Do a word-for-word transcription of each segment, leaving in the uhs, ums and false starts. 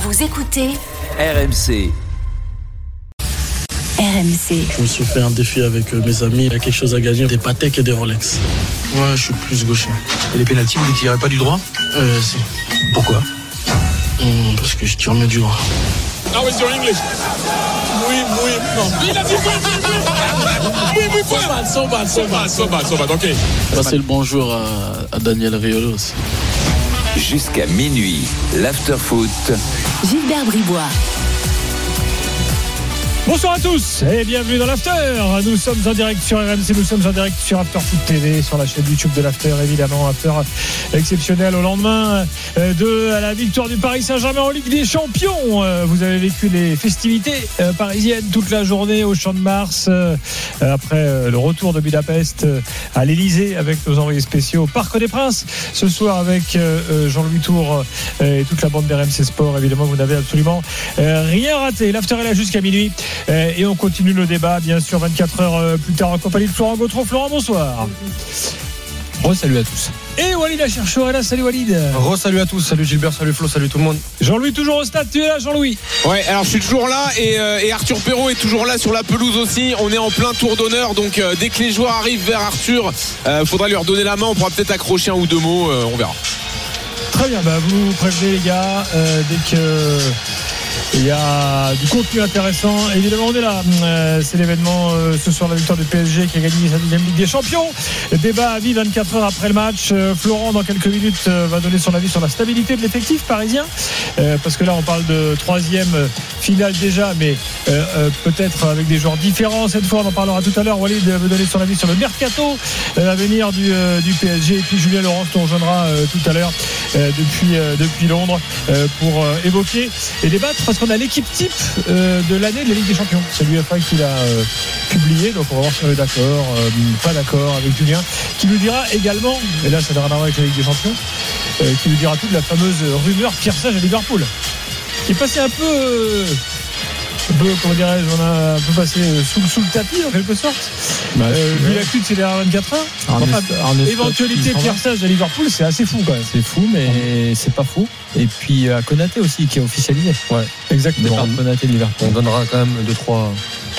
Vous écoutez R M C. R M C. Je me suis fait un défi avec mes amis. Il y a quelque chose à gagner, des Patek et des Rolex. Ouais, je suis plus gaucher. Et les pénaltys, vous ne tirez pas du droit ? Euh, si. Pourquoi ? Hum, Parce que je tire mieux du droit. Now it's your English. Oui, oui, non. Il a dit quoi ? Oui, oui, quoi ? So bad, so bad, so bad, so bad, ok. Passer le bonjour à, à Daniel Riolo aussi. Jusqu'à minuit, l'after-foot. Gilbert Bribois. Bonsoir à tous et bienvenue dans l'After. Nous sommes en direct sur R M C, nous sommes en direct sur After Foot T V, sur la chaîne YouTube de l'After, évidemment. After exceptionnel au lendemain de la victoire du Paris Saint-Germain en Ligue des Champions. Vous avez vécu les festivités parisiennes toute la journée au Champ de Mars, après le retour de Budapest à l'Elysée avec nos envoyés spéciaux au Parc des Princes. Ce soir avec Jean-Louis Tour et toute la bande d'R M C Sport, évidemment, vous n'avez absolument rien raté. L'After est là jusqu'à minuit. Et on continue le débat, bien sûr, vingt-quatre heures plus tard en compagnie de Florent Gautreau. Florent, bonsoir. Re-salut à tous. Et Walid Acharchour est là, salut Walid. Re-salut à tous, salut Gilbert, salut Flo, salut tout le monde. Jean-Louis toujours au stade, tu es là Jean-Louis? Ouais, alors je suis toujours là et, euh, et Arthur Perrault est toujours là sur la pelouse aussi. On est en plein tour d'honneur, donc euh, dès que les joueurs arrivent vers Arthur, euh, faudra lui redonner la main, on pourra peut-être accrocher un ou deux mots, euh, on verra. Très bien, bah, vous prévenez les gars, euh, dès que... il y a du contenu intéressant. Évidemment, on est là. Euh, c'est l'événement euh, ce soir, la victoire du P S G qui a gagné sa deuxième Ligue des Champions. Débat à vie vingt-quatre heures après le match. Euh, Florent, dans quelques minutes, euh, va donner son avis sur la stabilité de l'effectif parisien. Euh, parce que là, on parle de troisième finale déjà, mais euh, euh, peut-être avec des joueurs différents. Cette fois, on en parlera tout à l'heure. Walid va donner son avis sur le mercato euh, à venir du, euh, du P S G. Et puis Julien Laurence nous rejoindra euh, tout à l'heure euh, depuis, euh, depuis Londres euh, pour euh, évoquer et débattre. Parce qu'on a l'équipe type euh, de l'année de la Ligue des Champions. C'est l'U F A qui l'a euh, publié, donc on va voir si on est d'accord, euh, pas d'accord avec Julien, qui nous dira également, et là ça n'a rien à voir avec la Ligue des Champions, euh, qui nous dira tout de la fameuse rumeur Pierre Sage à Liverpool, qui est passé un peu, euh, un peu comment dirais-je, on a un peu passé sous, sous le tapis en quelque sorte. Bah, euh, vu la cul de ces dernières vingt-quatre heures. Enfin, éventualité Pierre Sage à Liverpool, c'est assez fou quand même. C'est fou, mais c'est pas fou. Et puis à Konaté aussi qui est officialisé. Ouais, exactement. Départ de Konaté de Liverpool. On donnera quand même deux trois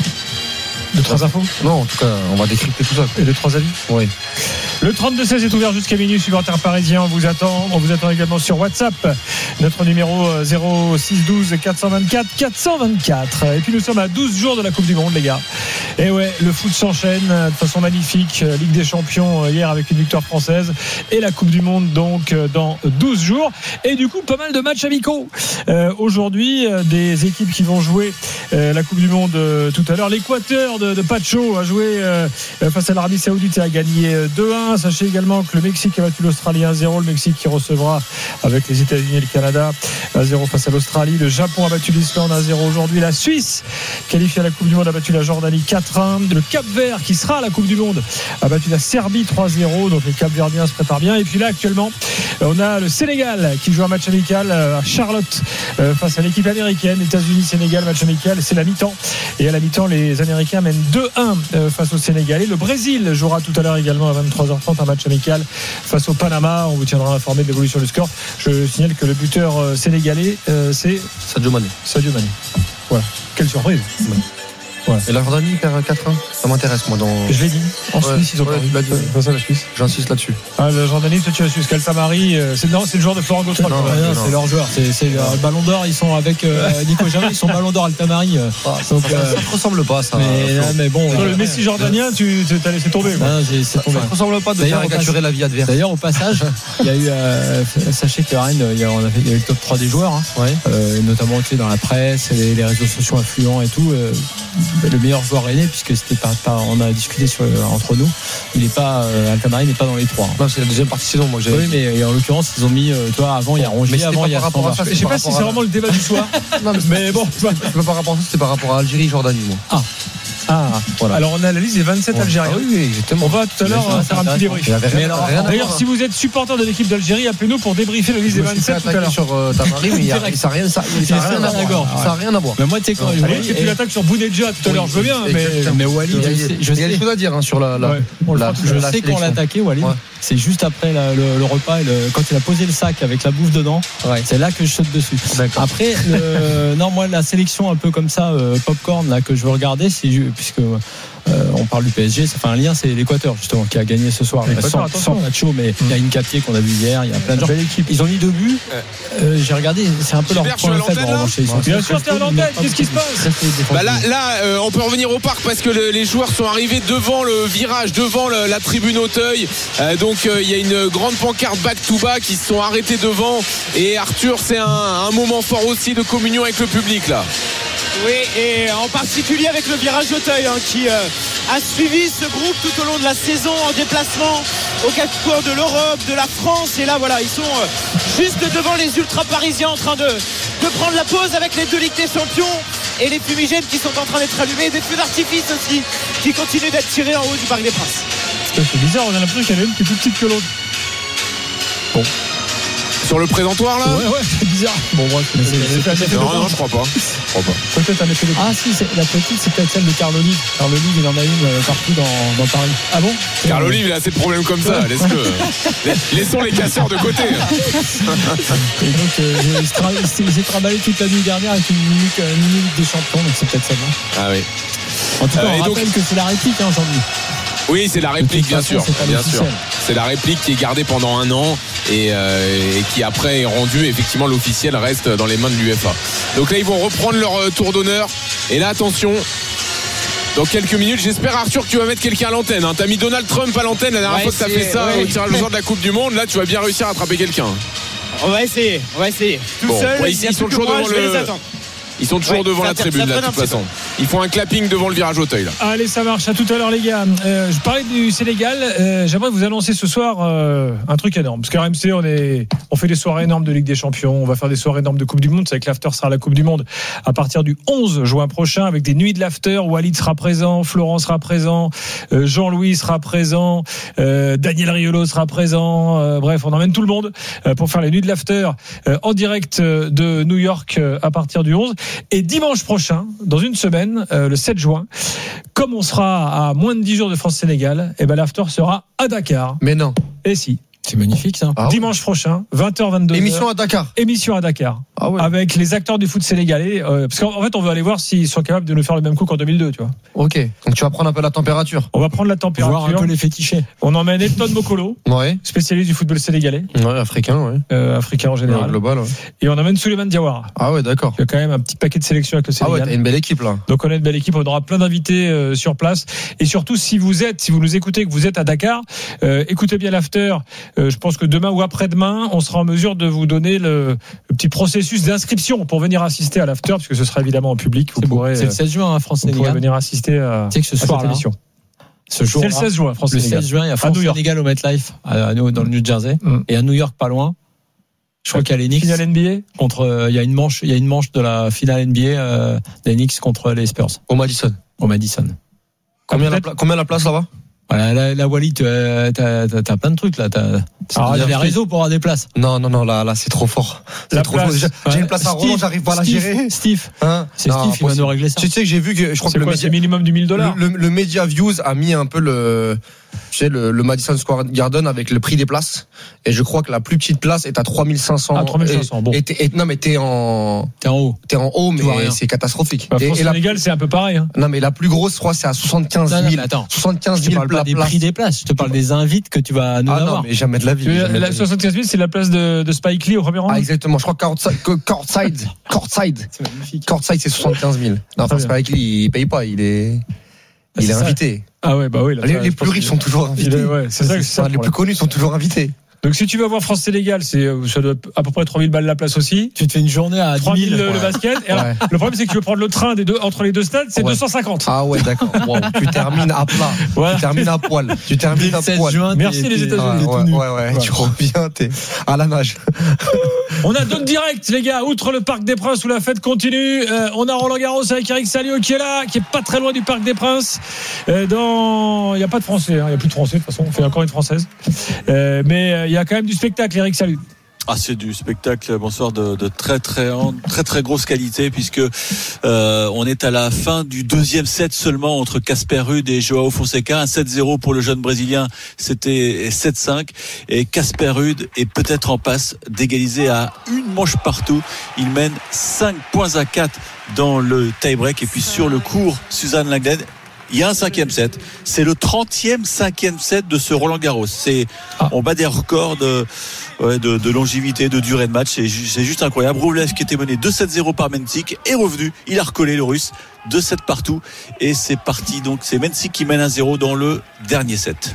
deux trois infos. Non, en tout cas, on va décrypter tout ça. Et deux trois avis. Oui. Le trente-deux seize est ouvert jusqu'à minuit, supporters parisiens, on vous attend. On vous attend également sur WhatsApp. Notre numéro zéro six douze quatre cent vingt-quatre quatre cent vingt-quatre. Et puis nous sommes à douze jours de la Coupe du Monde, les gars. Et ouais, le foot s'enchaîne de façon magnifique. Ligue des Champions hier avec une victoire française. Et la Coupe du Monde donc dans douze jours. Et du coup, pas mal de matchs amicaux. Euh, aujourd'hui, des équipes qui vont jouer euh, la Coupe du Monde euh, tout à l'heure. L'Équateur de, de Pacho a joué euh, face à l'Arabie Saoudite et a gagné deux un. Sachez également que le Mexique a battu l'Australie un zéro. Le Mexique qui recevra avec les États-Unis et le Canada un zéro face à l'Australie. Le Japon a battu l'Islande un zéro aujourd'hui. La Suisse, qualifiée à la Coupe du Monde, a battu la Jordanie quatre un. Le Cap-Vert, qui sera à la Coupe du Monde, a battu la Serbie trois zéro. Donc les Cap-Verdiens se préparent bien. Et puis là, actuellement, on a le Sénégal qui joue un match amical à Charlotte face à l'équipe américaine. États-Unis-Sénégal, match amical, c'est la mi-temps. Et à la mi-temps, les Américains mènent deux un face au Sénégalais. Le Brésil jouera tout à l'heure également à vingt-trois heures trente un match amical face au Panama. On vous tiendra informé de l'évolution du score. Je signale que le buteur sénégalais, c'est Sadio Mané. Sadio Mané. Voilà. Quelle surprise. Ouais. Ouais. Et la Jordanie perd quatre un. Ça m'intéresse, moi. Dans... Je l'ai dit. En ouais, Suisse, ils ont ouais, perdu. Tu l'as dit. C'est ça, la Suisse. J'insiste là-dessus. Ah, la Jordanie, toi, tu as Suisse. Caltamari, euh, c'est, non, c'est le joueur de Florent Gautreau. Non, rien, c'est leur joueur. C'est, c'est le ballon d'or. Ils sont avec euh, Nico Jarry. Ils sont ballon d'or Altamari. Euh, ah, donc, ça, euh, ça te ressemble pas, ça. Mais, là, mais bon. Toi, euh, le Messi jordanien, tu t'as laissé tomber. Quoi. Non, j'ai, c'est tombé. Ça te ressemble pas de d'ailleurs, caricaturer la vie adverse. D'ailleurs, au passage, il y a eu. Euh, sachez que Rennes, il y a, on a fait, il y a eu le top trois des joueurs, hein, ouais. euh, notamment tu sais, dans la presse, les, les réseaux sociaux influents et tout. Euh, le meilleur joueur rennais, puisque c'était pas, pas, on a discuté sur, entre nous. Il n'est pas, euh, Altamari n'est pas dans les trois. Hein. Non, c'est la deuxième partie de saison, moi. J'ai... Oui, mais en l'occurrence, ils ont mis. Euh, toi, avant, il y a Rongier, avant, il y a Strandberg. Je sais pas si c'est vraiment le débat du soir. Non, mais, mais bon, c'est pas par rapport à ça, c'était par rapport à Algérie, Jordanie, moi. Ah. Ah, Voilà. alors on a la liste des vingt-sept Ouais. Algériens. Ah oui, oui, exactement. On va tout à l'heure Mais ça, faire un petit débrief. Il y avait rien- Mais alors, rien à d'ailleurs, voir. si vous êtes supporter de l'équipe d'Algérie, appelez-nous pour débriefer la liste Je des me suis fait vingt-sept tout à attaquer l'heure. sur euh, Tamari, mais il y a- ça n'a rien, ça, ça a rien à d'accord. voir. Ça n'a rien à voir. Mais moi, tu sais, quand je Allez, voyais- et puis l'attaque sur Bounedjah tout à l'heure, je veux bien, mais. Exactement. mais Walid, Il y a- je sais- je il y a des sais. choses à dire hein, sur la. la- Ouais, on le la- fera tout à Je l'heure. la sais qu'on sélection. l'a attaqué, Walid. Ouais. C'est juste après la- le, le repas, et le- quand il a posé le sac avec la bouffe dedans. Ouais. C'est là que je saute dessus. D'accord. Après, le- non, moi, la sélection un peu comme ça, euh, popcorn, là, que je veux regarder, c'est ju- puisque euh, on parle du P S G, ça fait un lien, c'est l'Équateur justement qui a gagné ce soir. L'Équateur, Sans, attention. sans Nacho, mais il y a une Capier qu'on a vu hier, il y a plein de gens. Belle équipe. Ils ont mis deux buts. Euh, J'ai regardé, c'est un peu leur Gilbert, je suis point à faible. l'antenne, en là revanche. Ils sont Bien très sûr, t'es à costauds, l'antenne, mais pas qu'est-ce qui se beaucoup. passe Très peu défensifs. Bah là, là euh, on peut revenir au parc parce que le- les joueurs sont arrivés devant le virage, devant le- la tribune Auteuil. Euh, donc euh, il y a une grande pancarte back-to-back, ils se sont arrêtés devant. Et Arthur, c'est un, un moment fort aussi de communion avec le public là. Oui, et en particulier avec le virage Auteuil hein, qui euh, a suivi ce groupe tout au long de la saison en déplacement aux quatre coins de l'Europe, de la France. Et là, voilà, ils sont euh, juste devant les ultras parisiens en train de, de prendre la pause avec les deux Ligues des Champions et les fumigènes qui sont en train d'être allumés, des feux d'artifice aussi qui continuent d'être tirés en haut du Parc des Princes. C'est bizarre, on a l'impression qu'il y en a une qui est plus petite que l'autre. Sur le présentoir là Ouais, ouais, c'est bizarre. Bon, bref, Mais c'est- c'est c'est un effet de Non, bord. non, je crois pas. Je crois pas. Peut-être un effet de bord. Ah si, c'est- la petite, c'est peut-être celle de Carl Olive. Carl Olive, il en a une euh, partout dans, dans Paris. Ah bon Carl Olive, il a assez de problèmes comme ça, laisse-le. Laissons les casseurs de côté. Et donc, euh, j'ai- j'ai tra- j'ai j'ai travaillé toute la nuit dernière avec une minute, euh, une minute des champions, donc c'est peut-être celle-là. Ah oui. En tout cas, Euh, on et donc- rappelle que c'est la réplique, hein, aujourd'hui. Oui, c'est la réplique, De toute bien façon, sûr. c'est pas Bien l'officiel. sûr. C'est la réplique qui est gardée pendant un an et, euh, et qui après est rendue. Effectivement, l'officiel reste dans les mains de l'U F A. Donc là, ils vont reprendre leur euh, tour d'honneur. Et là, attention. Dans quelques minutes, j'espère Arthur que tu vas mettre quelqu'un à l'antenne. Hein. T'as mis Donald Trump à l'antenne la dernière Ouais, fois que t'as c'est- fait ça ouais. au tirage au sort de la Coupe du Monde. Là, tu vas bien réussir à attraper quelqu'un. On va essayer, on va essayer. Tout Bon, seul, ouais, il ici, y a ils sont plus que toujours moi, devant je vais le- les attendre. Ils sont toujours Ouais, devant ça la tire- tribune ça là, de traîne toute un petit façon. Ils font un clapping devant le virage Auteuil là. Allez, ça marche. À tout à l'heure, les gars. Euh, je parlais du Sénégal. Euh, j'aimerais vous annoncer ce soir euh, un truc énorme. Parce qu'à R M C, on est, on fait des soirées énormes de Ligue des Champions. On va faire des soirées énormes de Coupe du Monde. C'est vrai que l'after sera à la Coupe du Monde à partir du onze juin prochain avec des nuits de l'after. Walid sera présent, Florent sera présent, euh, Jean-Louis sera présent, euh, Daniel Riolo sera présent. Euh, bref, on emmène tout le monde euh, pour faire les nuits de l'after euh, en direct euh, de New York euh, à partir du onze. Et dimanche prochain, dans une semaine, euh, le sept juin, comme on sera à moins de dix jours de France-Sénégal, et ben l'after sera à Dakar. Mais non. Et si, C'est magnifique, ça. Ah ouais. dimanche prochain, vingt heures vingt-deux heures. Émission à Dakar. Émission à Dakar. Ah ouais. Avec les acteurs du foot sénégalais. euh, parce qu'en en fait, on veut aller voir s'ils sont capables de nous faire le même coup qu'en deux mille deux, tu vois. Ok. Donc tu vas prendre un peu la température. On va prendre la Voir un température. peu les fétichés. On emmène Elton Mokolo, Ouais. spécialiste du football sénégalais, Ouais, africain, ouais. euh, africain en Ouais, général. global, ouais. Et on emmène Souleymane Diawara. Ah ouais, d'accord. Il y a quand même un petit paquet de sélections avec le Ah ouais, Sénégal. t'as une belle équipe là. Donc on a une belle équipe, on aura plein d'invités euh, sur place. Et surtout, si vous êtes, si vous nous écoutez, que vous êtes à Dakar, euh, écoutez bien l'after. Euh, je pense que demain ou après-demain, on sera en mesure de vous donner le, le petit processus d'inscription pour venir assister à l'after, puisque ce sera évidemment en public. Vous C'est beau. pourrez, C'est le seize juin, hein, vous pourrez France-Sénégal. venir assister à, Tu sais que ce à cette soir-là, émission. Ce jour C'est le seize juin, France Le Sénégal. seize juin, il y a À New York. France-Sénégal au MetLife, à, à, dans le New Jersey. Mm. Et à New York, pas loin. Je crois qu'il y a les Knicks. Finale N B A. Contre, euh, il y a une manche, il y a une manche de la finale N B A euh, des Knicks contre les Spurs Au Madison. au Madison. Combien la, pla- combien la place là-bas? Voilà, la, la Wally, tu as, t'as, t'as, t'as plein de trucs là. T'as, Ah, t'as il y des a- réseaux pour avoir des places. Non, non, non, là, là, c'est trop fort. C'est La trop place. fort. Déjà, j'ai Ouais. une place à Roland, Steve, j'arrive pas à la Steve, gérer. Steve, Hein? c'est Non, Steve, il va impossible. nous régler ça. Tu sais que j'ai vu que je crois C'est que le quoi, média, c'est minimum du mille dollars. le, le, le Media Views a mis un peu le, tu sais, le, le Madison Square Garden avec le prix des places. Et je crois que la plus petite place est à trois mille cinq cents. Ah, trois mille cinq cents, Et- bon. Et, t'es- et- non, mais t'es en, T'es en haut. t'es en haut, Tu vois mais rien. c'est catastrophique. Bah, Et- France et la- Sénégal, c'est un peu pareil. Hein. non, mais la plus grosse, je crois, c'est à soixante-quinze Non, non, mais mille. attends. soixante-quinze Je te mille parle pas la des place. prix des places. Je te parle des invites que tu vas nous Ah non, avoir. mais jamais de la vie. Tu veux, jamais de la la vie. soixante-quinze mille, c'est la place de, de Spike Lee au premier rang. Ah, exactement. Je crois que courtside, que courtside, courtside, C'est magnifique. courtside, c'est soixante-quinze mille. Non, enfin, Très c'est pas avec lui, il paye pas, il est, Ah, il c'est est ça. invité. Ah ouais, bah oui. Là, Les, ça, les je plus pense riches qu'il- sont toujours il invités. est- ouais, c'est ça, c'est ça. Enfin, les le plus problème. connus sont toujours invités. Donc si tu vas voir France-Sénégal, c'est ça doit être à peu près trois mille balles la place aussi. Tu te fais une journée à trois mille dix mille le, le basket. Et alors, Ouais. le problème c'est que tu veux prendre le train des deux, entre les deux stades, c'est Ouais. deux cent cinquante. Ah ouais, d'accord. Wow. Tu termines à plat. Voilà. Tu termines à poil. Tu termines à seize poil. juin, Merci t'es- les t'es- États-Unis. Ah, t'es ouais, tout nu. ouais, ouais, tu reviens, t'es à la nage. On a d'autres directs, les gars. Outre le Parc des Princes où la fête continue, euh, on a Roland Garros avec Eric Salio qui est là, qui est pas très loin du Parc des Princes. Euh, dans, il y a pas de Français, hein. Il y a plus de Français de toute façon. On fait encore une française, euh, mais euh, il y a quand même du spectacle, Eric Salio. Ah, c'est du spectacle, bonsoir, de, de très très très très grosse qualité, puisque euh, on est à la fin du deuxième set seulement entre Casper Ruud et Joao Fonseca. Un sept zéro pour le jeune brésilien, c'était sept cinq, et Casper Ruud est peut-être en passe d'égaliser à une manche partout. Il mène cinq points à quatre dans le tie-break, et puis sur le court, Suzanne Lenglen, il y a un cinquième set. C'est le trentième cinquième set de ce Roland Garros. C'est, on bat des records de, ouais, de, de longévité, de durée de match. C'est, c'est juste incroyable. Rublev qui était mené deux sept zéro par Mensik est revenu. Il a recollé le Russe. deux sept partout. Et c'est parti. Donc c'est Mensik qui mène un zéro dans le dernier set.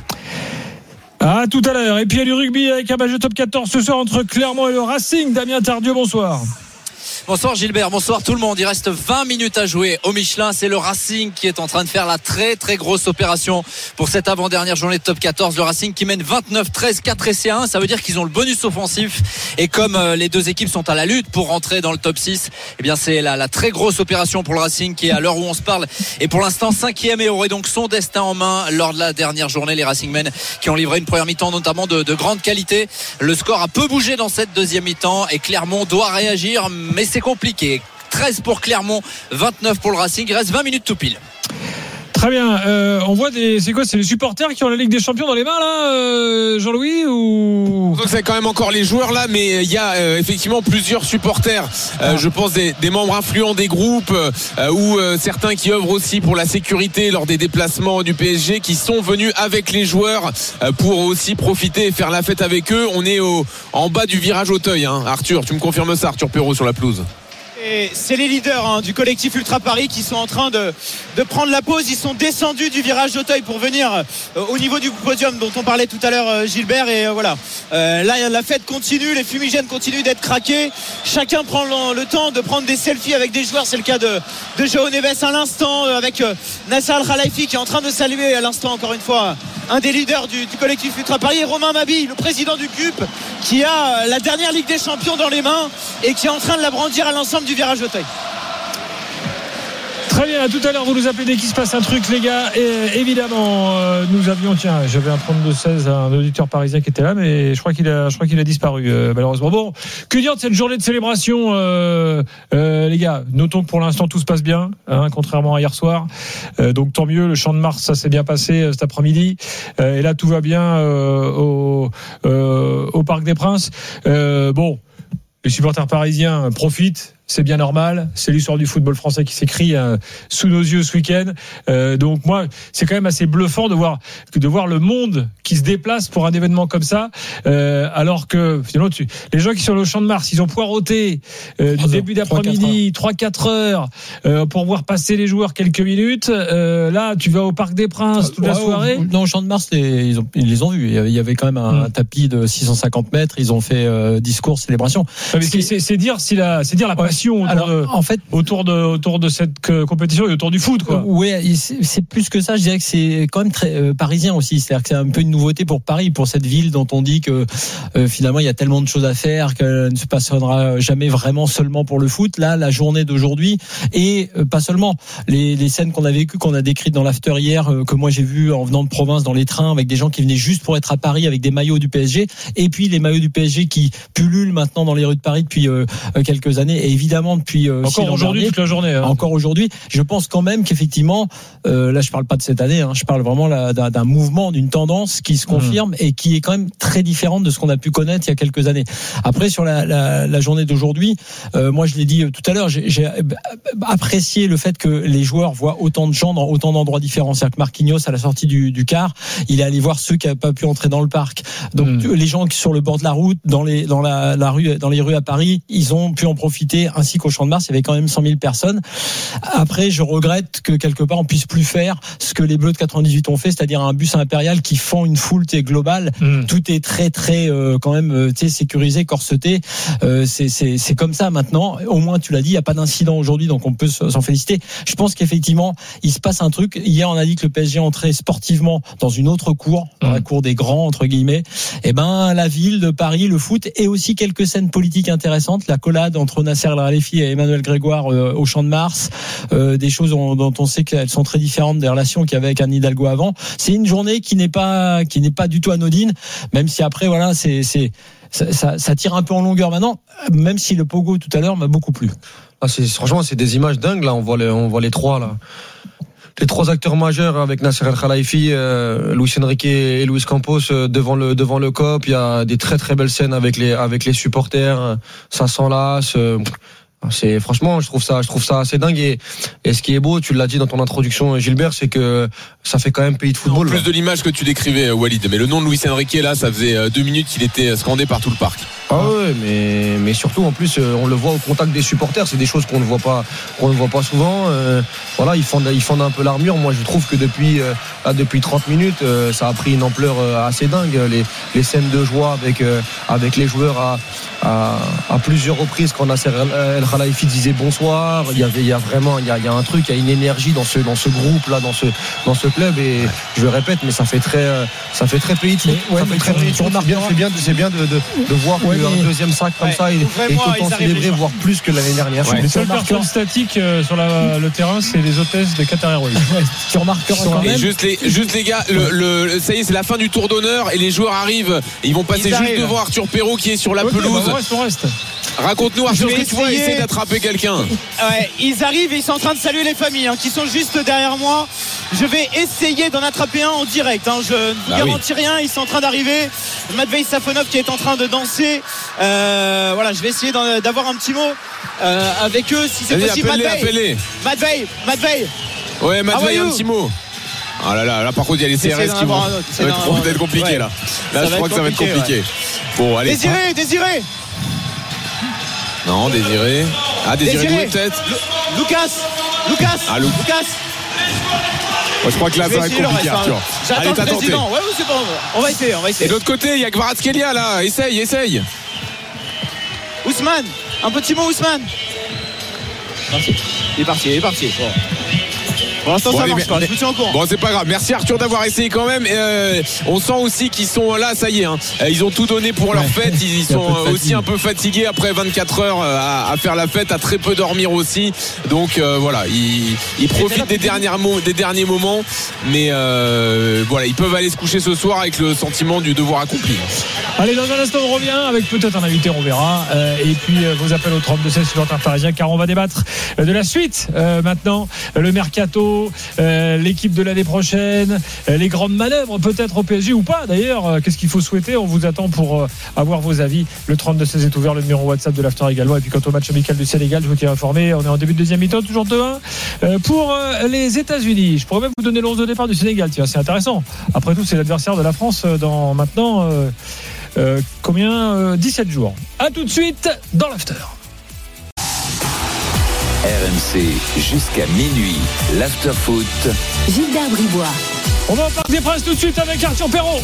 À tout à l'heure. Et puis il y a du rugby avec un match de top quatorze ce soir entre Clermont et le Racing. Damien Tardieu, bonsoir. Bonsoir Gilbert, bonsoir tout le monde. Il reste vingt minutes à jouer au Michelin. C'est le Racing qui est en train de faire la très très grosse opération pour cette avant-dernière journée de top quatorze. Le Racing qui mène vingt-neuf treize, quatre essais à un. Ça veut dire qu'ils ont le bonus offensif. Et comme euh, les deux équipes sont à la lutte pour rentrer dans le top six, eh bien c'est la, la très grosse opération pour le Racing qui est à l'heure où on se parle. Et pour l'instant cinquième et aurait donc son destin en main lors de la dernière journée. Les Racingmen qui ont livré une première mi-temps notamment de, de grande qualité. Le score a peu bougé dans cette deuxième mi-temps et Clermont doit réagir, mais c'est compliqué. treize pour Clermont, vingt-neuf pour le Racing. Il reste vingt minutes tout pile. Très bien. Euh, on voit des. C'est quoi? C'est les supporters qui ont la Ligue des Champions dans les mains là, euh, Jean-Louis ou Donc c'est quand même encore les joueurs là, mais il y a euh, effectivement plusieurs supporters. Euh, je pense des, des membres influents des groupes euh, ou euh, certains qui œuvrent aussi pour la sécurité lors des déplacements du P S G, qui sont venus avec les joueurs euh, pour aussi profiter et faire la fête avec eux. On est au, en bas du virage Auteuil. Hein. Arthur, tu me confirmes ça, Arthur Perrault sur la pelouse. Et c'est les leaders hein, du collectif Ultra Paris qui sont en train de, de prendre la pause. Ils sont descendus du virage d'Auteuil pour venir euh, au niveau du podium dont on parlait tout à l'heure, euh, Gilbert. Et euh, voilà, euh, là la fête continue, les fumigènes continuent d'être craqués. Chacun prend le, le temps de prendre des selfies avec des joueurs. C'est le cas de, de Joao Neves à l'instant, euh, avec euh, Nasser Al-Khelaifi qui est en train de saluer à l'instant encore une fois un des leaders du, du collectif Ultra Paris, et Romain Mabi, le président du C U P, qui a euh, la dernière Ligue des Champions dans les mains et qui est en train de la brandir à l'ensemble du virage d'Auteuil. Très bien, à tout à l'heure vous nous appelez dès qu'il se passe un truc les gars. Et évidemment euh, nous avions, tiens, j'avais un trente-deux seize, un auditeur parisien qui était là, mais je crois qu'il a, je crois qu'il a disparu euh, malheureusement. Bon, que dire de cette journée de célébration euh, euh, les gars? Notons que pour l'instant tout se passe bien, hein, contrairement à hier soir, euh, donc tant mieux. Le Champ de Mars, ça s'est bien passé euh, cet après-midi, euh, et là tout va bien euh, au, euh, au Parc des Princes. Euh, bon, les supporters parisiens profitent. C'est bien normal, c'est l'histoire du football français qui s'écrit euh, sous nos yeux ce week-end. Euh, donc moi, c'est quand même assez bluffant de voir de voir le monde qui se déplace pour un événement comme ça, euh, alors que finalement, tu, les gens qui sont au Champ de Mars, ils ont poireauté euh, du début d'après-midi, trois quatre heures, euh, pour voir passer les joueurs quelques minutes. Euh, là, tu vas au Parc des Princes toute ouais, la soirée. Non, au Champ de Mars, les, ils, ont, ils les ont vus. Il y avait quand même un, mmh. tapis de six cent cinquante mètres. Ils ont fait euh, discours, célébration. Ouais, mais c'est, c'est, c'est dire si la, c'est dire la passion. Autour, Alors, de, en fait, autour de autour de cette compétition et autour du foot, quoi. Oui, c'est, c'est plus que ça. Je dirais que c'est quand même très euh, parisien aussi. C'est-à-dire que c'est un peu une nouveauté pour Paris, pour cette ville dont on dit que euh, finalement il y a tellement de choses à faire qu'elle ne se passera jamais vraiment seulement pour le foot. Là, la journée d'aujourd'hui et euh, pas seulement les, les scènes qu'on a vécues, qu'on a décrites dans l'after hier, euh, que moi j'ai vu en venant de province dans les trains avec des gens qui venaient juste pour être à Paris avec des maillots du P S G, et puis les maillots du P S G qui pullulent maintenant dans les rues de Paris depuis euh, quelques années, et évidemment depuis euh, encore aujourd'hui dernier, toute la journée. Hein. Encore aujourd'hui, je pense quand même qu'effectivement, euh, là je parle pas de cette année, hein, je parle vraiment là, d'un, d'un mouvement, d'une tendance qui se confirme mmh. et qui est quand même très différente de ce qu'on a pu connaître il y a quelques années. Après sur la, la, la journée d'aujourd'hui, euh, moi je l'ai dit tout à l'heure, j'ai, j'ai apprécié le fait que les joueurs voient autant de gens dans autant d'endroits différents. C'est-à-dire que Marquinhos à la sortie du, du car, il est allé voir ceux qui n'avaient pas pu entrer dans le parc. Donc mmh. les gens qui sont sur le bord de la route, dans les dans la, la rue, dans les rues à Paris, ils ont pu en profiter ainsi qu'au Champ de Mars, il y avait quand même cent mille personnes. Après, je regrette que quelque part on puisse plus faire ce que les Bleus de quatre-vingt-dix-huit ont fait, c'est-à-dire un bus impérial qui font une foule globale. Mmh. Tout est très très euh, quand même tu sais sécurisé, corseté. Euh, c'est c'est c'est comme ça maintenant. Au moins tu l'as dit, il y a pas d'incident aujourd'hui, donc on peut s'en féliciter. Je pense qu'effectivement il se passe un truc. Hier on a dit que le P S G entrait sportivement dans une autre cour, dans mmh. la cour des grands entre guillemets. Et ben la ville de Paris, le foot et aussi quelques scènes politiques intéressantes. La collade entre Nasser El Khelaifi et Emmanuel Grégoire euh, au Champ de Mars, euh, des choses dont, dont on sait qu'elles sont très différentes des relations qu'il y avait avec Anne Hidalgo avant. C'est une journée qui n'est pas qui n'est pas du tout anodine, même si après voilà c'est c'est ça, ça, ça tire un peu en longueur maintenant, même si le pogo tout à l'heure m'a beaucoup plu. Ah, c'est, franchement c'est des images dingues là, on voit les on voit les trois là. Les trois acteurs majeurs avec Nasser El Khelaifi, euh, Luis Enrique et Luis Campos euh, devant le devant le C O P. Il y a des très très belles scènes avec les avec les supporters. Ça s'enlace. Euh, c'est franchement, je trouve ça, je trouve ça assez dingue. Et, et ce qui est beau, tu l'as dit dans ton introduction, Gilbert, c'est que ça fait quand même pays de football. En plus là. de l'image que tu décrivais, Walid, mais le nom de Luis Enrique là, ça faisait deux minutes qu'il était scandé par tout le parc. Ah ouais, mais mais surtout en plus, on le voit au contact des supporters. C'est des choses qu'on ne voit pas, qu'on ne voit pas souvent. Euh, voilà, ils fendent, ils fendent un peu l'armure. Moi, je trouve que depuis euh, là, depuis trente minutes, euh, ça a pris une ampleur euh, assez dingue. Les les scènes de joie avec euh, avec les joueurs à à, à plusieurs reprises quand Nasser El Khelaifi disait bonsoir. Il y avait, il y a vraiment, il y a, il y a un truc, il y a une énergie dans ce dans ce groupe là, dans ce dans ce club. Et je le répète, mais ça fait très ça fait très pays de foot. Ouais, ça fait très pays de foot. C'est bien, c'est bien, c'est bien de de, de voir ouais, un deuxième sac comme ouais, ça et, et autant célébrer, voire plus que l'année dernière. Ouais. Les seules personnes statiques euh, sur la, le terrain, c'est les hôtesses des Qatar Airways. Tu remarqueras quand même. Et juste les, juste les gars, le, le, ça y est, c'est la fin du tour d'honneur et les joueurs arrivent. Ils vont passer ils juste devant Arthur Perrault qui est sur la okay, pelouse. Bah on reste, on reste. Raconte-nous Arthur, ce que tu vois, essayer d'attraper quelqu'un. Ouais, ils arrivent et ils sont en train de saluer les familles hein, qui sont juste derrière moi. Je vais essayer d'en attraper un en direct. Hein. Je ne vous bah garantis oui. rien. Ils sont en train d'arriver. Matvei Safonov qui est en train de danser. Euh, voilà, je vais essayer d'avoir un petit mot euh, avec eux si c'est possible. Appelez-les, Matvei, Matvei. Ouais, Matvei, un petit mot. Ah là là, là par contre il y a les C R S qui vont. Ça va être, être compliqué ouais. là. Là ça je crois que ça va être compliqué. Ouais. Bon, allez. Désiré, Désiré. Non, Désiré. Ah, Désiré Doué peut-être. Lucas, Lucas. Ah, Lu- Lucas. Moi, je crois que là, ça va être compliqué, Arthur. Allez, t'as tenté. Ouais, oui, c'est bon. On va essayer, on va essayer. Et de l'autre côté, il y a Kvaratskhelia là. Essaye, essaye. Ousmane, un petit mot, Ousmane. Merci. Il est parti, il est parti. Bon. Pour l'instant, bon, ça marche pas. Je vous tiens au courant. Bon, c'est pas grave. Merci Arthur d'avoir essayé quand même. Euh, on sent aussi qu'ils sont là, ça y est. Hein. Ils ont tout donné pour leur fête. Ils, ils sont un aussi un peu fatigués après vingt-quatre heures à, à faire la fête, à très peu dormir aussi. Donc euh, voilà, ils, ils profitent des, dernières mo- des derniers moments. Mais euh, voilà, ils peuvent aller se coucher ce soir avec le sentiment du devoir accompli. Allez, dans un instant, on revient avec peut-être un invité, on verra. Euh, et puis euh, vos appels au trente-deux seize supporters parisiens, car on va débattre de la suite euh, maintenant. Le mercato. Euh, l'équipe de l'année prochaine, euh, les grandes manœuvres peut-être au P S G ou pas d'ailleurs, euh, qu'est-ce qu'il faut souhaiter? On vous attend pour euh, avoir vos avis. Le trente-deux seize est ouvert, le numéro WhatsApp de l'After également. Et puis quant au match amical du Sénégal, je vous tiens informé, on est en début de deuxième mi-temps, toujours deux un euh, pour euh, les États-Unis. Je pourrais même vous donner l'once de départ du Sénégal, tiens, c'est intéressant. Après tout, c'est l'adversaire de la France dans maintenant euh, euh, combien euh, dix-sept jours. A tout de suite dans l'After. R M C jusqu'à minuit, l'after-foot. Gilbert Bribois. On va en Parc des Princes tout de suite avec Arthur Perrault.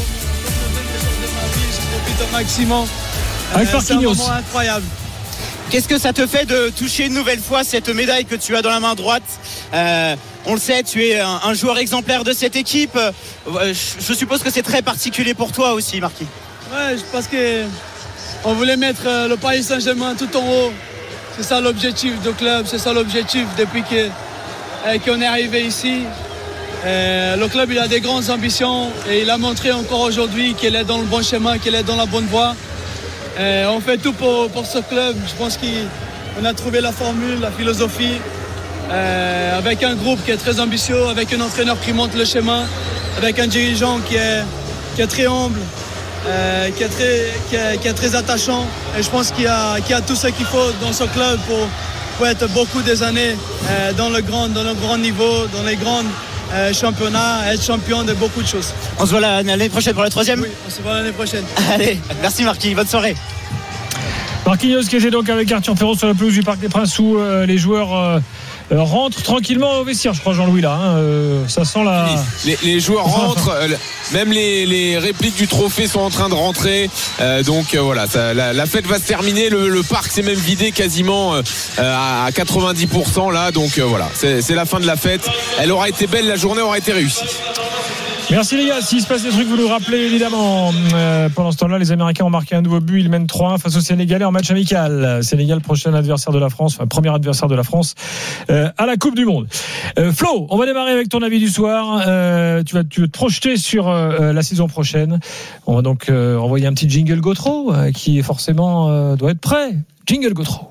Maximum. Avec euh, Marquinhos. C'est un moment incroyable. Qu'est-ce que ça te fait de toucher une nouvelle fois cette médaille que tu as dans la main droite? euh, On le sait, tu es un, un joueur exemplaire de cette équipe. Euh, je, je suppose que c'est très particulier pour toi aussi, Marquis. Ouais, parce que on voulait mettre euh, le Paris Saint-Germain tout en haut. C'est ça l'objectif du club, c'est ça l'objectif depuis que, euh, qu'on est arrivé ici. Euh, le club il a des grandes ambitions et il a montré encore aujourd'hui qu'il est dans le bon chemin, qu'il est dans la bonne voie. Euh, on fait tout pour, pour ce club. Je pense qu'on a trouvé la formule, la philosophie, euh, avec un groupe qui est très ambitieux, avec un entraîneur qui monte le chemin, avec un dirigeant qui est, qui est très humble. Euh, qui, est très, qui, est, qui est très attachant et je pense qu'il y a, qu'il y a tout ce qu'il faut dans ce club pour, pour être beaucoup des années euh, dans, le grand, dans le grand niveau, dans les grands euh, championnats, être champion de beaucoup de choses. On se voit l'année prochaine pour la troisième. Oui, on se voit l'année prochaine. Allez, merci Marquis, bonne soirée. Marquinhos qui était donc avec Arthur Perrault sur la pelouse du Parc des Princes où euh, les joueurs euh, euh, rentrent tranquillement au vestiaire, je crois, Jean-Louis, là. Hein, euh, ça sent la. Les, les joueurs rentrent, euh, même les, les répliques du trophée sont en train de rentrer. Euh, donc euh, voilà, ça, la, la fête va se terminer. Le, le parc s'est même vidé quasiment euh, à quatre-vingt-dix pour cent là. Donc euh, voilà, c'est, c'est la fin de la fête. Elle aura été belle, la journée aura été réussie. Merci les gars, s'il se passe des trucs, vous nous rappelez évidemment. Euh, pendant ce temps-là, les Américains ont marqué un nouveau but, ils mènent trois un face aux Sénégalais en match amical. Sénégal, prochain adversaire de la France, enfin premier adversaire de la France euh, à la Coupe du Monde. Euh, Flo, on va démarrer avec ton avis du soir. Euh, tu vas tu vas te projeter sur euh, la saison prochaine. On va donc euh, envoyer un petit jingle Gautreau euh, qui forcément euh, doit être prêt. Jingle Gautreau.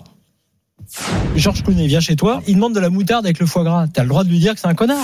Georges Clooney vient chez toi, il demande de la moutarde avec le foie gras. T'as le droit de lui dire que c'est un connard.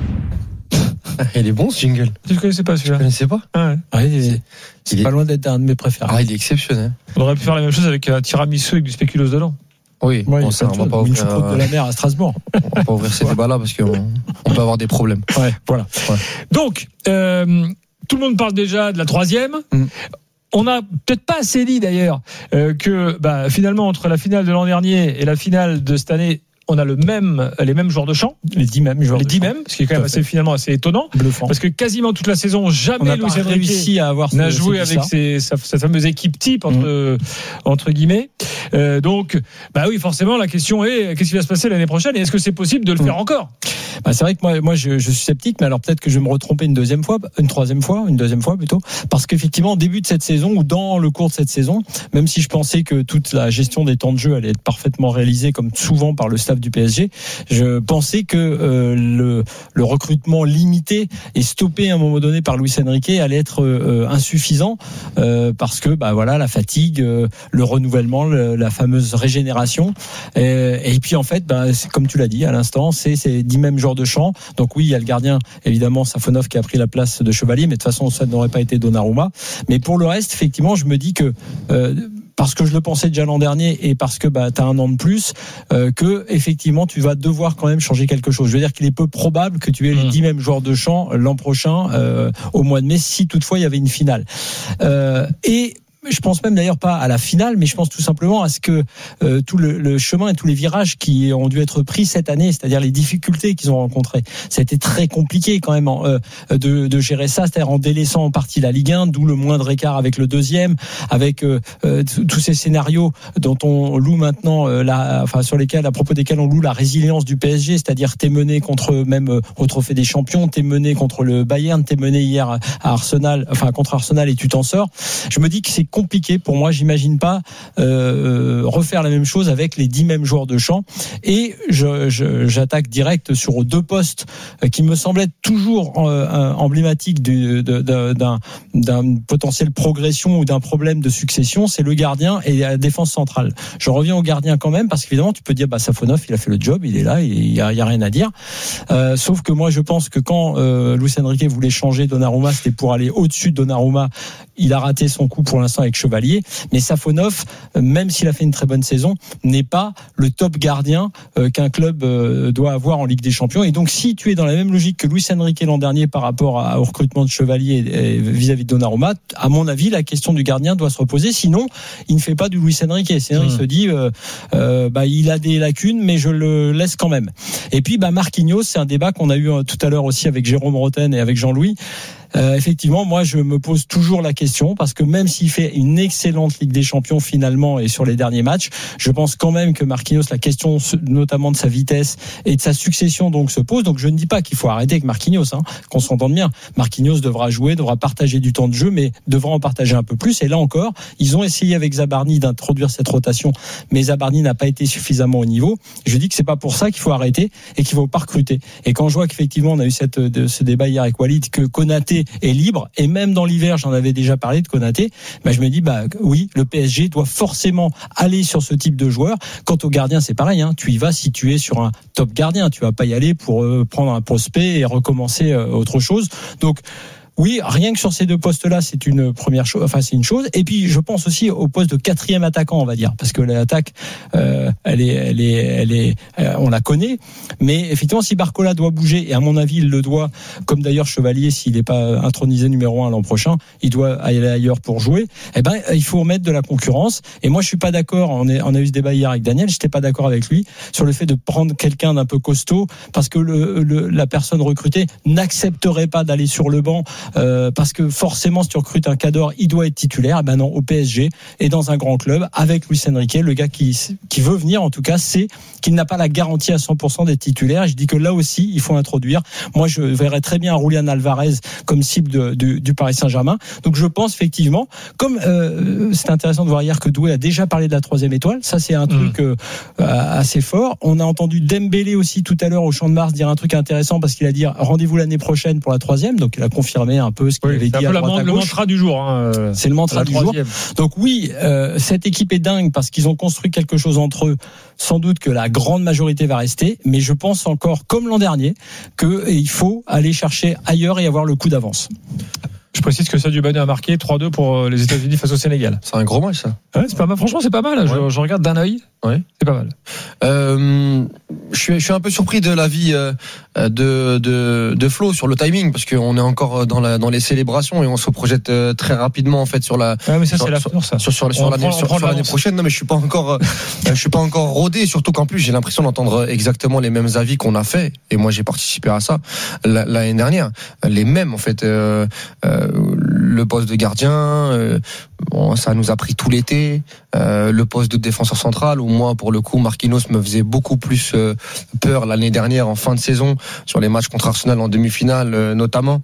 Il est bon ce jingle. Tu ne connaissais pas celui-là? Je ne connaissais pas. Ah ouais. Ah, il est, c'est il pas est... loin d'être un de mes préférés. Ah, il est exceptionnel. On aurait pu faire la même chose avec un tiramisu avec du spéculoos dedans. Oui, ouais, bon, ça, on va pas une ouvrir, choucroute de la mer à Strasbourg. On va pas ouvrir ces débats-là parce qu'on on peut avoir des problèmes. Ouais, voilà. Ouais. Donc, euh, tout le monde parle déjà de la troisième. Mm. On n'a peut-être pas assez dit d'ailleurs euh, que bah, finalement entre la finale de l'an dernier et la finale de cette année, on a le même, les mêmes joueurs de champ, les dix mêmes joueurs, les de dix champ. mêmes, ce qui est quand même assez, finalement assez étonnant, bluffant. Parce que quasiment toute la saison, jamais Luis Enrique réussi à avoir n'a joué avec ses, sa, sa fameuse équipe type entre mmh. entre guillemets. Euh, donc, bah oui, forcément, la question est qu'est-ce qui va se passer l'année prochaine et est-ce que c'est possible de le mmh. faire encore? Bah, c'est vrai que moi, moi, je, je suis sceptique, mais alors peut-être que je vais me retromper une deuxième fois, une troisième fois, une deuxième fois plutôt, parce qu'effectivement, au début de cette saison ou dans le cours de cette saison, même si je pensais que toute la gestion des temps de jeu allait être parfaitement réalisée, comme souvent par le staff du P S G, je pensais que euh, le, le recrutement limité et stoppé à un moment donné par Luis Enrique allait être euh, insuffisant euh, parce que bah voilà la fatigue, euh, le renouvellement, le, la fameuse régénération, et, et puis en fait, bah, c'est, comme tu l'as dit à l'instant, c'est c'est dix mêmes joueurs de champ. Donc oui, il y a le gardien, évidemment, Safonov qui a pris la place de Chevalier, mais de toute façon, ça n'aurait pas été Donnarumma. Mais pour le reste, effectivement, je me dis que euh, parce que je le pensais déjà l'an dernier et parce que bah, tu as un an de plus, euh, que effectivement tu vas devoir quand même changer quelque chose. Je veux dire qu'il est peu probable que tu aies mmh. les dix mêmes joueurs de champ l'an prochain, euh, au mois de mai, si toutefois il y avait une finale. Euh, et je pense même d'ailleurs pas à la finale, mais je pense tout simplement à ce que euh, tout le, le chemin et tous les virages qui ont dû être pris cette année, c'est-à-dire les difficultés qu'ils ont rencontrées. Ça a été très compliqué quand même euh, de, de gérer ça, c'est-à-dire en délaissant en partie la Ligue un, d'où le moindre écart avec le deuxième, avec euh, euh, tous ces scénarios dont on loue maintenant, euh, la, enfin sur lesquels, à propos desquels on loue la résilience du P S G, c'est-à-dire t'es mené contre même euh, au Trophée des Champions, t'es mené contre le Bayern, t'es mené hier à Arsenal, enfin contre Arsenal et tu t'en sors. Je me dis que c'est compliqué pour moi, j'imagine pas euh, refaire la même chose avec les dix mêmes joueurs de champ. Et je, je, j'attaque direct sur deux postes qui me semblaient toujours euh, emblématiques du, de, de, d'un, d'un potentiel progression ou d'un problème de succession, c'est le gardien et la défense centrale. Je reviens au gardien quand même parce qu'évidemment tu peux dire bah Safonov il a fait le job, il est là, il y a, il y a rien à dire. Euh, sauf que moi je pense que quand euh, Luis Enrique voulait changer Donnarumma, c'était pour aller au-dessus de Donnarumma. Il a raté son coup pour l'instant avec Chevalier, mais Safonov, même s'il a fait une très bonne saison, n'est pas le top gardien euh, qu'un club euh, doit avoir en Ligue des Champions. Et donc, si tu es dans la même logique que Luis Enrique l'an dernier par rapport à, au recrutement de Chevalier et, et vis-à-vis de Donnarumma, à mon avis, la question du gardien doit se reposer. Sinon, il ne fait pas du Luis Enrique. Sinon, mmh. il se dit, euh, euh, bah, il a des lacunes, mais je le laisse quand même. Et puis, bah, Marquinhos, c'est un débat qu'on a eu tout à l'heure aussi avec Jérôme Roten et avec Jean-Louis. Euh, effectivement, moi, je me pose toujours la question parce que même s'il fait une excellente Ligue des Champions finalement et sur les derniers matchs, je pense quand même que Marquinhos, la question notamment de sa vitesse et de sa succession donc se pose. Donc, je ne dis pas qu'il faut arrêter avec Marquinhos, hein, qu'on s'entende bien. Marquinhos devra jouer, devra partager du temps de jeu, mais devra en partager un peu plus. Et là encore, ils ont essayé avec Zabarni d'introduire cette rotation, mais Zabarni n'a pas été suffisamment au niveau. Je dis que c'est pas pour ça qu'il faut arrêter et qu'il faut pas recruter. Et quand je vois qu'effectivement on a eu cette, de, ce débat hier avec Walid, que Konaté est libre, et même dans l'hiver, j'en avais déjà parlé de Konaté, bah je me dis, bah oui, le P S G doit forcément aller sur ce type de joueur. Quant au gardien, c'est pareil, hein, tu y vas si tu es sur un top gardien, tu vas pas y aller pour euh, prendre un prospect et recommencer euh, autre chose. Donc, oui, rien que sur ces deux postes-là, c'est une première chose. Enfin, c'est une chose. Et puis, je pense aussi au poste de quatrième attaquant, on va dire, parce que l'attaque, euh, elle est, elle est, elle est, euh, on la connaît. Mais effectivement, si Barcola doit bouger, et à mon avis, il le doit, comme d'ailleurs Chevalier, s'il n'est pas intronisé numéro un l'an prochain, il doit aller ailleurs pour jouer. Eh ben, il faut remettre de la concurrence. Et moi, je suis pas d'accord. On, est, on a eu ce débat hier avec Daniel. J'étais pas d'accord avec lui sur le fait de prendre quelqu'un d'un peu costaud, parce que le, le, la personne recrutée n'accepterait pas d'aller sur le banc. Euh, parce que forcément, si tu recrutes un cadre, il doit être titulaire. Et ben non, au P S G et dans un grand club avec Luis Enrique, le gars qui qui veut venir, en tout cas, c'est qu'il n'a pas la garantie à cent pour cent d'être titulaire. Et je dis que là aussi, il faut introduire. Moi, je verrais très bien Julián Alvarez comme cible de, de, du Paris Saint-Germain. Donc, je pense effectivement, comme euh, c'est intéressant de voir hier que Doué a déjà parlé de la troisième étoile. Ça, c'est un truc euh, assez fort. On a entendu Dembélé aussi tout à l'heure au Champ de Mars dire un truc intéressant parce qu'il a dit rendez-vous l'année prochaine pour la troisième. Donc, il a confirmé un peu ce qu'il oui, avait dit à droite à gauche. Le mantra du jour. Hein, c'est le mantra du jour. Donc oui, euh, cette équipe est dingue parce qu'ils ont construit quelque chose entre eux. Sans doute que la grande majorité va rester, mais je pense encore, comme l'an dernier, qu'il faut aller chercher ailleurs et avoir le coup d'avance. Je précise que Sadio Mané a marqué trois deux pour les États-Unis face au Sénégal. C'est un gros match, ça. Ouais, c'est pas mal. Franchement, c'est pas mal. Ouais. Je, je regarde d'un œil. Ouais. C'est pas mal. Euh, je suis, je suis un peu surpris de l'avis euh, de, de, de Flo sur le timing, parce qu'on est encore dans la, dans les célébrations et on se projette euh, très rapidement, en fait, sur la, ouais, mais ça, sur, c'est la sur, sur, ça. sur, sur, sur l'année, sur, sur l'année prochaine. Non, mais je suis pas encore, euh, je suis pas encore rodé, surtout qu'en plus, j'ai l'impression d'entendre exactement les mêmes avis qu'on a fait. Et moi, j'ai participé à ça l'année dernière. Les mêmes, en fait, euh, euh, le poste de gardien, euh, bon, ça nous a pris tout l'été. Euh, le poste de défenseur central, où moi, pour le coup, Marquinhos me faisait beaucoup plus euh, peur l'année dernière en fin de saison, sur les matchs contre Arsenal en demi-finale euh, notamment.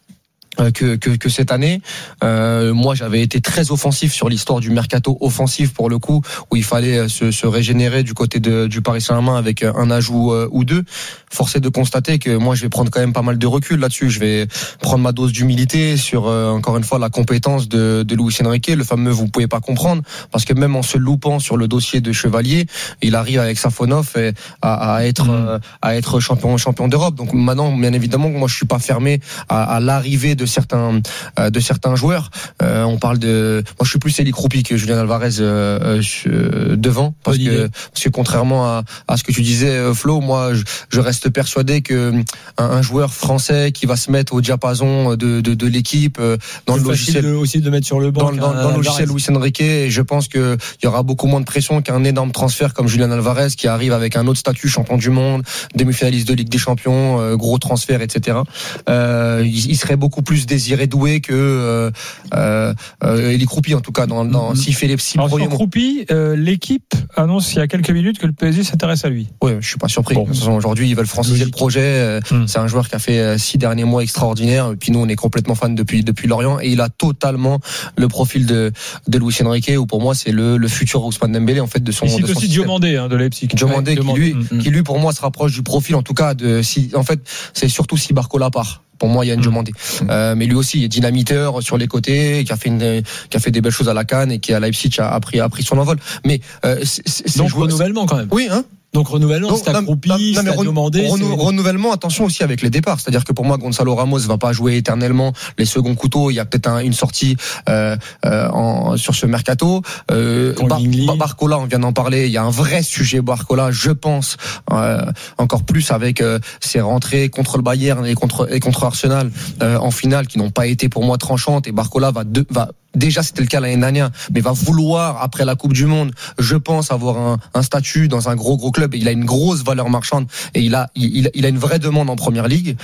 Que, que, que cette année, euh, moi j'avais été très offensif sur l'histoire du mercato offensif pour le coup, où il fallait se, se régénérer du côté de, du Paris Saint-Germain avec un ajout euh, ou deux. Force est de constater que moi je vais prendre quand même pas mal de recul là-dessus. Je vais prendre ma dose d'humilité sur euh, encore une fois la compétence de, de Luis Enrique, le fameux vous pouvez pas comprendre, parce que même en se loupant sur le dossier de Chevalier, il arrive avec Safonov et à, à être mmh. euh, à être champion champion d'Europe. Donc maintenant, bien évidemment, moi je suis pas fermé à, à l'arrivée de de certains euh, de certains joueurs. Euh, on parle de, moi je suis plus Eli Kroupi que Julián Alvarez euh, euh, devant, parce que parce que contrairement à, à ce que tu disais Flo, moi je, je reste persuadé que un, un joueur français qui va se mettre au diapason de de, de l'équipe euh, dans c'est le logiciel de, aussi de mettre sur le banc dans, dans, dans le logiciel Luis Enrique, et je pense que il y aura beaucoup moins de pression qu'un énorme transfert comme Julián Alvarez qui arrive avec un autre statut, champion du monde, demi-finaliste de Ligue des Champions, euh, gros transfert, et cetera. Euh, il, il serait beaucoup plus désiré doué que euh, euh, Eli Kroupi, en tout cas dans, dans, mm-hmm. s'il fait les six Alors, premiers mois. Kroupi, euh, l'équipe annonce il y a quelques minutes que le P S G s'intéresse à lui. Oui, je suis pas surpris. Bon. De toute façon, aujourd'hui, ils veulent franciser Logique. le projet. Euh, mm. C'est un joueur qui a fait euh, six derniers mois extraordinaires. Et puis nous, on est complètement fans depuis depuis Lorient, et il a totalement le profil de de Luis Enrique, où pour moi c'est le le futur Ousmane Dembélé en fait de son. Et c'est de son aussi Diomandé hein, de Leipzig. Diomandé ouais, qui lui mm. qui lui pour moi se rapproche du profil, en tout cas de si en fait c'est surtout si Barcola part. Pour moi, il y a une Diomandé. Mmh. Euh, mais lui aussi, il est dynamiteur sur les côtés, qui a fait une, qui a fait des belles choses à la CAN et qui à Leipzig a, a pris, a pris son envol. Mais euh, c'est, c'est donc joueur, renouvellement quand même. Oui, hein. Donc renouvellement, c'est accroupi, c'est demandé. Renou, renouvellement, attention aussi avec les départs. C'est-à-dire que pour moi, Gonzalo Ramos va pas jouer éternellement les seconds couteaux. Il y a peut-être un, une sortie euh, euh, en, sur ce mercato. Euh, Bar, Bar, Barcola, on vient d'en parler. Il y a un vrai sujet Barcola, je pense, euh, encore plus avec euh, ses rentrées contre le Bayern et contre et contre Arsenal euh, en finale, qui n'ont pas été pour moi tranchantes. Et Barcola va de, va déjà c'était le cas l'année dernière, mais va vouloir après la Coupe du Monde, je pense, avoir un, un statut dans un gros gros club, et il a une grosse valeur marchande, et il a il, il a une vraie demande en première ligue.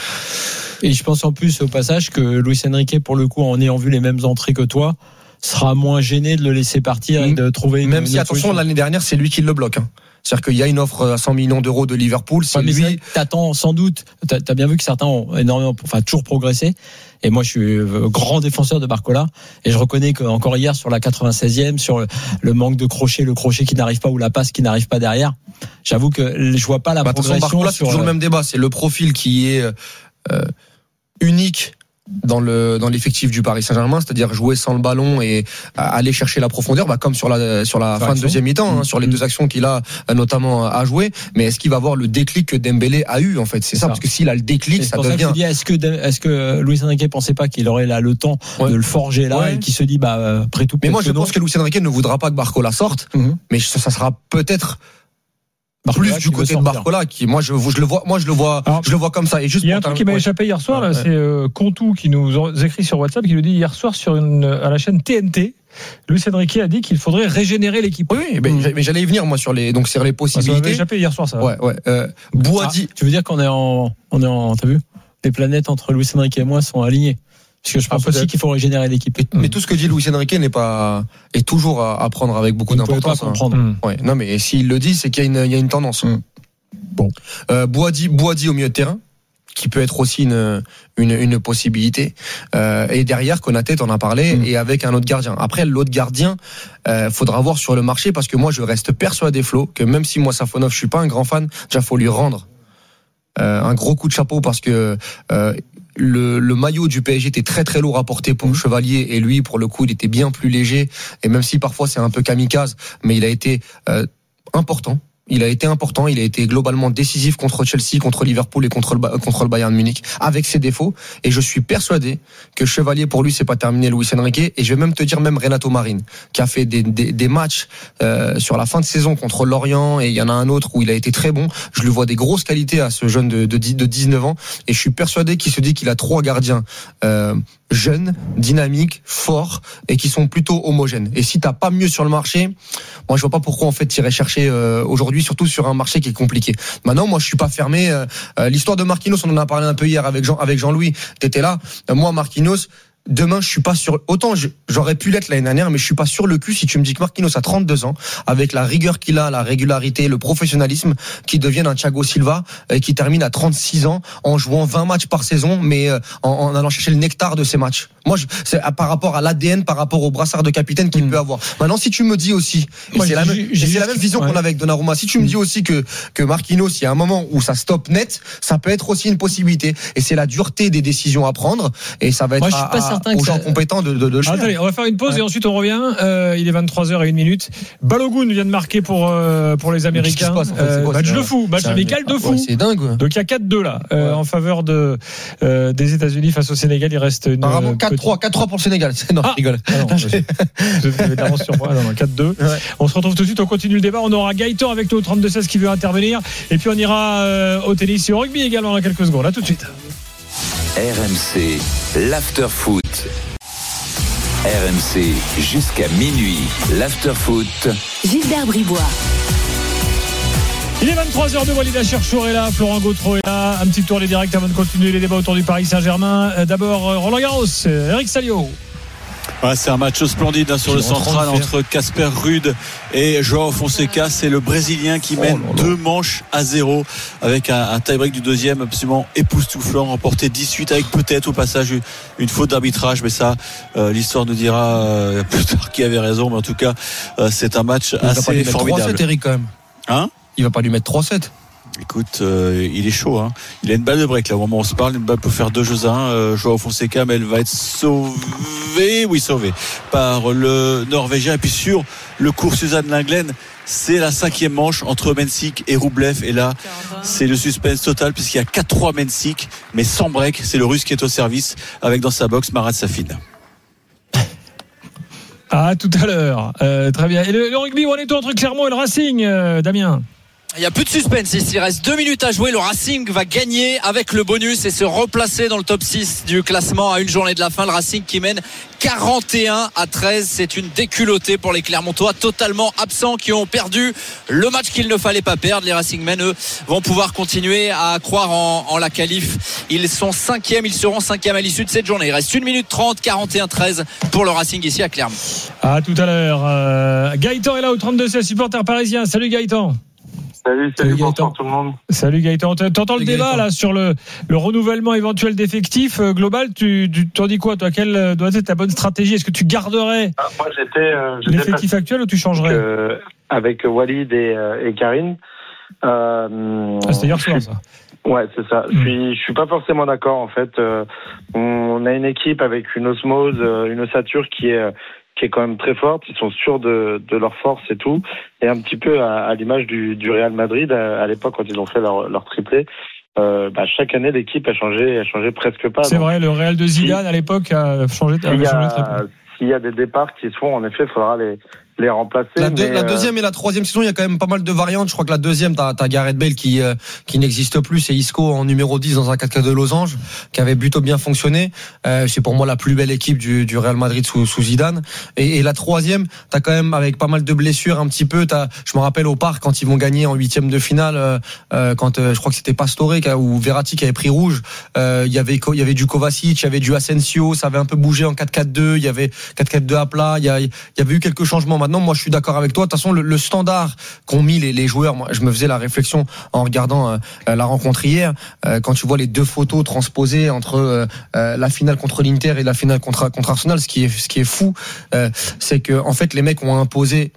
Et je pense en plus au passage que Luis Enrique, pour le coup, en ayant vu les mêmes entrées que toi, sera moins gêné de le laisser partir et de trouver une, même si une attention solution. L'année dernière c'est lui qui le bloque hein. C'est-à-dire qu'il y a une offre à cent millions d'euros de Liverpool. C'est ouais, mais lui. T'attends sans doute. T'as, t'as bien vu que certains ont énormément, enfin toujours progressé. Et moi, je suis grand défenseur de Barcola. Et je reconnais qu'encore hier, sur la quatre-vingt-seizième, sur le, le manque de crochet, le crochet qui n'arrive pas ou la passe qui n'arrive pas derrière, j'avoue que je vois pas la bah, progression. Barcola, c'est sur toujours le même débat. C'est le profil qui est euh, unique dans le dans l'effectif du Paris Saint-Germain, c'est-à-dire jouer sans le ballon et aller chercher la profondeur, bah comme sur la sur la fin de deuxième mi-temps, hein, sur les deux actions qu'il a notamment à jouer. Mais est-ce qu'il va avoir le déclic que Dembélé a eu en fait? C'est ça, ça, parce que s'il a le déclic, ça devient. Ça dis, est-ce que est-ce que Luis Enrique pensait pas qu'il aurait là le temps ouais. de le forger là ouais. et qu'il se dit bah après tout. Mais moi je pense que Luis Enrique ne voudra pas que Barcola sorte, mm-hmm. mais ça, ça sera peut-être. Barcola, plus du côté de Barcola qui moi je, je le vois moi je le vois Alors, je le vois comme ça et juste il y a un truc qui m'a ouais. échappé hier soir là ouais. c'est euh, Contou qui nous écrit sur WhatsApp qui nous dit hier soir sur une à la chaîne T N T Luis Enrique a dit qu'il faudrait régénérer l'équipe. Oui, mais, mmh. mais j'allais y venir moi sur les donc sur les possibilités. Ça m'a échappé hier soir ça. Ouais ouais. Euh, Boadi, ah, tu veux dire qu'on est en on est en t'as vu les planètes entre Luis Enrique et moi sont alignées. Parce que je pense ah, aussi qu'il faut régénérer l'équipe. Mais mmh. tout ce que dit Luis Enrique n'est pas est toujours à, à prendre avec beaucoup il d'importance. Pas comprendre. Hein. Mmh. Ouais. Non mais s'il le dit, c'est qu'il y a une il y a une tendance. Mmh. Bon, euh, Boadi, Boadi au milieu de terrain, qui peut être aussi une une, une possibilité. Euh, et derrière, Konaté, t'en as parlé, mmh. et avec un autre gardien. Après, l'autre gardien, euh, faudra voir sur le marché parce que moi, je reste persuadé, Flo, que même si moi Safonov, je suis pas un grand fan, déjà faut lui rendre euh, un gros coup de chapeau parce que euh, le, le maillot du P S G était très très lourd à porter pour mmh. Chevalier et lui, pour le coup, il était bien plus léger. Et même si parfois c'est un peu kamikaze, mais il a été euh, important. Il a été important, il a été globalement décisif contre Chelsea, contre Liverpool et contre le, contre le Bayern Munich, avec ses défauts. Et je suis persuadé que Chevalier, pour lui, c'est pas terminé Luis Enrique. Et je vais même te dire, même Renato Marin, qui a fait des, des, des matchs euh, sur la fin de saison contre Lorient, et il y en a un autre où il a été très bon. Je lui vois des grosses qualités à ce jeune de, de, de dix-neuf ans. Et je suis persuadé qu'il se dit qu'il a trois gardiens euh, jeunes, dynamiques, forts, et qui sont plutôt homogènes. Et si t'as pas mieux sur le marché, moi je vois pas pourquoi en fait t'irais chercher euh, aujourd'hui, surtout sur un marché qui est compliqué. Maintenant, moi je suis pas fermé. Euh, l'histoire de Marquinhos, on en a parlé un peu hier avec Jean, avec Jean-Louis. T'étais là. Euh, moi, Marquinhos. Demain, je suis pas sûr. Autant j'aurais pu l'être l'année dernière, mais je suis pas sur le cul si tu me dis que Marquinhos a trente-deux ans, avec la rigueur qu'il a, la régularité, le professionnalisme, qui devienne un Thiago Silva et qui termine à trente-six ans en jouant vingt matchs par saison, mais en, en allant chercher le nectar de ces matchs. Moi, je, c'est par rapport à l'A D N, par rapport au brassard de capitaine qu'il mmh. peut avoir. Maintenant, si tu me dis aussi, et Moi, c'est, la même, et c'est la même vision ouais. qu'on a avec Donnarumma. Si tu me dis aussi que que Marquinhos, il y a un moment où ça stoppe net, ça peut être aussi une possibilité. Et c'est la dureté des décisions à prendre, et ça va être. Moi, je suis pas à, certain aux que gens ça... compétents de, de, de le faire. Attendez, on va faire une pause ouais. et ensuite on revient. Euh, il est vingt-trois heures zéro une minute. Balogun vient de marquer pour euh, pour les Américains. Passe, euh, quoi, match de fou, match amical de fou. Ouais, c'est dingue. Ouais. Donc il y a quatre deux là euh, ouais. en faveur de euh, des États-Unis face au Sénégal. Il reste une apparemment quatre trois, quatre trois pour le Sénégal. Non, ah, je rigole. Ah non, je d'avance sur moi. Non, non, quatre deux. Ouais. On se retrouve tout de suite. On continue le débat. On aura Gaëtan avec nous au trente-deux seize qui veut intervenir. Et puis on ira euh, au tennis et au rugby également dans quelques secondes. Là tout de suite. R M C, l'after-foot. R M C, jusqu'à minuit, l'after-foot. Gilbert Bribois. Il est vingt-trois heures deux, Walid Acharchour est là, Florent Gautreau est là. Un petit tour des directs avant de continuer les débats autour du Paris Saint-Germain. D'abord, Roland Garros, Eric Salio. Ouais, c'est un match splendide hein, sur le central entre Casper Ruud et Joao Fonseca. C'est le Brésilien qui mène oh là là. deux manches à zéro avec un, un tie-break du deuxième absolument époustouflant, remporté dix-huit avec peut-être au passage une, une faute d'arbitrage, mais ça euh, l'histoire nous dira euh, plus tard qui avait raison, mais en tout cas euh, c'est un match il assez va pas formidable. trois sept, Eric, quand même. Hein Il va pas lui mettre trois sept. Écoute, euh, il est chaud. Hein. Il a une balle de break là. Au moment où on se parle, une balle peut faire deux jeux à un. Euh, Joao Fonseca, mais elle va être sauvée, oui sauvée par le Norvégien. Et puis sur le court Suzanne Lenglen, c'est la cinquième manche entre Mensik et Roublev. Et là, c'est le suspense total puisqu'il y a quatre trois Mensik, mais sans break. C'est le Russe qui est au service avec dans sa boxe Marat Safin. Ah, tout à l'heure. Euh, très bien. Et le, le rugby, où en est-on entre Clermont et le Racing, euh, Damien? Il n'y a plus de suspense ici, il reste deux minutes à jouer. Le Racing va gagner avec le bonus et se replacer dans le top six du classement à une journée de la fin. Le Racing qui mène quarante et un à treize. C'est une déculottée pour les Clermontois totalement absents qui ont perdu le match qu'il ne fallait pas perdre. Les Racingmen, eux, vont pouvoir continuer à croire en, en la qualif. Ils sont cinquième, ils seront cinquième à l'issue de cette journée. Il reste une minute trente, quarante et un treize pour le Racing ici à Clermont. À tout à l'heure. Euh, Gaëtan est là au trente-deux, c'est supporter parisien. Salut Gaëtan. Salut, salut, bonsoir tout le monde. Salut Gaëtan. T'entends le débat là sur le, le renouvellement éventuel d'effectifs euh, global. Tu, tu t'en dis quoi toi? Quelle doit être ta bonne stratégie? Est-ce que tu garderais ah, moi, j'étais, euh, j'étais l'effectif actuel ou tu changerais euh, avec Walid et, euh, et Karine? Euh, ah, c'était hier soir, ça. Ouais, c'est ça. Je suis, je suis pas forcément d'accord en fait. Euh, on a une équipe avec une osmose, une ossature qui est qui est quand même très forte. Ils sont sûrs de, de leur force et tout. Et un petit peu à, à l'image du, du Real Madrid à, à l'époque quand ils ont fait leur, leur triplé. Euh, bah, chaque année l'équipe a changé, a changé presque pas. C'est donc, vrai, le Real de Zidane si, à l'époque a changé. A s'il, y changé a, très peu. s'il y a des départs qui se font, en effet, il faudra les les remplacer. La, deux, mais la euh... deuxième et la troisième saison, il y a quand même pas mal de variantes. Je crois que la deuxième, t'as, t'as Gareth Bale qui euh, qui n'existe plus, c'est Isco en numéro dix dans un quatre quatre de Losange, qui avait plutôt bien fonctionné. Euh, c'est pour moi la plus belle équipe du, du Real Madrid sous, sous Zidane. Et, et la troisième, t'as quand même avec pas mal de blessures un petit peu. T'as, je me rappelle au Parc quand ils vont gagner en huitième de finale, euh, quand euh, je crois que c'était Pastore ou Verratti qui avait pris rouge. Euh, il y avait il y avait du Kovacic, il y avait du Asensio, ça avait un peu bougé en quatre quatre deux. Il y avait quatre quatre deux à plat. Il y, a, il y avait eu quelques changements. Maintenant, moi, je suis d'accord avec toi. De toute façon, le, le standard qu'ont mis les, les joueurs, moi, je me faisais la réflexion en regardant euh, la rencontre hier, euh, quand tu vois les deux photos transposées entre euh, euh, la finale contre l'Inter et la finale contre contre Arsenal, ce qui est ce qui est fou, euh, c'est que en fait les mecs ont imposé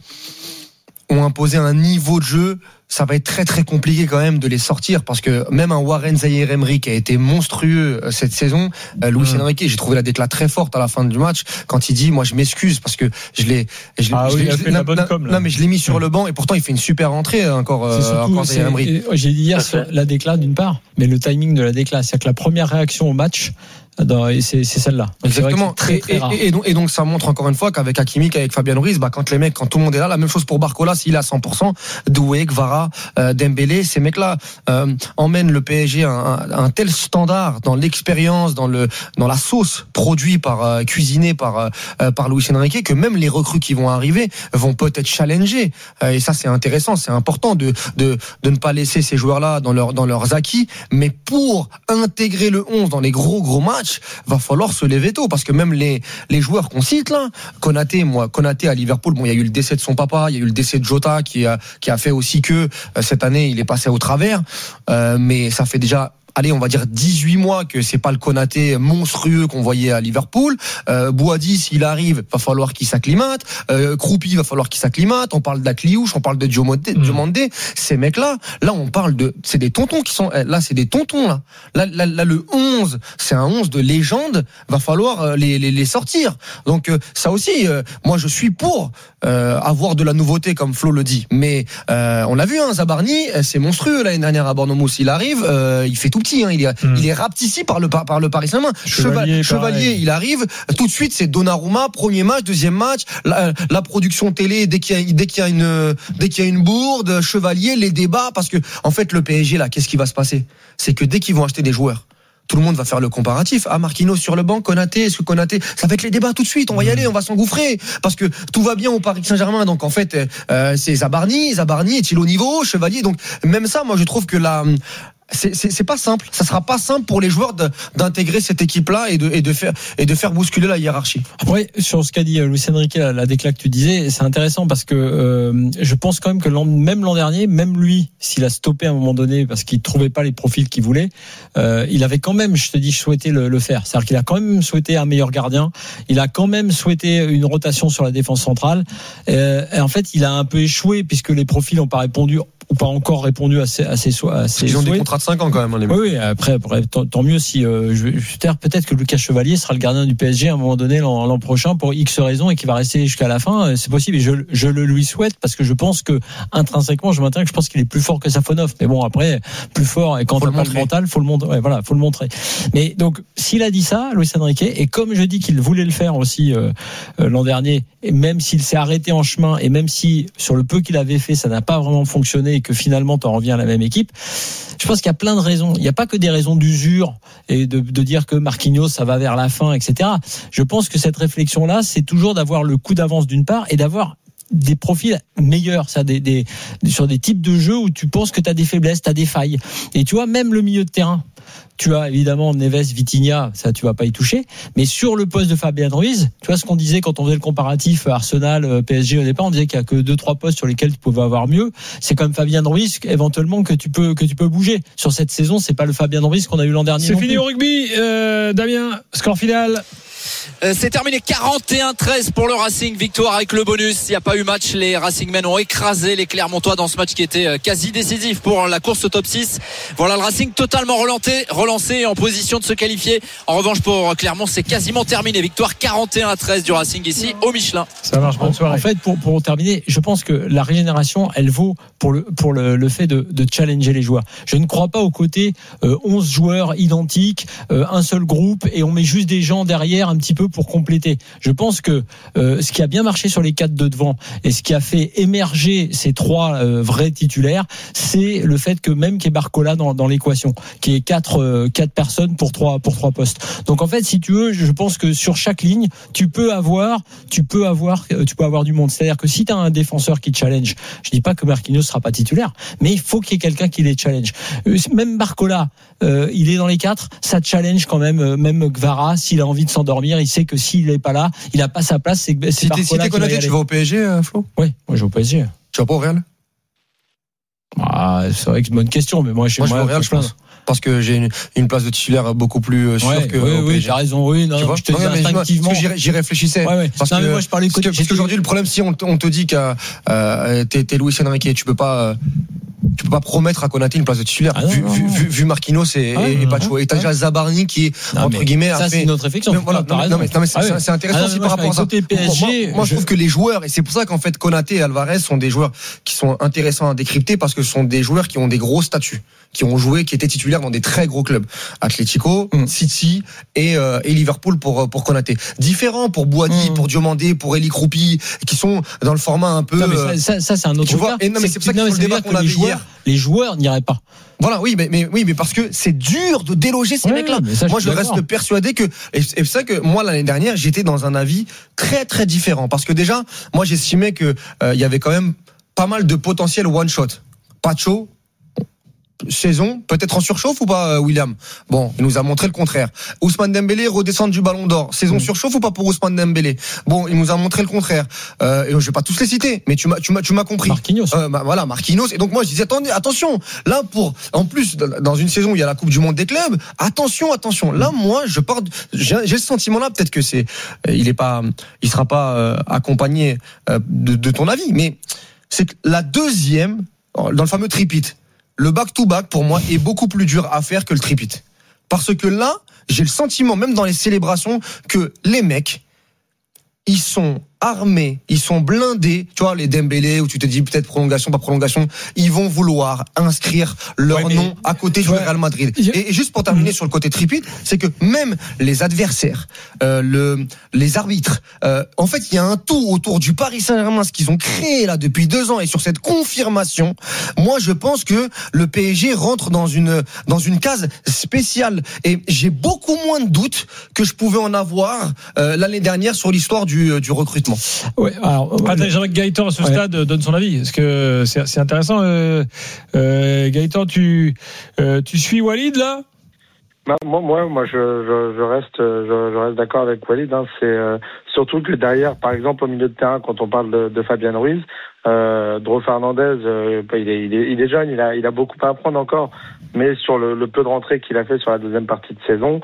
ont imposé un niveau de jeu. Ça va être très très compliqué quand même de les sortir parce que même un Warren Zaïre-Emery qui a été monstrueux cette saison, euh, Luis mmh. Enrique, j'ai trouvé la déclat très forte à la fin du match quand il dit moi je m'excuse parce que je l'ai je l'ai, ah je oui, l'ai, il a fait la bonne com, non mais je l'ai mis sur le banc et pourtant il fait une super entrée encore, euh, surtout, encore Zaïre-Emery. J'ai dit hier sur la déclat d'une part, mais le timing de la déclat, c'est-à-dire que la première réaction au match c'est, c'est celle-là. Donc exactement. C'est très, très et, et, et, donc, et donc ça montre encore une fois qu'avec Hakimi, qu'avec Fabian Ruiz, bah quand les mecs, quand tout le monde est là, la même chose pour Barcola, s'il est à cent pour cent, Doué, Kvara, euh, Dembélé, ces mecs-là euh, emmènent le P S G à un, à un tel standard dans l'expérience, dans le dans la sauce produite par euh, cuisinée par euh, par Luis Enrique que même les recrues qui vont arriver vont peut-être challenger. Euh, et ça c'est intéressant, c'est important de de de ne pas laisser ces joueurs-là dans leur dans leurs acquis, mais pour intégrer le onze dans les gros gros matchs, va falloir se lever tôt parce que même les les joueurs qu'on cite là, Konaté, moi Konaté à Liverpool, bon il y a eu le décès de son papa, il y a eu le décès de Jota qui a qui a fait aussi que euh, cette année il est passé au travers, euh, mais ça fait déjà allez, on va dire dix-huit mois que c'est pas le Konaté monstrueux qu'on voyait à Liverpool. Euh, Boadi, s'il arrive, va falloir qu'il s'acclimate. Euh, Kroupi, va falloir qu'il s'acclimate. On parle d'Akliouche, on parle de Diomande. Mmh. Diomande. Ces mecs-là, là, on parle de, c'est des tontons qui sont, là, c'est des tontons, là. Là, là, là le onze, c'est un onze de légende. Va falloir les, les, les sortir. Donc, euh, ça aussi, euh, moi, je suis pour, euh, avoir de la nouveauté, comme Flo le dit. Mais, euh, on l'a vu, hein, Zabarni, c'est monstrueux, l'année dernière à Bournemouth. Il arrive, euh, il fait tout petit, hein, il est, mmh. il est rapetissé par le, par, par le Paris Saint-Germain. Chevalier, Chevalier, il arrive, tout de suite, c'est Donnarumma, premier match, deuxième match, la, la production télé, dès qu'il y a, dès qu'il y a une, dès qu'il y a une bourde, Chevalier, les débats, parce que, en fait, le P S G, là, qu'est-ce qui va se passer? C'est que dès qu'ils vont acheter des joueurs, tout le monde va faire le comparatif. Ah, Marquinhos sur le banc, Konaté, est-ce que Konaté, ça va être les débats tout de suite, on va y aller, on va s'engouffrer, parce que tout va bien au Paris Saint-Germain, donc en fait, euh, c'est Zabarni, Zabarni est-il au niveau, Chevalier, donc, même ça, moi, je trouve que la, C'est, c'est, c'est pas simple. Ça sera pas simple pour les joueurs de, d'intégrer cette équipe-là et de, et de faire, et de faire bousculer la hiérarchie. Après, sur ce qu'a dit Luis Enrique, la, la déclat que tu disais, c'est intéressant parce que euh, je pense quand même que l'an, même l'an dernier, même lui, s'il a stoppé à un moment donné parce qu'il trouvait pas les profils qu'il voulait, euh, il avait quand même, je te dis, souhaité le, le faire. C'est-à-dire qu'il a quand même souhaité un meilleur gardien. Il a quand même souhaité une rotation sur la défense centrale. Euh, et en fait, il a un peu échoué puisque les profils n'ont pas répondu. Ou pas encore répondu à ses, à ses, à ses Ils ont souhaits. des contrats de cinq ans quand même. Oui, oui, après, après tant, tant mieux si euh, je, je dire peut-être que Lucas Chevalier sera le gardien du P S G à un moment donné l'an, l'an prochain pour X raisons et qu'il va rester jusqu'à la fin. C'est possible et je, je le lui souhaite parce que je pense que intrinsèquement, je maintiens que je pense qu'il est plus fort que Safonov. Mais bon, après, plus fort et quand on a le mental, faut le montrer. Ouais, voilà, faut le montrer. Mais donc, s'il a dit ça, Luis Enrique, et comme je dis qu'il voulait le faire aussi euh, euh, l'an dernier, et même s'il s'est arrêté en chemin et même si sur le peu qu'il avait fait, ça n'a pas vraiment fonctionné et que finalement t'en revient à la même équipe. Je pense qu'il y a plein de raisons. Il n'y a pas que des raisons d'usure et de, de dire que Marquinhos, ça va vers la fin, et cetera. Je pense que cette réflexion-là, c'est toujours d'avoir le coup d'avance d'une part et d'avoir des profils meilleurs, ça, des, des, sur des types de jeux où tu penses que tu as des faiblesses, tu as des failles. Et tu vois, même le milieu de terrain, tu as évidemment Neves, Vitinha, ça tu vas pas y toucher, mais sur le poste de Fabian Ruiz, tu vois ce qu'on disait quand on faisait le comparatif Arsenal, P S G au départ, on disait qu'il y a que deux trois postes sur lesquels tu pouvais avoir mieux. C'est comme Fabian Ruiz éventuellement que tu peux que tu peux bouger. Sur cette saison, c'est pas le Fabian Ruiz qu'on a eu l'an dernier. C'est fini plus. Au rugby, euh, Damien, score final. Euh, c'est terminé quarante et un treize pour le Racing, victoire avec le bonus. Il n'y a pas eu match, les Racingmen ont écrasé les Clermontois dans ce match qui était quasi décisif pour la course au top six. Voilà le Racing totalement relancé, relancé en position de se qualifier. En revanche pour Clermont, c'est quasiment terminé, victoire quarante et un à treize du Racing ici au Michelin. Ça marche, bonne soirée. En fait, pour, pour terminer, je pense que la régénération, elle vaut pour le, pour le, le fait de, de challenger les joueurs. Je ne crois pas au côté euh, onze joueurs identiques, euh, un seul groupe, et on met juste des gens derrière un petit peu pour compléter. Je pense que euh, ce qui a bien marché sur les quatre de devant et ce qui a fait émerger ces trois euh, vrais titulaires, c'est le fait que même qu'il y ait Barcola dans, dans l'équation, qu'il y ait quatre, euh, quatre personnes pour trois, pour trois postes. Donc en fait, si tu veux, je pense que sur chaque ligne, tu peux avoir, tu peux avoir, tu peux avoir du monde. C'est-à-dire que si tu as un défenseur qui challenge, je dis pas que Marquinhos sera pas titulaire, mais il faut qu'il y ait quelqu'un qui les challenge. Même Barcola, euh, il est dans les quatre, ça challenge quand même. Même Gvara, s'il a envie de s'endormir, il sait que s'il est pas là, il a pas sa place. C'est, c'est si t'es, si t'es Konaté, tu vas au P S G, Flo? Oui, moi je vais au P S G. Tu vas pas au Real? Ah, c'est vrai que c'est une bonne question, mais moi, chez moi, moi je vais au Real, je pense. Parce que j'ai une, une place de titulaire beaucoup plus sûre ouais, que oui, au P S G. Oui, t'as raison, oui, non, tu vois, je te dis instinctivement. Parce que j'y, j'y réfléchissais. Ouais, ouais. Parce, non, que, mais moi, je parlais parce, que, parce qu'aujourd'hui, le problème, si on, on te dit que euh, t'es, t'es Luis Enrique, tu peux pas, euh, tu peux pas promettre à Konaté une place de titulaire. Ah, vu, non, vu, non. vu, vu Marquinhos et, ah, et, et Pacho. Et t'as déjà Zabarni qui est, non, entre guillemets, ça, a fait. C'est notre réflexion. Voilà, non, non, mais, non, mais c'est, ah, c'est intéressant ah, aussi par rapport à ça. P S G, moi, moi, je trouve que les joueurs, et c'est pour ça qu'en fait, Konaté et Alvarez sont des joueurs qui sont intéressants à décrypter parce que ce sont des joueurs qui ont des gros statuts, qui ont joué, qui étaient titulaires dans des très gros clubs. Atlético, mm. City et, euh, et Liverpool pour, pour Konaté. Différents pour Boadi, mm. pour Diomandé, pour Eli Kroupi, qui sont dans le format un peu. Non, mais ça, ça, ça, c'est un autre tu vois, et non, mais c'est, c'est pour ça que le débat qu'on avait hier. Les joueurs n'iraient pas. Voilà, oui, mais, mais, oui, mais parce que c'est dur de déloger ces ouais, mecs-là. Ça, moi, je, je reste persuadé que, et c'est ça que moi, l'année dernière, j'étais dans un avis très, très différent. Parce que déjà, moi, j'estimais que, euh, il y avait quand même pas mal de potentiel one-shot. Pacho, saison, peut-être en surchauffe ou pas, William? Bon, il nous a montré le contraire. Ousmane Dembélé redescend du Ballon d'Or. Saison mmh. surchauffe ou pas pour Ousmane Dembélé? Bon, il nous a montré le contraire. Euh, et je vais pas tous les citer, mais tu m'as, tu m'as, tu m'as compris. Marquinhos. Euh, bah, voilà, Marquinhos. Et donc moi, je disais, attendez, attention. Là, pour, en plus, dans une saison où il y a la Coupe du Monde des clubs, attention, attention. Là, moi, je pars, j'ai, j'ai ce sentiment-là. Peut-être que c'est, il est pas, il sera pas euh, accompagné euh, de, de ton avis, mais c'est que la deuxième, dans le fameux tripit. Le back-to-back, pour moi, est beaucoup plus dur à faire que le tripit. Parce que là, j'ai le sentiment, même dans les célébrations, que les mecs, ils sont armés, ils sont blindés. Tu vois, les Dembélé, où tu te dis peut-être prolongation, pas prolongation, ils vont vouloir inscrire leur ouais, nom à côté du Real Madrid. Et, et juste pour terminer mmh. sur le côté tripit, c'est que même les adversaires, euh, le, les arbitres, euh, en fait, il y a un tout autour du Paris Saint-Germain, ce qu'ils ont créé là depuis deux ans, et sur cette confirmation, moi, je pense que le P S G rentre dans une dans une case spéciale. Et j'ai beaucoup moins de doutes que je pouvais en avoir euh, l'année dernière sur l'histoire du, du recrutement. Ouais, alors, Attends, j'aimerais que Gaëtan à ce ouais. stade donne son avis. Est-ce que c'est, c'est intéressant, euh, euh, Gaëtan, tu euh, tu suis Walid là? Bah, moi, moi, moi, je, je, je reste, je, je reste d'accord avec Walid. Hein. C'est euh, surtout que derrière, par exemple, au milieu de terrain, quand on parle de, de Fabian Ruiz, euh, Dro Fernandez, euh, il, est, il, est, il est jeune, il a, il a beaucoup à apprendre encore. Mais sur le, le peu de rentrée qu'il a fait sur la deuxième partie de saison,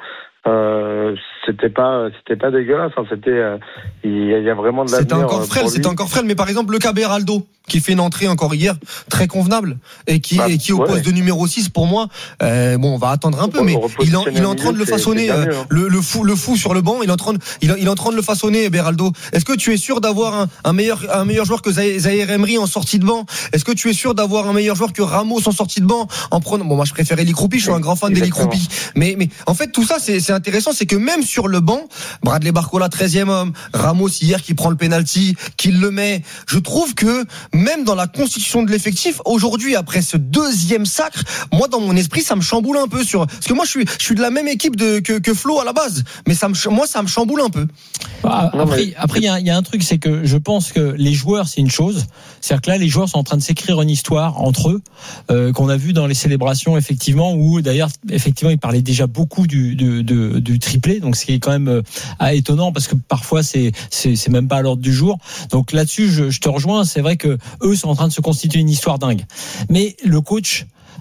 euh, c'était pas, c'était pas dégueulasse. Hein. C'était, euh, il y a vraiment de l'avenir. C'était encore frêle, c'était encore frêle. Mais par exemple, le Beraldo, qui fait une entrée encore hier très convenable et qui, bah, et qui est au ouais. poste de numéro six pour moi. Euh, bon, on va attendre un peu, mais il, en, il est en train de le façonner. C'est, c'est euh, le, le fou, le fou sur le banc. Il est en train de, il, il est en train de le façonner, Beraldo. Est-ce que tu es sûr d'avoir un, un meilleur, un meilleur joueur que Zahir Emery en sortie de banc? Est-ce que tu es sûr d'avoir un meilleur joueur que Ramos en sortie de banc en prenant? Bon, moi, je préfère Eli Kroupi. Je suis un grand fan d'Eli Kroupi. Mais, mais en fait, tout ça, c'est, c'est intéressant, c'est que même sur le banc, Bradley Barcola, treizième homme, Ramos hier qui prend le penalty, qui le met. Je trouve que même dans la constitution de l'effectif, aujourd'hui, après ce deuxième sacre, moi, dans mon esprit, ça me chamboule un peu sur, parce que moi, je suis, je suis de la même équipe de, que, que Flo à la base. Mais ça me, moi, ça me chamboule un peu. Bah, après, après, il y a, y a un truc, c'est que je pense que les joueurs, c'est une chose. C'est-à-dire que là, les joueurs sont en train de s'écrire une histoire entre eux, euh, qu'on a vu dans les célébrations, effectivement, où d'ailleurs, effectivement, ils parlaient déjà beaucoup du, du, du, du triplé. Donc, ce qui est quand même euh, étonnant parce que parfois, c'est, c'est, c'est même pas à l'ordre du jour. Donc là-dessus, je, je te rejoins. C'est vrai que eux sont en train de se constituer une histoire dingue. Mais le coach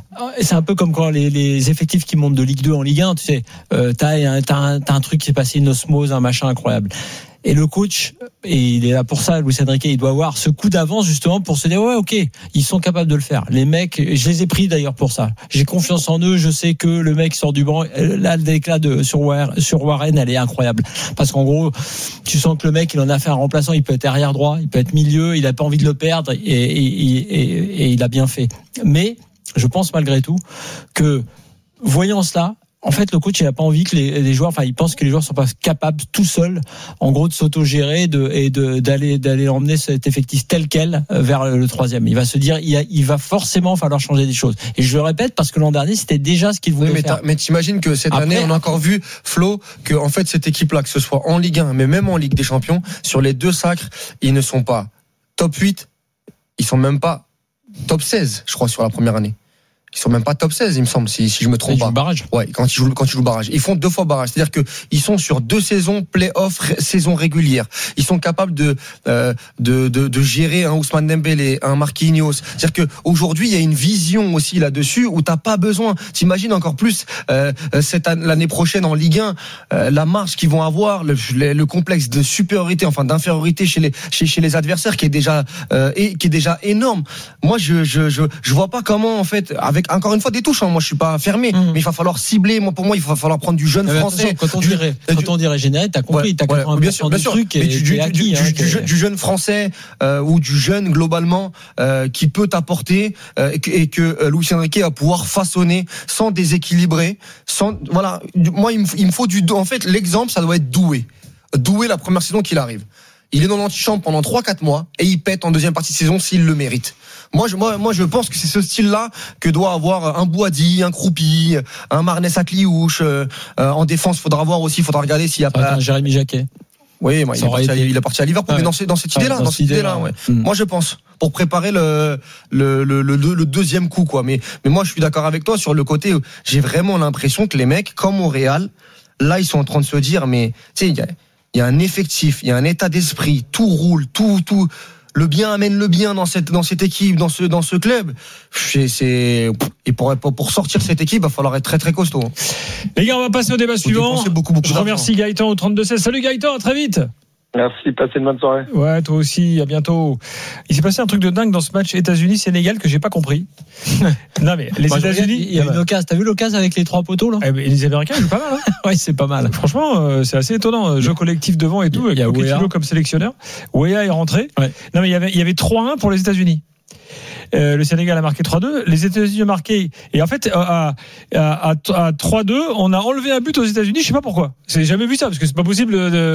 C'est un peu comme quand les, les effectifs qui montent de Ligue deux en Ligue un, tu sais, euh, t'as, un, t'as, un, t'as un truc qui s'est passé, une osmose, un machin incroyable. Et le coach, et il est là pour ça, Luis Enrique, il doit avoir ce coup d'avance justement pour se dire ouais, ok, ils sont capables de le faire. Les mecs, je les ai pris d'ailleurs pour ça. J'ai confiance en eux. Je sais que le mec sort du banc. Là, l'éclat de sur Warren, sur Warren, elle est incroyable parce qu'en gros, tu sens que le mec, il en a fait un remplaçant. Il peut être arrière droit, il peut être milieu. Il a pas envie de le perdre et, et, et, et, et il a bien fait. Mais je pense malgré tout que voyant cela. En fait, le coach, il a pas envie que les, les joueurs, enfin, il pense que les joueurs sont pas capables tout seuls, en gros, de s'autogérer de, et de, d'aller, d'aller emmener cet effectif tel quel vers le, le troisième. Il va se dire, il, a, il va forcément falloir changer des choses. Et je le répète parce que l'an dernier, c'était déjà ce qu'il voulait oui, mais faire. Mais t'imagines que cette Après, année, on a encore vu, Flo, que, en fait, cette équipe-là, que ce soit en Ligue un, mais même en Ligue des Champions, sur les deux sacres, ils ne sont pas top huit, ils sont même pas top seize, je crois, sur la première année. Ils sont même pas top seize, il me semble, si, si je me trompe ils pas. jouent le barrage. Ouais, quand ils jouent, quand ils jouent le barrage. Ils font deux fois barrage. C'est-à-dire que ils sont sur deux saisons play-off, ré, saison régulière. Ils sont capables de, euh, de, de, de gérer un Ousmane Dembélé, un Marquinhos. C'est-à-dire que aujourd'hui, il y a une vision aussi là-dessus où t'as pas besoin. T'imagines encore plus, euh, cette année, l'année prochaine en Ligue un, euh, la marge qu'ils vont avoir, le, le, le complexe de supériorité, enfin d'infériorité chez les, chez, chez les adversaires qui est déjà, euh, et, qui est déjà énorme. Moi, je, je, je, je vois pas comment, en fait, avec encore une fois des touches, hein. Moi je suis pas fermé, mmh. mais il va falloir cibler. Moi pour moi il va falloir prendre du jeune mais français. Quand on dirait, quand on dit régénérer, t'as compris, ouais, t'as quatre-vingts pour cent ouais, bien sûr, bien sûr. Du truc mais du, du, acquis, du, hein, du, du, du jeune français euh, ou du jeune globalement euh, qui peut t'apporter euh, et que, et que euh, Luis Enrique va pouvoir façonner sans déséquilibrer, sans voilà. Moi il me, il me faut du en fait l'exemple ça doit être Doué. Doué la première saison qu'il arrive. Il est dans l'antichambre pendant trois quatre mois et il pète en deuxième partie de saison s'il le mérite. Moi je, moi, moi, je pense que c'est ce style-là que doit avoir un Boadi, un Croupi, un Marnès Akliouche. Euh, en défense, il faudra voir aussi, il faudra regarder s'il y a pas. Un Jérémy Jacquet. Oui, moi, il, est parti, été... il est parti à Liverpool, ouais. mais dans, ce, dans cette idée-là, ouais, dans, dans cette idée-là, idée-là ouais. Mmh. Moi, je pense pour préparer le le, le le le deuxième coup, quoi. Mais mais moi, je suis d'accord avec toi sur le côté. Où j'ai vraiment l'impression que les mecs, comme au Real, là, ils sont en train de se dire, mais tu sais, il y a il y a un effectif, il y a un état d'esprit, tout roule, tout tout. Le bien amène le bien dans cette dans cette équipe, dans ce dans ce club. C'est, c'est et pour pour sortir cette équipe, il va falloir être très très costaud. Les gars, on va passer au débat suivant. Beaucoup, beaucoup Je remercie Gaëtan au trente-deux seize. Salut Gaëtan, à très vite. Merci, passez une bonne soirée. Ouais, toi aussi, à bientôt. Il s'est passé un truc de dingue dans ce match États-Unis-Sénégal que j'ai pas compris. Non mais les Moi, États-Unis, il y a une occasion. T'as vu l'occasion avec les trois poteaux là? Eh ben, les Américains jouent pas mal. Hein. Ouais, c'est pas mal. Franchement, euh, c'est assez étonnant. Jeu collectif devant et tout. Il y a Pochettino comme sélectionneur. Weah est rentré. Ouais. Non mais il y avait il y avait trois un pour les États-Unis. Euh, le Sénégal a marqué trois deux, les États-Unis ont marqué, et en fait à, à, à, à trois deux on a enlevé un but aux États-Unis, je sais pas pourquoi, j'ai jamais vu ça parce que c'est pas possible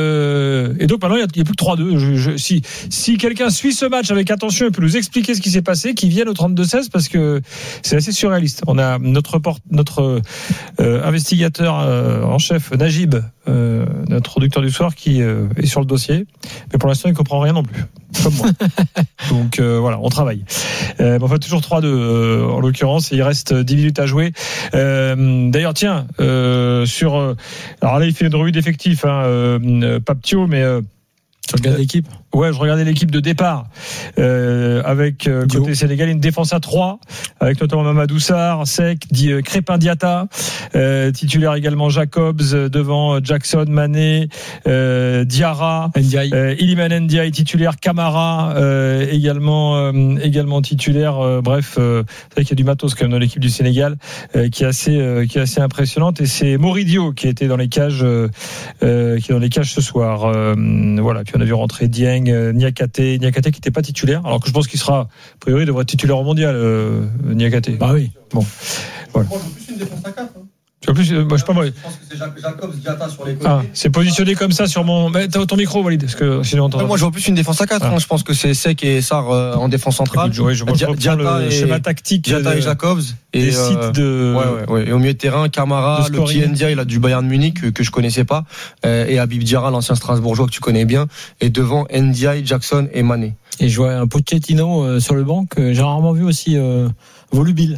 de... et donc maintenant il y a, il y a plus que trois deux. Je, je, si, si quelqu'un suit ce match avec attention et peut nous expliquer ce qui s'est passé, qu'il vienne au trente-deux seize parce que c'est assez surréaliste. On a notre, port, notre euh, investigateur euh, en chef Najib, euh, notre producteur du soir qui euh, est sur le dossier, mais pour l'instant il comprend rien non plus comme moi. Donc euh, voilà, on travaille. Euh, enfin toujours trois deux euh, en l'occurrence, et il reste dix minutes à jouer. Euh, d'ailleurs tiens, euh, sur euh, alors là il fait une revue d'effectifs, hein, euh, Paptio, mais euh, tu regardes l'équipe? Ouais, je regardais l'équipe de départ euh, avec euh, côté Sénégal une défense à trois avec notamment Mamadou Sarr, Seck, Di, euh, Crépin Diatta, euh, titulaire également Jacobs euh, devant Jackson, Mané, euh, Diarra, euh, Iliman Ndiaye titulaire, Camara euh, également euh, également titulaire. Euh, bref, euh, c'est vrai qu'il y a du matos quand même dans l'équipe du Sénégal euh, qui est assez euh, qui est assez impressionnante, et c'est Moridio qui était dans les cages euh, euh, qui est dans les cages ce soir. Euh, voilà, puis on a vu rentrer Dieng, Niakate, Niakate qui n'était pas titulaire, alors que je pense qu'il sera, a priori, devrait être titulaire au mondial, euh, Niakate. Bah oui. Bon. Voilà. Moi, je veux plus une défense à quatre. Hein. Tu vois plus, euh, moi, je sais pas moi. Je pense que c'est Jacobs, Diatta sur les côtés. Ah, c'est positionné comme ça sur mon. Mais t'as ton micro, Walid, parce que sinon on moi, je vois plus une défense à quatre. Ah. Hein. Je pense que c'est Seck et Sarr euh, en défense centrale. Écoute, ouais, je vois Diatta le et schéma tactique. Diatta et Jacobs. Et des euh, sites de. Ouais, ouais, ouais. Et au milieu de terrain, Camara, le petit Ndiaye, là, du Bayern Munich, que, que je connaissais pas, euh, et Habib Diarra, l'ancien Strasbourgeois que tu connais bien, et devant Ndiaye, Jackson et Mané. Et je vois un Pochettino euh, sur le banc que j'ai rarement vu aussi euh, volubile,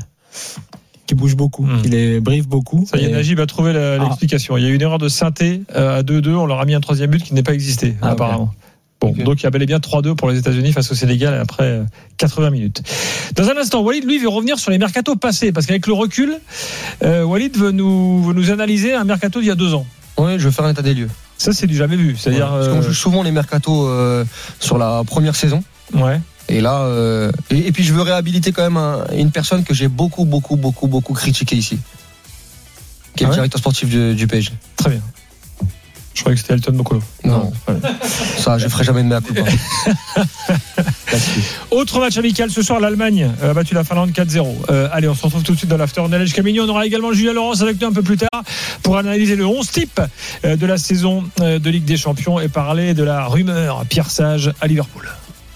qui bouge beaucoup, mmh. qui les brive beaucoup. Ça y est, et... Najib a trouvé la, l'explication. Ah. Il y a eu une erreur de synthé à deux deux, on leur a mis un troisième but qui n'est pas existé, ah, apparemment. Okay. Bon, okay. Donc il y a bel et bien trois deux pour les États-Unis face au Sénégal après quatre-vingts minutes. Dans un instant, Walid, lui, veut revenir sur les mercatos passés, parce qu'avec le recul, euh, Walid veut nous, veut nous analyser un mercato d'il y a deux ans. Oui, je vais faire un état des lieux. Ça, c'est du jamais vu. C'est-à-dire, ouais, parce qu'on joue souvent les mercatos euh, sur la première saison. Ouais. Et là, euh, et, et puis je veux réhabiliter quand même un, une personne que j'ai beaucoup, beaucoup, beaucoup, beaucoup critiqué ici, qui est ah le ouais directeur sportif du, du P S G. Très bien. Je croyais que c'était Elton Mokolo. Non, ouais. Ça, je ferai jamais de mea culpa. Autre match amical ce soir, l'Allemagne a battu la Finlande quatre zéro. Euh, allez, on se retrouve tout de suite dans l'after. On est jusqu'à minuit. On aura également Julien Laurence avec nous un peu plus tard pour analyser le onze type de la saison de Ligue des Champions et parler de la rumeur Pierre Sage à Liverpool.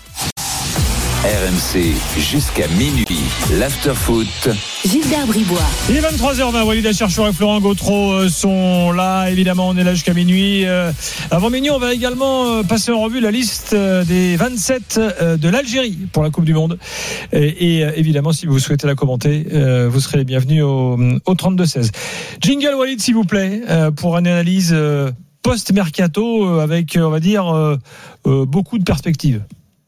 R M C jusqu'à minuit, l'after-foot. Gilbert Bribois. Il est vingt-trois heures vingt. Walid Acharchour et Florent Gautreau sont là. Évidemment, on est là jusqu'à minuit. Avant minuit, on va également passer en revue la liste des vingt-sept de l'Algérie pour la Coupe du Monde. Et, et évidemment, si vous souhaitez la commenter, vous serez les bienvenus au, au trente-deux seize. Jingle Walid, s'il vous plaît, pour une analyse post-mercato avec, on va dire, beaucoup de perspectives.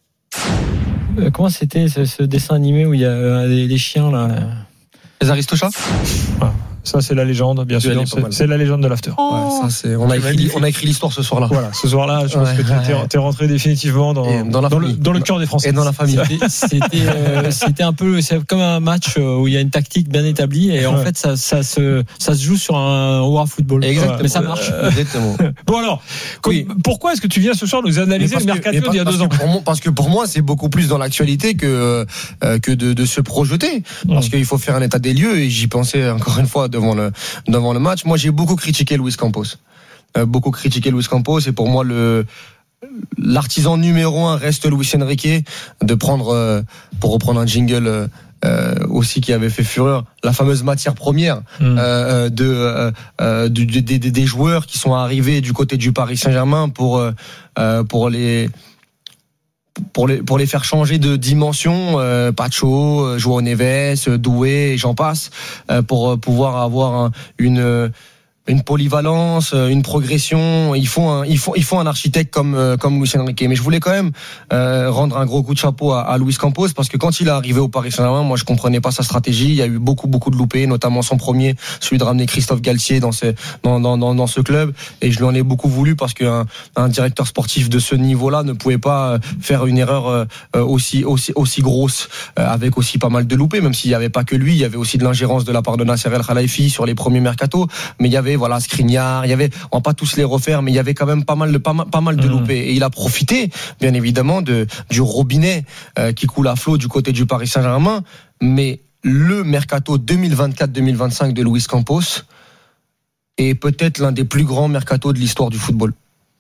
Comment c'était ce, ce dessin animé où il y a des, des chiens là? Les Aristochats. Ah. Ça, c'est la légende, bien sûr. C'est, c'est la légende de l'after. Oh. Ouais, ça, c'est, on, a écrit, on a écrit l'histoire ce soir-là. Voilà, ce soir-là, je pense ouais, que tu ouais. es rentré définitivement dans, dans, dans, le, dans le cœur des Français. Et dans la famille. C'était, c'était, euh, c'était un peu, c'est comme un match où il y a une tactique bien établie et en ouais. fait, ça, ça, se, ça se joue sur un war football. Exactement. Mais ça marche. Euh, exactement. Bon alors, comme, oui. pourquoi est-ce que tu viens ce soir nous analyser le mercato d'il y a deux ans? Moi, parce que pour moi, c'est beaucoup plus dans l'actualité que, euh, que de, de se projeter. Parce mmh. qu'il faut faire un état des lieux et j'y pensais encore une fois devant le, devant le match. Moi, j'ai beaucoup critiqué Luis Campos. Euh, beaucoup critiqué Luis Campos. Et pour moi, le, l'artisan numéro un reste Luis Enrique. De prendre, euh, pour reprendre un jingle euh, aussi qui avait fait fureur, la fameuse matière première mmh. euh, de, euh, euh, de, de, de, de, des joueurs qui sont arrivés du côté du Paris Saint-Germain pour, euh, pour les... Pour les, pour les faire changer de dimension, euh, Pacho, João Neves, Doué, et j'en passe, euh, pour pouvoir avoir un, une, une polyvalence, une progression. Il faut un, il faut, il faut un architecte comme, comme Luis Enrique. Mais je voulais quand même euh, rendre un gros coup de chapeau à, à Luis Campos parce que quand il est arrivé au Paris Saint-Germain, moi je comprenais pas sa stratégie. Il y a eu beaucoup, beaucoup de loupés, notamment son premier, celui de ramener Christophe Galtier dans ce, dans, dans, dans, dans ce club. Et je lui en ai beaucoup voulu parce qu'un un directeur sportif de ce niveau-là ne pouvait pas faire une erreur aussi, aussi, aussi grosse avec aussi pas mal de loupés. Même s'il y avait pas que lui, il y avait aussi de l'ingérence de la part de Nasser El Khelaifi sur les premiers mercatos. Mais il y avait voilà Skriniar, il y avait, on va pas tous les refaire, mais il y avait quand même pas mal de pas mal, pas mal de mmh. loupés et il a profité bien évidemment de du robinet euh, qui coule à flot du côté du Paris Saint-Germain. Mais le mercato deux mille vingt-quatre deux mille vingt-cinq de Luis Campos est peut-être l'un des plus grands mercatos de l'histoire du football.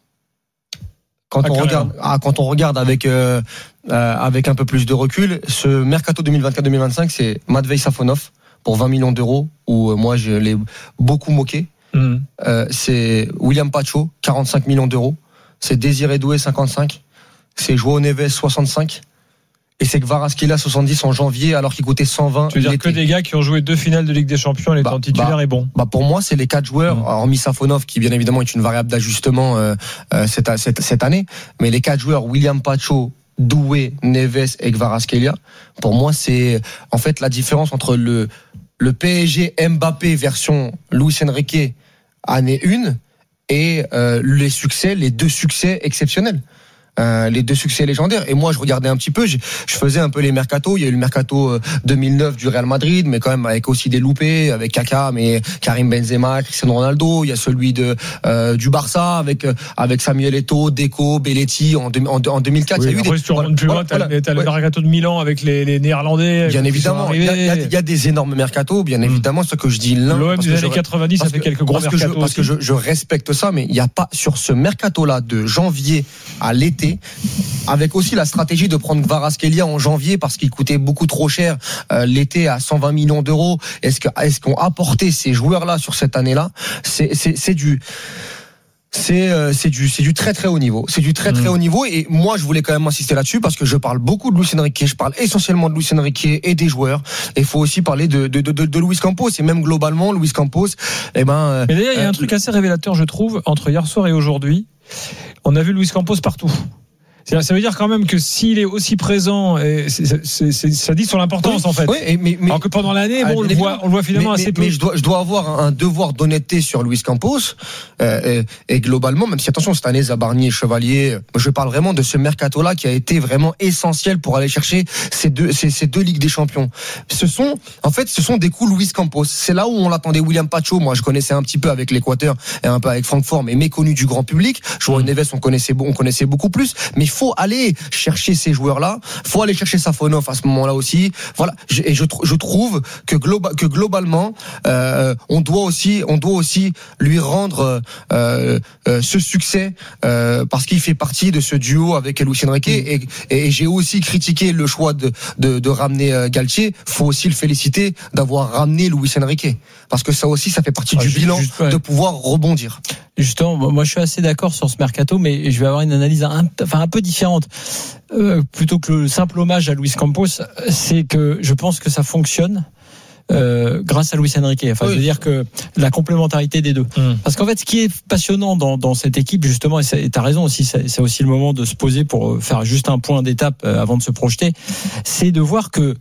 Quand ah, on regarde, ah, quand on regarde avec euh, euh, avec un peu plus de recul, ce mercato deux mille vingt-quatre deux mille vingt-cinq, c'est Matvei Safonov pour vingt millions d'euros, où euh, moi je l'ai beaucoup moqué. Mmh. Euh, c'est William Pacho, quarante-cinq millions d'euros. C'est Désiré Doué, cinquante-cinq. C'est João Neves, soixante-cinq. Et c'est Kvaratskhelia, soixante-dix en janvier, alors qu'il coûtait cent vingt. Tu veux dire que des gars qui ont joué deux finales de Ligue des Champions, les bah, temps titulaires bah, est bon. Bah pour moi, c'est les quatre joueurs, mmh. hormis Safonov, qui bien évidemment est une variable d'ajustement euh, euh, cette, cette, cette année. Mais les quatre joueurs, William Pacho, Doué, Neves et Kvaratskhelia, pour moi, c'est en fait la différence entre le le P S G Mbappé version Luis Enrique année un et euh, les succès, les deux succès exceptionnels. Euh, les deux succès légendaires. Et moi, je regardais un petit peu, je, je faisais un peu les mercatos. Il y a eu le mercato deux mille neuf du Real Madrid, mais quand même avec aussi des loupés, avec Kaka, mais Karim Benzema, Cristiano Ronaldo. Il y a celui de euh, du Barça avec avec Samuel Eto'o, Deco, Belletti en, en, en deux mille quatre. Oui, il y a eu après, des. Si tu remontes plus loin, t'as, voilà, t'as ouais. le mercato de Milan avec les, les Néerlandais. Bien évidemment, il y, a, il y a des énormes mercatos. Bien évidemment, ce que je dis l'un. L'O M des années quatre-vingt-dix, ça fait que, quelques gros parce mercatos. Que je, parce que je, je respecte ça, mais il n'y a pas sur ce mercato-là de janvier à l'été. Avec aussi la stratégie de prendre Kvaratskhelia en janvier parce qu'il coûtait beaucoup trop cher euh, l'été à cent vingt millions d'euros. Est-ce que est-ce qu'on a apporté ces joueurs-là sur cette année-là? C'est c'est c'est du c'est euh, c'est du c'est du très très haut niveau. C'est du très très mmh. haut niveau et moi je voulais quand même insister là-dessus parce que je parle beaucoup de Luis Enrique, je parle essentiellement de Luis Enrique et des joueurs. Et il faut aussi parler de de de de, de Luis Campos et même globalement Luis Campos. Eh ben. Euh, Mais d'ailleurs il y a un truc assez révélateur je trouve entre hier soir et aujourd'hui. On a vu Luis Campos partout. C'est-à-dire, ça veut dire quand même que s'il est aussi présent, et c'est, c'est, c'est, ça dit sur l'importance, oui, en fait. Oui, mais, mais, alors que pendant l'année, bon, on, le voit, on le voit finalement mais, assez mais, peu. Mais je dois, je dois avoir un devoir d'honnêteté sur Luis Campos, euh, et, et globalement, même si attention, cette année, Zabarni et Chevalier, je parle vraiment de ce mercato-là qui a été vraiment essentiel pour aller chercher ces deux, ces, ces deux Ligues des Champions. Ce sont, en fait, ce sont des coups Luis Campos. C'est là où on l'attendait. William Pacho, moi, je connaissais un petit peu avec l'Équateur et un peu avec Francfort, mais méconnu du grand public. Joao Neves, on connaissait, on connaissait beaucoup plus. Mais il faut aller chercher ces joueurs-là. Il faut aller chercher Safonov à ce moment-là aussi. Voilà. Et je, je trouve que, globa, que globalement, euh, on doit aussi, on doit aussi lui rendre euh, euh, ce succès euh, parce qu'il fait partie de ce duo avec Luis Enrique. Et, et, et j'ai aussi critiqué le choix de, de, de ramener euh, Galtier. Faut aussi le féliciter d'avoir ramené Luis Enrique parce que ça aussi, ça fait partie ah, du juste, bilan juste, ouais. de pouvoir rebondir. Justement, moi je suis assez d'accord sur ce mercato, mais je vais avoir une analyse un, enfin un peu différente. Euh, plutôt que le simple hommage à Luis Campos, c'est que je pense que ça fonctionne. Euh, grâce à Luis Enrique. Enfin, oui. je veux dire que la complémentarité des deux. Mmh. Parce qu'en fait, ce qui est passionnant dans, dans cette équipe, justement, et t'as raison aussi, c'est, c'est aussi le moment de se poser pour faire juste un point d'étape avant de se projeter, c'est de voir que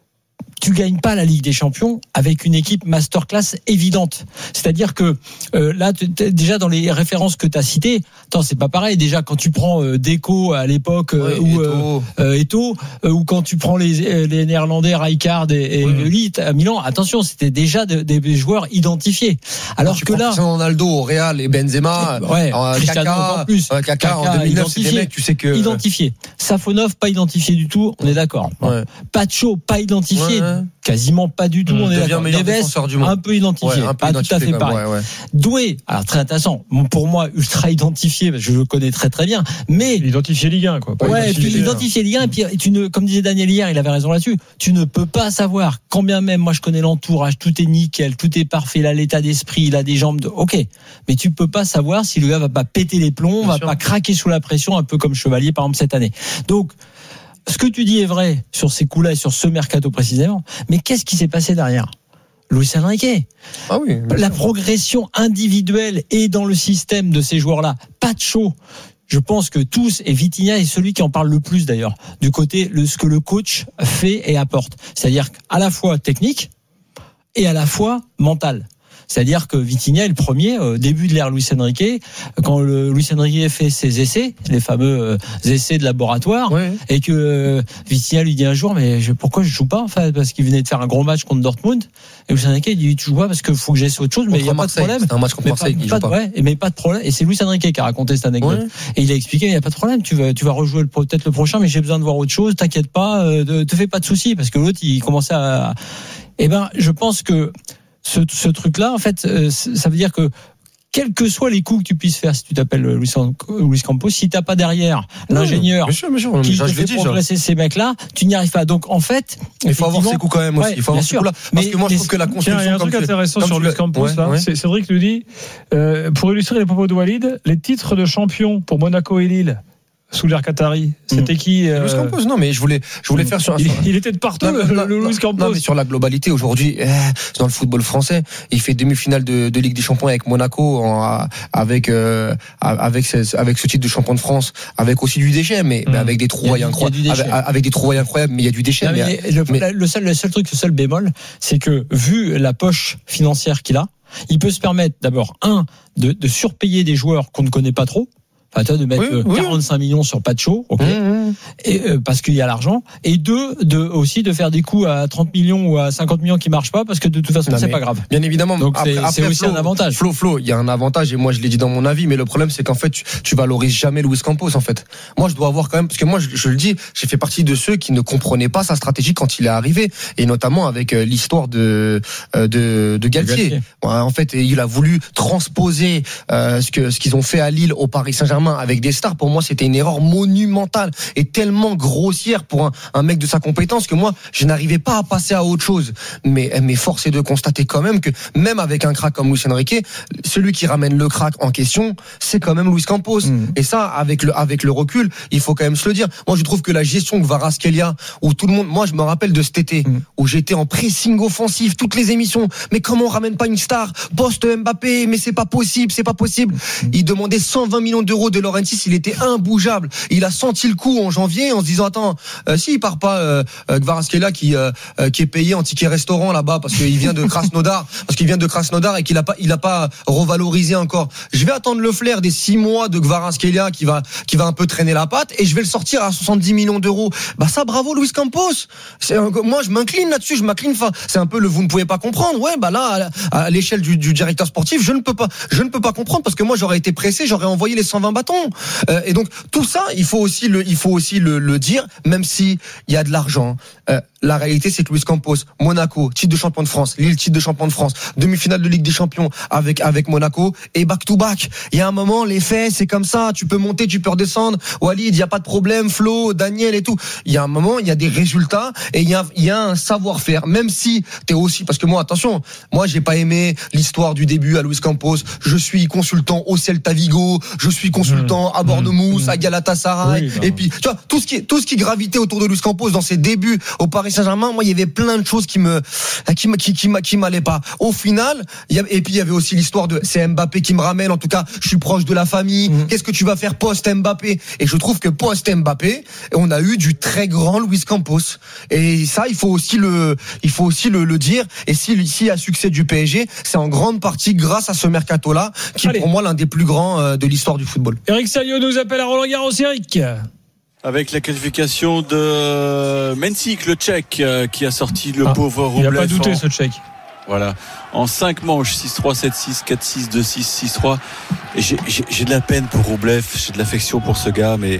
tu gagnes pas la Ligue des Champions avec une équipe masterclass évidente. C'est-à-dire que euh, là, déjà dans les références que tu as citées, attends, c'est pas pareil. Déjà quand tu prends euh, Deco à l'époque euh, oui, ou Eto'o, euh, Eto'o euh, ou quand tu prends les, les Néerlandais Rijkaard et, et oui. Ligt à Milan, attention, c'était déjà de, des joueurs identifiés. Alors que là, Ronaldo au Real et Benzema, ouais, euh, Kaka, en plus, euh, Kaka, Kaka en deux mille neuf, c'est des mecs, tu sais que identifié. Safonov pas identifié du tout, on est d'accord. Ouais. Pacho pas identifié. Ouais. Quasiment pas du tout, mmh, on est d'accord. Neves, un peu identifié, ouais, un peu pas identifié tout à fait pareil. Ouais, ouais. Doué, alors très intéressant, pour moi ultra identifié, parce que je le connais très très bien, mais identifié Ligue un, quoi. Pas ouais, puis identifié Ligue un, et puis tu ne, comme disait Daniel hier, il avait raison là-dessus. Tu ne peux pas savoir, quand bien même, moi je connais l'entourage, tout est nickel, tout est parfait, il a l'état d'esprit, il a des jambes de, ok, mais tu peux pas savoir si le gars va pas péter les plombs, bien va sûr. Pas craquer sous la pression, un peu comme Chevalier par exemple cette année. Donc ce que tu dis est vrai sur ces coups-là et sur ce mercato précisément, mais qu'est-ce qui s'est passé derrière ? Luis Enrique. Ah oui, la progression individuelle et dans le système de ces joueurs-là, Pacho. Je pense que tous, et Vitinha est celui qui en parle le plus d'ailleurs, du côté de ce que le coach fait et apporte. C'est-à-dire à la fois technique et à la fois mental. C'est-à-dire que Vitinha est le premier, au début de l'ère Luis Enrique, quand le Luis Enrique fait ses essais, les fameux essais de laboratoire, oui. et que euh, Vitinha lui dit un jour, mais je, pourquoi je joue pas, en fait, parce qu'il venait de faire un gros match contre Dortmund, et Luis Enrique il dit, tu joues pas parce qu'il faut que j'essaie autre chose, mais il n'y a pas de problème. C'est un match contre Marseille, il joue pas. Ouais, mais pas de problème. Et c'est Luis Enrique qui a raconté cette anecdote. Oui. Et il a expliqué, il n'y a pas de problème, tu vas, tu vas rejouer le, peut-être le prochain, mais j'ai besoin de voir autre chose, t'inquiète pas, euh, te fais pas de soucis, parce que l'autre, il commençait à, eh ben, je pense que, Ce, ce truc-là, en fait, euh, ça veut dire que quels que soient les coups que tu puisses faire, si tu t'appelles Luis, Luis Campos, si t'as pas derrière l'ingénieur bien sûr, bien sûr, qui te fait progresser ces mecs-là, tu n'y arrives pas. Donc en fait, il faut avoir ces coups quand même aussi. Ouais, il faut avoir ces coups-là. Parce mais, que moi, je trouve que la construction. Il y a un truc intéressant sur Luis Campos. Ouais, là, ouais. C'est, Cédric nous dit, euh, pour illustrer les propos de Walid, les titres de champion pour Monaco et Lille. Sous l'ère Qatari, c'était mmh. qui euh... Luis Campos, non, mais je voulais, je voulais faire sur. Il, il était de partout, non, le, non, le Luis Campos. Non, mais sur la globalité, aujourd'hui, eh, dans le football français, il fait demi-finale de, de Ligue des Champions avec Monaco, en, avec, euh, avec, ce, avec ce titre de champion de France, avec aussi du déchet, mais, mmh. mais avec des trouvailles incroyables, avec, avec des trouvailles incroyables, mais il y a du déchet. Non, mais mais, le, mais... le seul, le seul truc, le seul bémol, c'est que vu la poche financière qu'il a, il peut se permettre d'abord un de, de surpayer des joueurs qu'on ne connaît pas trop. Enfin, toi, de mettre oui, oui. quarante-cinq millions sur Pacho, ok, mmh. et, euh, parce qu'il y a l'argent, et deux, de, aussi de faire des coups à trente millions ou à cinquante millions qui marchent pas, parce que de toute façon, non, c'est pas grave. Bien évidemment. Donc, après, c'est, après, c'est aussi Flo, un avantage. Flo, Flo, il y a un avantage, et moi, je l'ai dit dans mon avis, mais le problème, c'est qu'en fait, tu, tu valorises jamais Luis Campos, en fait. Moi, je dois avoir quand même, parce que moi, je, je le dis, j'ai fait partie de ceux qui ne comprenaient pas sa stratégie quand il est arrivé, et notamment avec euh, l'histoire de, euh, de, de Galtier. Galtier. Ouais, en fait, il a voulu transposer, euh, ce que, ce qu'ils ont fait à Lille au Paris Saint-Germain avec des stars. Pour moi, c'était une erreur monumentale et tellement grossière pour un, un mec de sa compétence que moi, je n'arrivais pas à passer à autre chose. Mais, mais force est de constater quand même que même avec un crack comme Luis Enrique, celui qui ramène le crack en question, c'est quand même Luis Campos. Mmh. Et ça, avec le, avec le recul, il faut quand même se le dire. Moi, je trouve que la gestion que Kvaratskhelia, où tout le monde, moi, je me rappelle de cet été, mmh. où j'étais en pressing offensif, toutes les émissions. Mais comment on ramène pas une star post Mbappé? Mais c'est pas possible, c'est pas possible. Mmh. Il demandait cent vingt millions d'euros Sandro De Laurentiis, il était imbougeable. Il a senti le coup en janvier en se disant attends, euh, si il part pas euh, Kvaratskhelia qui euh, qui est payé en ticket restaurant là-bas parce qu'il vient de Krasnodar, parce qu'il vient de Krasnodar et qu'il a pas il a pas revalorisé encore. Je vais attendre le flair des six mois de Kvaratskhelia qui va qui va un peu traîner la patte et je vais le sortir à soixante-dix millions d'euros. Bah ça, bravo Luis Campos. C'est un, moi je m'incline là-dessus, je m'incline. Enfin, c'est un peu le vous ne pouvez pas comprendre. Ouais, bah là à, à l'échelle du, du directeur sportif, je ne peux pas, je ne peux pas comprendre parce que moi j'aurais été pressé, j'aurais envoyé les cent vingt bâtons. Euh, et donc tout ça, il faut aussi le, il faut aussi le, le dire, même si il y a de l'argent. Euh, la réalité, c'est que Luis Campos, Monaco, titre de champion de France, Lille, titre de champion de France, demi-finale de Ligue des Champions avec avec Monaco et back to back. Il y a un moment, les faits, c'est comme ça. Tu peux monter, tu peux redescendre. Walid, il y a pas de problème. Flo, Daniel et tout. Il y a un moment, il y a des résultats et il y a il y a un savoir-faire. Même si t'es aussi, parce que moi, attention, moi, j'ai pas aimé l'histoire du début à Luis Campos. Je suis consultant au Celta Vigo, je suis consultant mmh. à Bournemouth, mmh. à Galatasaray. Oui, et puis, tu vois, tout ce qui tout ce qui gravitait autour de Luis Campos dans ses débuts au Paris Saint-Germain, moi il y avait plein de choses qui me qui qui qui, qui m'allaient pas. Au final, il y avait, et puis il y avait aussi l'histoire de c'est Mbappé qui me ramène, en tout cas, je suis proche de la famille. Mmh. Qu'est-ce que tu vas faire post Mbappé? Et je trouve que post Mbappé, on a eu du très grand Luis Campos. Et ça, il faut aussi le il faut aussi le, le dire. Et si si a succès du P S G, c'est en grande partie grâce à ce mercato là qui Allez. est pour moi l'un des plus grands de l'histoire du football. Eric Salio nous appelle à Roland Garros. Eric. Avec la qualification de Mencic, le Tchèque, qui a sorti le ah, pauvre Rublev. Il n'a pas douté en... ce Tchèque. Voilà. En cinq manches, six trois, sept six, quatre six, deux six, six trois. Et j'ai, j'ai, j'ai de la peine pour Rublev, j'ai de l'affection pour ce gars, mais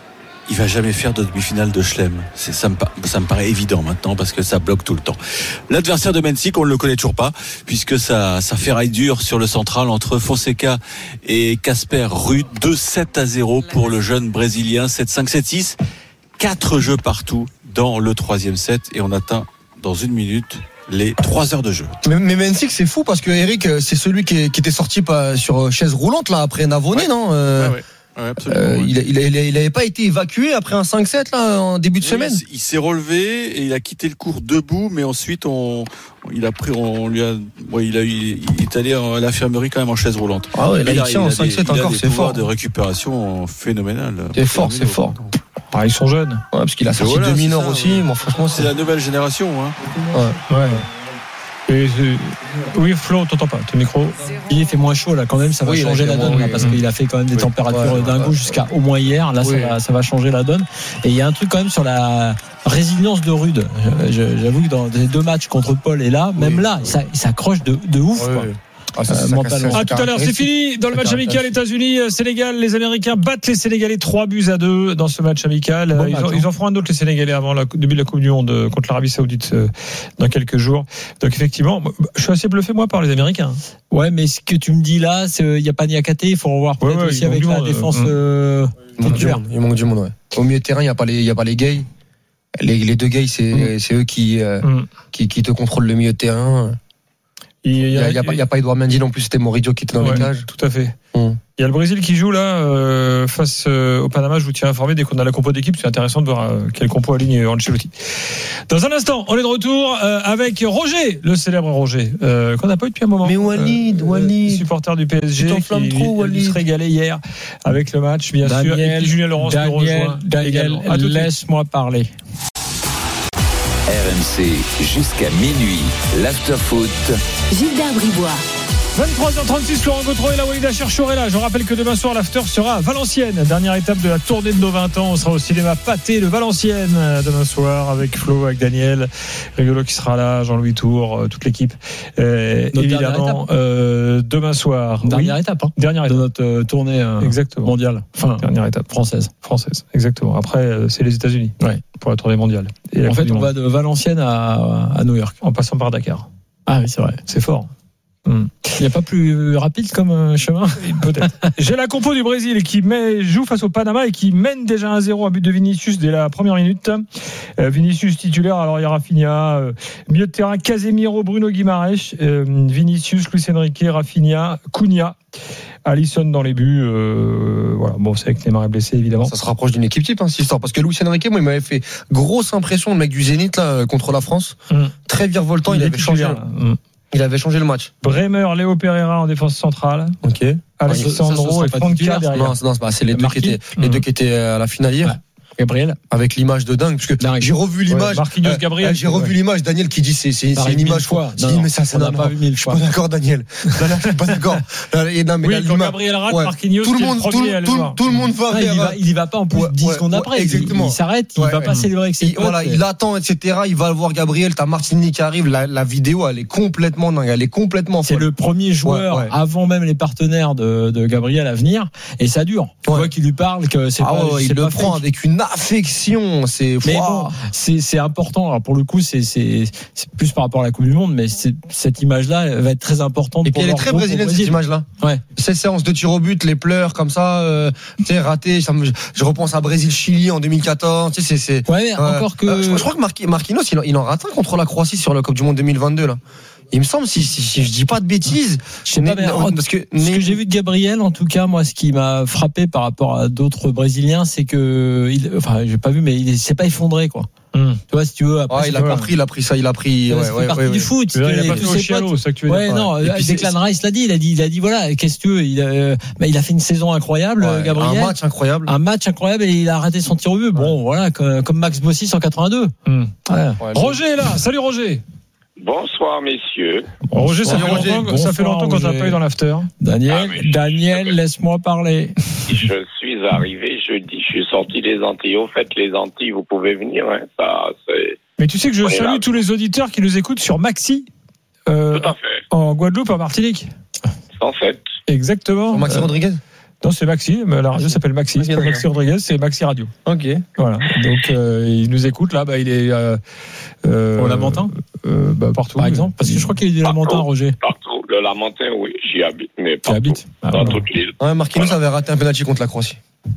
il va jamais faire de demi-finale de Chelem. C'est, ça, me, ça me paraît évident maintenant parce que ça bloque tout le temps. L'adversaire de Mencic, on ne le connaît toujours pas puisque ça, ça ferraille dur sur le central entre Fonseca et Casper Ruud. deux sept à zéro pour le jeune Brésilien. sept cinq, sept six. Quatre jeux partout dans le troisième set et on atteint dans une minute les trois heures de jeu. Mais, mais Mencic, c'est fou parce que Eric, c'est celui qui, qui était sorti pas sur chaise roulante là après Navone, ouais. non euh... ouais, ouais. Ouais, absolument, euh, ouais. il, il, il, il avait pas été évacué après un cinq sept là en début de oui, semaine. Il, il s'est relevé et il a quitté le court debout, mais ensuite on, il a pris, on lui a, ouais, il a, il, il est allé à l'infirmerie quand même en chaise roulante. Ah ouais, là, il, il tient en cinq sept encore, c'est fort. De récupération phénoménal. C'est fort, c'est fort. Ah, ils sont jeunes. Ouais, parce qu'il a sorti voilà, deux mineurs aussi. Ouais. Moi, franchement, c'est, c'est la nouvelle génération. Hein. Ouais. ouais. Et oui, Flo, on t'entend pas, ton micro. Il fait moins chaud là, quand même, ça va oui, changer la donne oui, là, parce oui. qu'il a fait quand même des oui. températures ouais, dingo ouais, jusqu'à ouais. au moins hier. Là, oui. ça, va, ça va changer la donne. Et il y a un truc quand même sur la résilience de Ruud. J'avoue que dans les deux matchs contre Paul et là, même oui. là, ça, il s'accroche de, de ouf. Oui. Quoi. Ah, ça, euh, mentalement. À tout à l'heure, c'est fini. Dans le match amical États-Unis, Sénégal, les Américains battent les Sénégalais trois buts à deux dans ce match amical. Bon, ils, ont, ils en feront un autre, les Sénégalais, avant le début de la Coupe du Monde contre l'Arabie Saoudite dans quelques jours. Donc effectivement, je suis assez bluffé moi par les Américains. Ouais, mais ce que tu me dis là, il n'y a pas Niakate, il faut revoir peut-être ouais, ouais, aussi avec la monde, défense. Euh, il, manque monde, il manque du monde. Ouais. Au milieu de terrain, il n'y a pas les, il y a pas les gays. Les, les deux gays, c'est, mm. c'est eux qui, euh, mm. qui, qui te contrôlent le milieu de terrain. Il n'y a, a, a, a pas Edouard Mendy non plus, c'était Moridio qui était dans ouais, les cages. Tout à fait. Hum. Il y a le Brésil qui joue là euh, face euh, au Panama. Je vous tiens informé dès qu'on a la compo d'équipe. C'est intéressant de voir euh, quel compo aligne Ancelotti. Dans un instant, on est de retour euh, avec Roger, le célèbre Roger, euh, qu'on n'a pas eu depuis un moment. Mais Walid, euh, Walid, supporter du P S G, qui trop, il se régalait hier avec le match, bien Daniel, sûr. Et puis Julien Laurence Daniel, nous rejoint. Daniel, laisse-moi parler. R M C jusqu'à minuit, l'after-foot. Gilbert Bribois. vingt-trois heures trente-six, Florent Gautreau et la Walid Acharchour est là. Je rappelle que demain soir, l'after sera à Valenciennes. Dernière étape de la tournée de nos vingt ans. On sera au cinéma Pâté de Valenciennes demain soir avec Flo, avec Daniel, Rigolo qui sera là, Jean-Louis Tour, toute l'équipe. Euh, évidemment, euh, demain soir. Dernière oui. étape. Hein. Dernière étape. De notre euh, tournée euh, exactement. mondiale. Enfin, dernière étape. Française. Française, exactement. Après, euh, c'est les États-Unis. Ouais. Pour la tournée mondiale. Et en fait, on monde. va de Valenciennes à, à New York. En passant par Dakar. Ah oui, c'est vrai. C'est fort. Il n'y a pas plus rapide comme chemin. Peut-être. J'ai la compo du Brésil qui met, joue face au Panama et qui mène déjà un zéro à but de Vinicius dès la première minute. Euh, Vinicius titulaire, alors il y a Rafinha, euh, milieu de terrain Casemiro, Bruno Guimaraes, euh, Vinicius, Luis Enrique, Rafinha, Cunha, Alisson dans les buts. Euh, voilà. Bon, c'est avec Neymar est blessé évidemment. Ça se rapproche d'une équipe type, hein, cette histoire, parce que Luis Enrique, moi, il m'avait fait grosse impression, le mec du Zénith là contre la France, mmh. très virevoltant, il, il avait changé. Mmh. Il avait changé le match. Bremer, Léo Pereira en défense centrale. Ok. Alessandro et Franca derrière. Non, non, c'est, c'est les deux qui étaient, les deux qui étaient à la finale hier. Ouais. Gabriel, avec l'image de dingue, parce que dingue. J'ai revu l'image. Ouais, Marquinhos, Gabriel, euh, j'ai revu ouais. l'image. Daniel qui dit c'est c'est, c'est une image fois. Non, non, mais ça, ça n'a pas vu mille fois. Je suis pas d'accord, Daniel. Là, là, je suis pas d'accord. Là, non, mais oui, là, quand Gabriel rate, ouais. Marquinhos, tout le monde, tout, le, tout, tout le monde va ouais, faire. Il y va, il y va pas en plus dix ouais, secondes ouais, après. Exactement. Il, il s'arrête, il ouais, va ouais. pas célébrer avec ses il, potes. Voilà, il attend, et cetera. Il va voir Gabriel. T'as Martinelli qui arrive. La, la vidéo, elle est complètement dingue. Elle est complètement. C'est le premier joueur avant même les partenaires de, de Gabriel à venir, et ça dure. Tu vois qu'il lui parle que c'est pas. Il le prend avec une affection. C'est bon, c'est, c'est important. Alors pour le coup, c'est, c'est, c'est plus par rapport à la Coupe du Monde, mais c'est, cette image-là va être très importante. Et puis elle est très brésilienne cette image-là. Ouais. Ces séances de tir au but, les pleurs comme ça, euh, tu sais, ratés. Ça me, je repense à Brésil-Chili en deux mille quatorze. Tu sais, c'est, c'est. Ouais, mais euh, encore que. Euh, je, je crois que Marqu- Marquinhos, il en, il en rate un contre la Croatie sur la Coupe du Monde deux mille vingt-deux là. Il me semble, si, si, si je dis pas de bêtises, je sais pas, mais non, parce que ce que j'ai vu de Gabriel, en tout cas, moi, ce qui m'a frappé par rapport à d'autres Brésiliens, c'est que, il, enfin, j'ai pas vu, mais il s'est pas effondré, quoi. Hum. Tu vois, si tu veux, après, ah, il a pas pris, il a pris ça, il a pris. Ouais, ouais, partie ouais, du ouais. foot. Il a pas fait au chialo, ça que tu veux dire. Ouais, non. Et puis Declan Rice l'a dit, il a dit, il a dit, voilà, qu'est-ce que tu veux, il a, bah, il a fait une saison incroyable, ouais, Gabriel. Un match incroyable. Un match incroyable et il a raté son tir au but. Bon, ouais. voilà, comme, comme Max Bossis en quatre-vingt-deux. Hum. Ouais. Ouais, Roger est là. Salut Roger. Bonsoir messieurs. Bon, Roger, ça, Bonsoir, fait longtemps, ça fait longtemps qu'on t'a pas eu dans l'after. Daniel, ah, Daniel, je... laisse-moi parler. Je suis arrivé jeudi, je suis sorti des Antilles. Au fait, les Antilles, vous pouvez venir. Hein, ça, c'est... Mais tu sais que je salue là. tous les auditeurs qui nous écoutent sur Maxi. Euh, Tout à fait. En Guadeloupe, en Martinique. En fait. Exactement. Maxi euh, Rodriguez. Non, c'est Maxi, mais la radio s'appelle Maxi. C'est pas Maxi Rodriguez, c'est Maxi Radio. Ok. Voilà. Donc, euh, il nous écoute là. Bah, il est euh, euh, au Lamentin, euh, bah, partout, par exemple. Parce que je crois qu'il est du Lamentin, Roger. Partout. Le Lamentin, oui, j'y habite, mais partout. Tu habites ah, dans toute l'île. Ouais, Marquinhos voilà. avait raté un penalty contre la Croatie.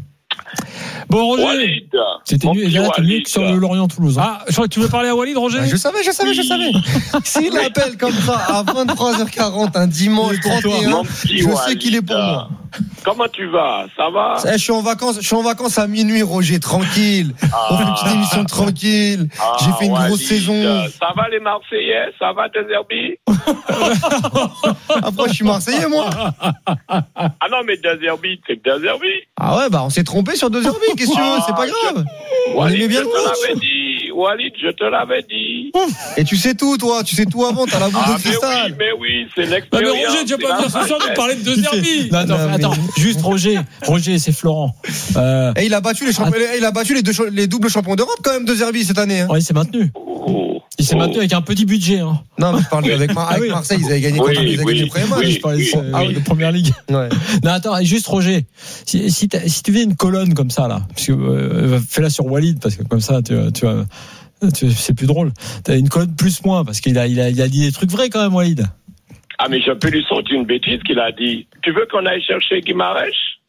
Bon, Roger, Walid, c'était mieux, là, t'es mieux que sur le Lorient-Toulouse. Ah, je crois que tu veux parler à Walid, Roger. Ah, je savais, je savais, oui. je savais. S'il appelle comme ça à vingt-trois heures quarante un dimanche trente et un, je Walid, sais qu'il est pour moi. Comment tu vas? Ça va? Je suis en vacances, je suis en vacances à minuit, Roger, tranquille. Ah, on fait une petite émission tranquille. Ah, J'ai fait une Walid, grosse saison. Ça va les Marseillais? Ça va De Zerbi? Après, je suis Marseillais, moi. Ah non, mais De Zerbi, c'est De Zerbi. Ah ouais, bah on s'est trompé sur De Zerbi. Qu'est-ce que tu veux? C'est pas grave. Je... On Walid, aimait bien je le te l'avais dit. Walid, je te l'avais dit. Et tu sais tout, toi. Tu sais tout avant. T'as la boule ah, de cristal. Mais oui, mais oui, c'est l'expérience. Non, mais Roger, tu vas pas venir ce soir nous parler de De Zerbi. Non, attends, attends. Juste Roger. Roger, c'est Florent. Euh... Et il a battu les champions, ah. il a battu les, deux, les doubles champions d'Europe quand même De Zerbi cette année. Hein. Ouais, il s'est maintenu. Oh. Il s'est oh. maintenu avec un petit budget. Hein. Non, mais je parle avec, Mar- avec ah, oui. Marseille, ils avaient gagné oui, ils avaient oui, gagné le premier match. Oui, je parlais oui, de, ah, oui, de première ligue. Ouais. Non, attends, juste Roger, si, si, si tu fais une colonne comme ça là, parce que euh, fais-la sur Walid parce que comme ça, tu, tu, tu, c'est plus drôle. T'as une colonne plus moins parce qu'il a, il a, il a dit des trucs vrais quand même, Walid. Ah mais je peux lui sortir une bêtise qu'il a dit. Tu veux qu'on aille chercher Guimarães?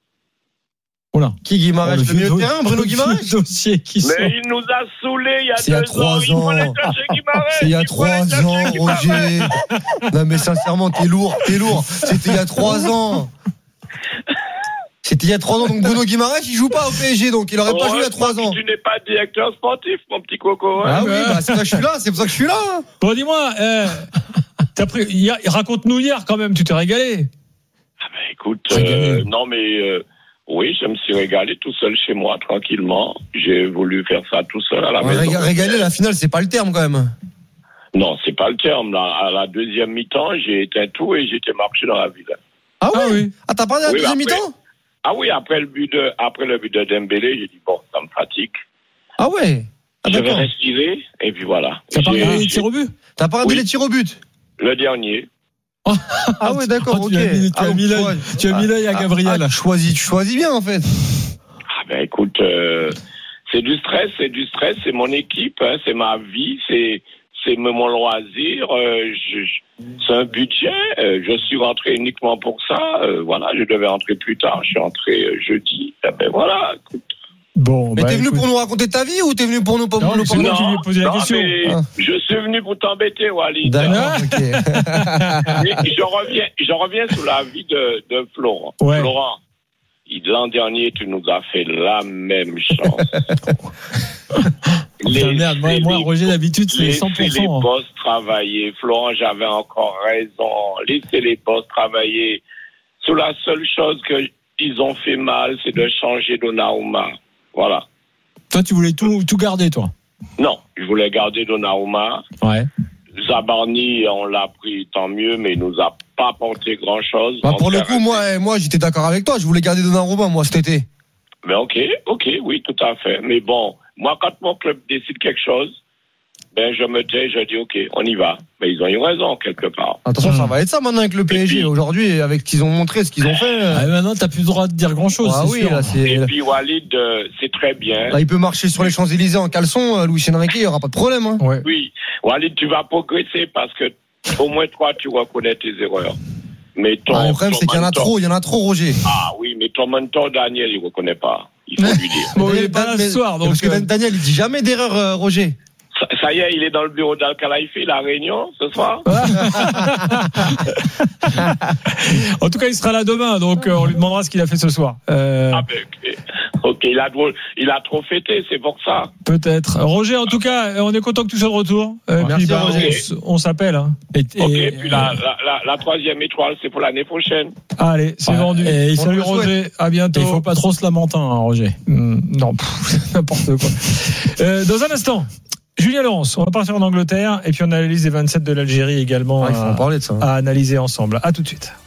Oula. Qui Guimarães, le milieu de terrain, Bruno Guimarães? Dossier qui Mais sort. Il nous a saoulés il y a c'est deux ans. Il faut aller chercher Guimarães. C'est il y a trois ans, Roger. Non mais sincèrement, t'es lourd, t'es lourd. C'était il y a trois ans. C'était il y a trois ans, donc Bruno Guimarães, il joue pas au P S G, donc il aurait oh, pas joué il y a trois ans. Tu n'es pas directeur sportif, mon petit coco. Hein. Ah oui, bah c'est pour ça que je suis là, c'est pour ça que je suis là. Bon, dis-moi, euh, t'as pris, hier, raconte-nous hier quand même, tu t'es régalé. Ah ben écoute, euh, non mais. Euh, Oui, je me suis régalé tout seul chez moi, tranquillement. J'ai voulu faire ça tout seul à la ouais, maison. Régaler la finale, c'est pas le terme quand même. Non, c'est pas le terme. Là, à la deuxième mi-temps, j'ai éteint tout et j'étais marché dans la ville. Ah oui, ah, oui. Ah t'as parlé de la oui, deuxième après, mi-temps? Ah oui, après le but de, après le but de Dembélé, j'ai dit bon, ça me fatigue. Ah ouais. Ah, je vais respirer et puis voilà. T'as pas regardé les tirs au but? T'as pas regardé les tirs au but? Le dernier. Ah ouais, d'accord, oh, ok. Tu as mis, tu ah, as mis l'œil, tu as mis l'œil à Gabriel. Ah, tu choisis, tu choisis bien en fait. Ah ben écoute, euh, c'est du stress, c'est du stress, c'est mon équipe, hein, c'est ma vie, c'est c'est mon loisir. Euh, je, je, c'est un budget. Euh, je suis rentré uniquement pour ça. Euh, voilà, je devais rentrer plus tard. Je suis rentré euh, jeudi. Ah ben voilà. Écoute. Bon, mais bah, t'es venu écoute. pour nous raconter ta vie ou t'es venu pour nous pour non, nous parler? Non, tu lui as posé la non, question. Ah. Je suis venu pour t'embêter, Walid. D'accord, ok. je reviens, je reviens sous la vie de, de Florent. Ouais. Florent, L'an dernier, tu nous as fait la même chance. Putain, merde, moi, moi, Roger, d'habitude, c'est cent pour cent. Laissez les boss travailler. Florent, j'avais encore raison. Laissez les boss travailler. Sur la seule chose qu'ils ont fait mal, c'est de changer Donnarumma. Voilà. Toi, tu voulais tout, tout garder, toi? Non, je voulais garder Donnarumma. Ouais. Zabarni, on l'a pris, tant mieux, mais il nous a pas apporté grand-chose. Bah, pour le coup, moi, moi, j'étais d'accord avec toi. Je voulais garder Donnarumma, moi, cet été. Mais ok, ok, oui, tout à fait. Mais bon, moi, quand mon club décide quelque chose, ben, je me tais, je dis ok, on y va. Mais ils ont eu raison, quelque part. Attention, mmh. ça va être ça maintenant avec le P S G. Puis, aujourd'hui, avec ce qu'ils ont montré, ce qu'ils ont fait. Ah, maintenant, t'as plus le droit de dire grand-chose. Ah oui, sûr. Là, c'est... Et puis, Walid, euh, c'est très bien. Là, il peut marcher sur les Champs-Élysées en caleçon, euh, Luis Enrique, il n'y aura pas de problème. Hein. Ouais. Oui, Walid, tu vas progresser parce que au moins toi, tu reconnais tes erreurs. Mais ton, ah, le problème, c'est qu'il y en a trop, il y en a trop, Roger. Ah oui, mais ton mentor, Daniel, il ne reconnaît pas. Il faut lui dire. Bon, il est pas là ce soir. Donc parce que Daniel, il dit jamais d'erreur, euh, Roger. Ça, ça y est, il est dans le bureau d'Al-Khala, il fait la réunion ce soir. En tout cas, il sera là demain, donc euh, on lui demandera ce qu'il a fait ce soir. Euh... Ah ben, ok, ok, il a, il a trop fêté, c'est pour ça. Peut-être. Roger, en tout cas, on est content que tu sois de retour. Euh, Merci, puis, bah, Roger. On, on s'appelle. Hein. Et, ok, et, puis la, la, la, la troisième étoile, c'est pour l'année prochaine. Allez, c'est ouais, vendu. Et salut Roger, à bientôt. Il faut pas trop se lamenter, hein, Roger. Mmh, non, pff, n'importe quoi. euh, dans un instant. Julien Laurence, on va partir en Angleterre et puis on analyse les vingt-sept de l'Algérie également ah, il faut à, en parler de ça. à analyser ensemble. À tout de suite.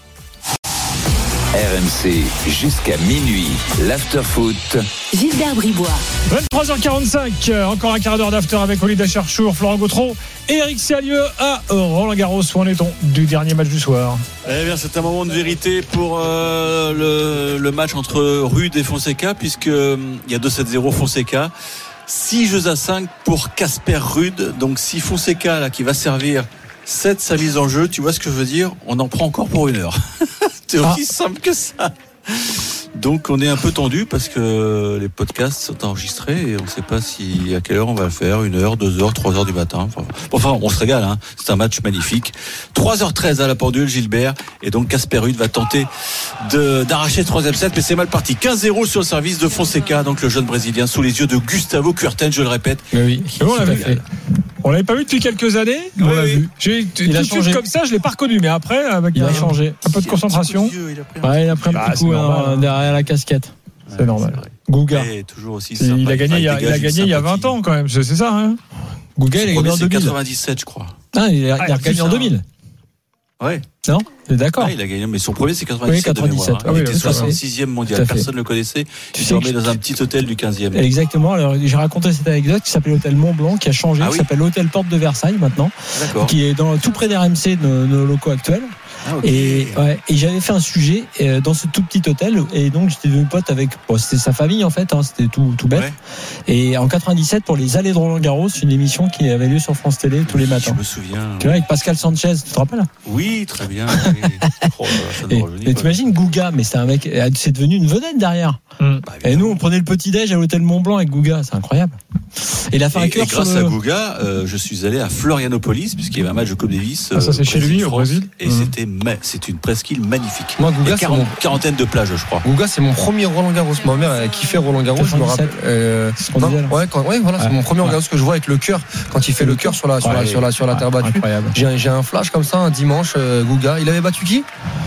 R M C jusqu'à minuit, l'after-foot. Gilbert Bribois. vingt-trois heures quarante-cinq, encore un quart d'heure d'after avec Olivier Cherchour, Florent Gautreau et Eric Salieu à Roland-Garros. Où en est-on du dernier match du soir? Eh bien, c'est un moment de vérité pour euh, le, le match entre Ruud et Fonseca, puisque euh, il y a deux sept zéro Fonseca. six jeux à cinq pour Casper Ruud. Donc si Fonseca là, qui va servir sept sa mise en jeu, tu vois ce que je veux dire, on en prend encore pour une heure. C'est aussi ah. simple que ça. Donc on est un peu tendu parce que les podcasts sont enregistrés et on ne sait pas si à quelle heure on va le faire, une heure, deux heures, trois heures du matin. Enfin, enfin on se régale, hein. C'est un match magnifique. trois heures treize à la pendule, Gilbert, et donc Casper Ruud va tenter de, d'arracher le troisième set, mais c'est mal parti. quinze zéro sur le service de Fonseca, donc le jeune Brésilien sous les yeux de Gustavo Kuerten, je le répète. Mais oui, on l'a vu. On l'avait pas vu depuis quelques années. Oui, on l'a oui. vu. J'ai, il a changé comme ça, je l'ai pas reconnu, mais après, avec il un, a changé. Un peu de concentration. Il a pris un, ouais, il a pris un bah, petit coup hein, derrière la casquette. C'est ouais, normal. C'est Gouga. Toujours aussi il a gagné, il, a, il a gagné il y a vingt ans quand même. C'est, c'est ça. Hein. Gouga, il a gagné en deux mille. quatre-vingt-dix-sept, je crois. Ah, il a, ah, il a gagné en deux mille. Ouais. Non, c'est d'accord. Ah, il a gagné, mais son premier c'est quatre-vingt-dix-sept. Oui, quatre-vingt-dix-sept. Ah, oui, il était soixante-sixième mondial. Personne ne le connaissait. Tu il dormait dans un petit hôtel du quinzième. Exactement. Alors j'ai raconté cette anecdote qui s'appelait l'hôtel Mont Blanc, qui a changé, ah, qui oui. s'appelle l'hôtel Porte de Versailles maintenant, D'accord. qui est dans tout près d'R M C de nos, nos locaux actuels. Ah, okay. Et, ouais, et j'avais fait un sujet euh, dans ce tout petit hôtel et donc j'étais devenu pote avec bon, c'était sa famille en fait hein, c'était tout, tout bête ouais. Et en quatre-vingt-dix-sept pour les allées de Roland-Garros, une émission qui avait lieu sur France Télé tous les matins, je me souviens, tu vois, avec Pascal Sanchez, tu te rappelles? Oui, très bien, oui. Oh, ça et, et t'imagines Gouga, mais c'est un mec, c'est devenu une vedette derrière. Hum. Bah, et nous on prenait le petit déj à l'hôtel Mont Blanc avec Gouga, c'est incroyable. Et il a fait et, un cœur et grâce sur le... à Gouga euh, je suis allé à Florianopolis puisqu'il y avait un match de Coupe Davis. Ah, ça c'est chez lui au Brésil. Et hum. c'était ma... c'est une presqu'île magnifique. Moi, Gouga, c'est mon... quarantaine de plages, je crois. Gouga, c'est mon premier Roland Garros. Ma mère a kiffé Roland Garros, je me rappelle. Euh, non, ouais, quand, ouais, voilà, ouais. c'est mon premier Roland Garros que je vois avec le cœur quand il fait le cœur sur la sur ouais, la sur la sur la terre battue. J'ai, j'ai un flash comme ça un dimanche. Euh, Gouga, il avait battu qui?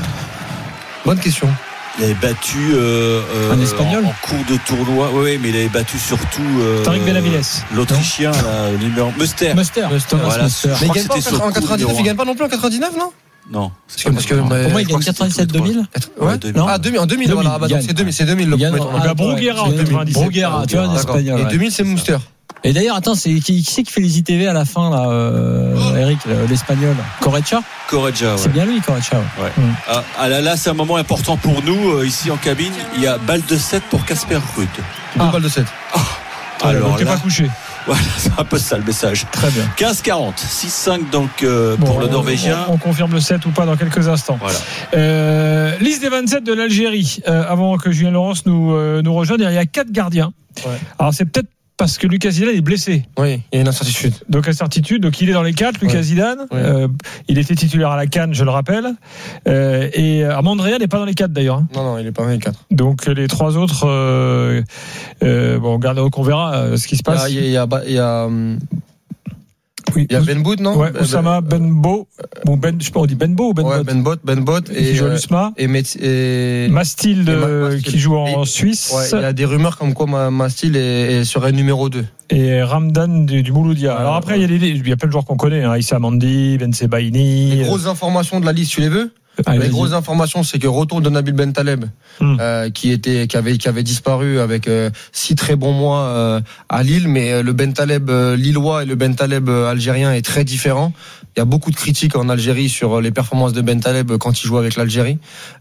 Bonne question. Il avait battu euh, un espagnol en, en cours de tournoi. Oui, ouais, mais il avait battu surtout euh, Tariq Benavides, l'Autrichien, là, le numéro Muster. Muster. Muster. Voilà. Muster. Mais il gagne pas en quatre-vingt-dix-neuf. Il gagne pas non plus en quatre-vingt-dix-neuf, non? Non. C'est parce que, pour moi, il gagne quatre-vingt-dix-sept deux mille. Ouais, deux mille. Ah, deux mille, en deux mille, voilà. Bah, donc c'est deux mille, c'est deux mille le premier tournoi. Il y a Bruguera en quatre-vingt-dix-sept. Bruguera, tu vois, un espagnol. Et deux mille, c'est Muster. Et d'ailleurs, attends, c'est qui, qui c'est qui fait les I T V à la fin là, euh, oh. Eric, l'espagnol, Correcha. Correcha, ouais. C'est bien lui, Correcha. Ouais. ouais. Mmh. Ah, ah là, là, c'est un moment important pour nous euh, ici en cabine. Il y a balle de sept pour Casper Ruud. Deux ah. balles de sept. Oh. Alors donc t'es là, pas couché. Voilà, c'est un peu ça le message. Très bien. quinze quarante, six cinq donc euh, bon, pour le Norvégien. On, on confirme le sept ou pas dans quelques instants. Voilà. Euh, liste des vingt-sept de l'Algérie. Euh, avant que Julien Laurence nous euh, nous rejoigne, il y a quatre gardiens. Ouais. Alors c'est peut-être parce que Lucas Zidane est blessé. Oui, il y a une incertitude. Donc incertitude, donc il est dans les quatre, Lucas ouais. Zidane. Ouais. Euh, il était titulaire à la CAN, je le rappelle. Euh, et Amandrea n'est pas dans les quatre d'ailleurs. Hein. Non, non, il n'est pas dans les quatre. Donc les trois autres, euh, euh, bon, regarde, on verra euh, ce qui se passe. Il y a, il y a, il y a, il y a Oui. Il y a Ben Bout, non? Ouais, Oussama Benbo. Bon, Ben, je sais pas, on dit Benbo ou Ben ouais, Ben Bot, Ben Bot. Et, qui joue à l'U S M A. Et, et, Mastil, de, et Mastil qui joue en et, Suisse. Ouais, il y a des rumeurs comme quoi Mastil est, est, serait numéro deux. Et Ramdan du, du Mouloudia. Alors après, il y a des, il y a plein de joueurs qu'on connaît, hein. Issa Mandi, Ben Sebaini. Les grosses informations de la liste, tu les veux? Ah, les grosses informations, c'est que retour de Nabil Bentaleb, hum. euh, qui était, qui avait, qui avait disparu avec euh, six très bons mois euh, à Lille, mais euh, le Bentaleb euh, lillois et le Bentaleb euh, algérien est très différent. Il y a beaucoup de critiques en Algérie sur les performances de Bentaleb quand il joue avec l'Algérie.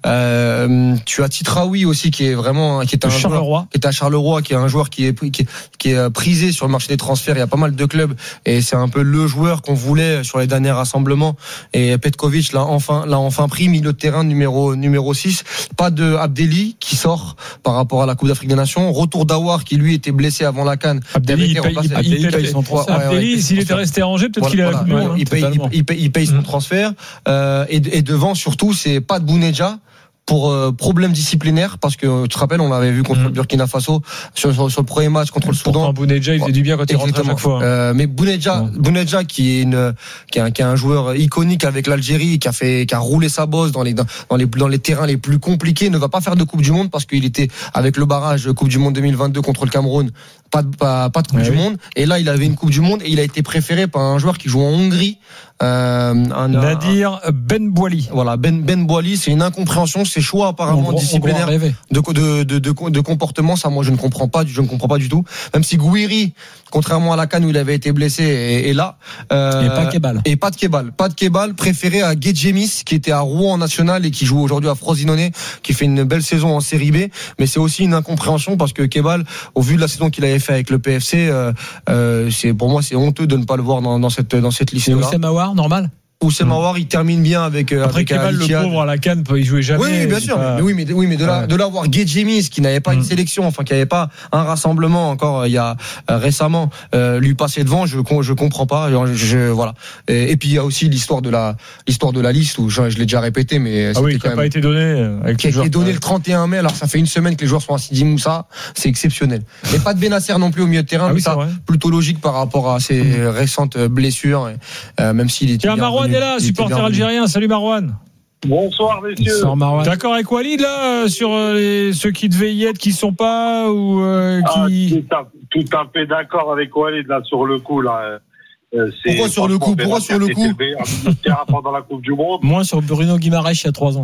Euh, tu as Titraoui aussi, qui est vraiment, qui est un joueur, qui est à Charleroi, qui est un joueur qui est, qui est, qui est prisé sur le marché des transferts. Il y a pas mal de clubs et c'est un peu le joueur qu'on voulait sur les derniers rassemblements. Et Petkovic l'a enfin, l'a enfin pris, milieu de terrain numéro numéro six. Pas de Abdelli qui sort par rapport à la Coupe d'Afrique des Nations. Retour d'Awar qui lui était blessé avant la CAN. Abdelli, il paye, il paye, il paye son transfert. Ouais, ouais, Abdelli, ouais, s'il était resté à Angers, peut-être voilà, qu'il voilà, a. ouais, il paye, il, il paye, il paye son mmh. transfert. Euh, et, et devant surtout, c'est pas de Bounedja. Pour euh, problème disciplinaire, parce que tu te rappelles, on l'avait vu contre mmh. le Burkina Faso sur, sur, sur le premier match contre le Soudan. Bounedja, il faisait du bien quand il rentrait à chaque fois. Euh, mais Bounedja, mmh. Bounedja qui est une, qui est un, qui est un joueur iconique avec l'Algérie, qui a fait, qui a roulé sa bosse dans les, dans, dans les, dans les terrains les plus compliqués, ne va pas faire de Coupe du Monde parce qu'il était avec le barrage Coupe du Monde deux mille vingt-deux contre le Cameroun. Pas de, pas, pas de Coupe ouais, du oui. Monde. Et là, il avait une Coupe du Monde et il a été préféré par un joueur qui joue en Hongrie. Euh, un, Nadir Ben Bouali. Voilà, Ben Ben Bouali, c'est une incompréhension, ses choix apparemment on, disciplinaires on de, de, de, de, de comportement, ça moi je ne comprends pas, je ne comprends pas du tout. Même si Gouiri, contrairement à la CAN où il avait été blessé, est, est là. Euh, et pas de Kebal. Et pas de Kebal. Pas de Kebal, préféré à Guedjemis, qui était à Rouen en national et qui joue aujourd'hui à Frosinone, qui fait une belle saison en série B. Mais c'est aussi une incompréhension parce que Kebal, au vu de la saison qu'il avait fait avec le P F C, euh, euh, c'est, pour moi c'est honteux de ne pas le voir dans, dans cette, dans cette liste-là. C'est Oussem Aouar, normal? Oussem Aouar, il termine bien avec. Après avec Kebal, le pauvre à la CAN, il jouait jamais. Oui, bien sûr. Pas... Mais oui, mais oui, mais de là, de l'avoir Guedjemis, qui n'avait pas mmh. une sélection, enfin qui n'avait pas un rassemblement encore il y a euh, récemment, euh, lui passer devant, je je comprends pas. Je, je voilà. Et, et puis il y a aussi l'histoire de la l'histoire de la liste où je, je l'ai déjà répété, mais ah oui, qui n'a pas été donné. Avec qui a été donné le trente et un mai. Alors ça fait une semaine que les joueurs sont à Sidi Moussa, c'est exceptionnel. Mais pas de Benasser non plus au milieu de terrain, ah oui, ça plutôt logique par rapport à ses mmh. récentes blessures, et, euh, même s'il était. Tiens, Marouane est là, supporter algérien. Salut Marouane. Bonsoir messieurs. Bonsoir Marouane. D'accord avec Walid là sur les, ceux qui devaient y être qui sont pas ou euh, qui. Ah, tout, à, tout à fait d'accord avec Walid là sur le coup là. Euh, c'est Pourquoi sur le coup Pourquoi sur le coup pendant la Coupe du Monde. Moins sur Bruno Guimaraes il y a trois ans.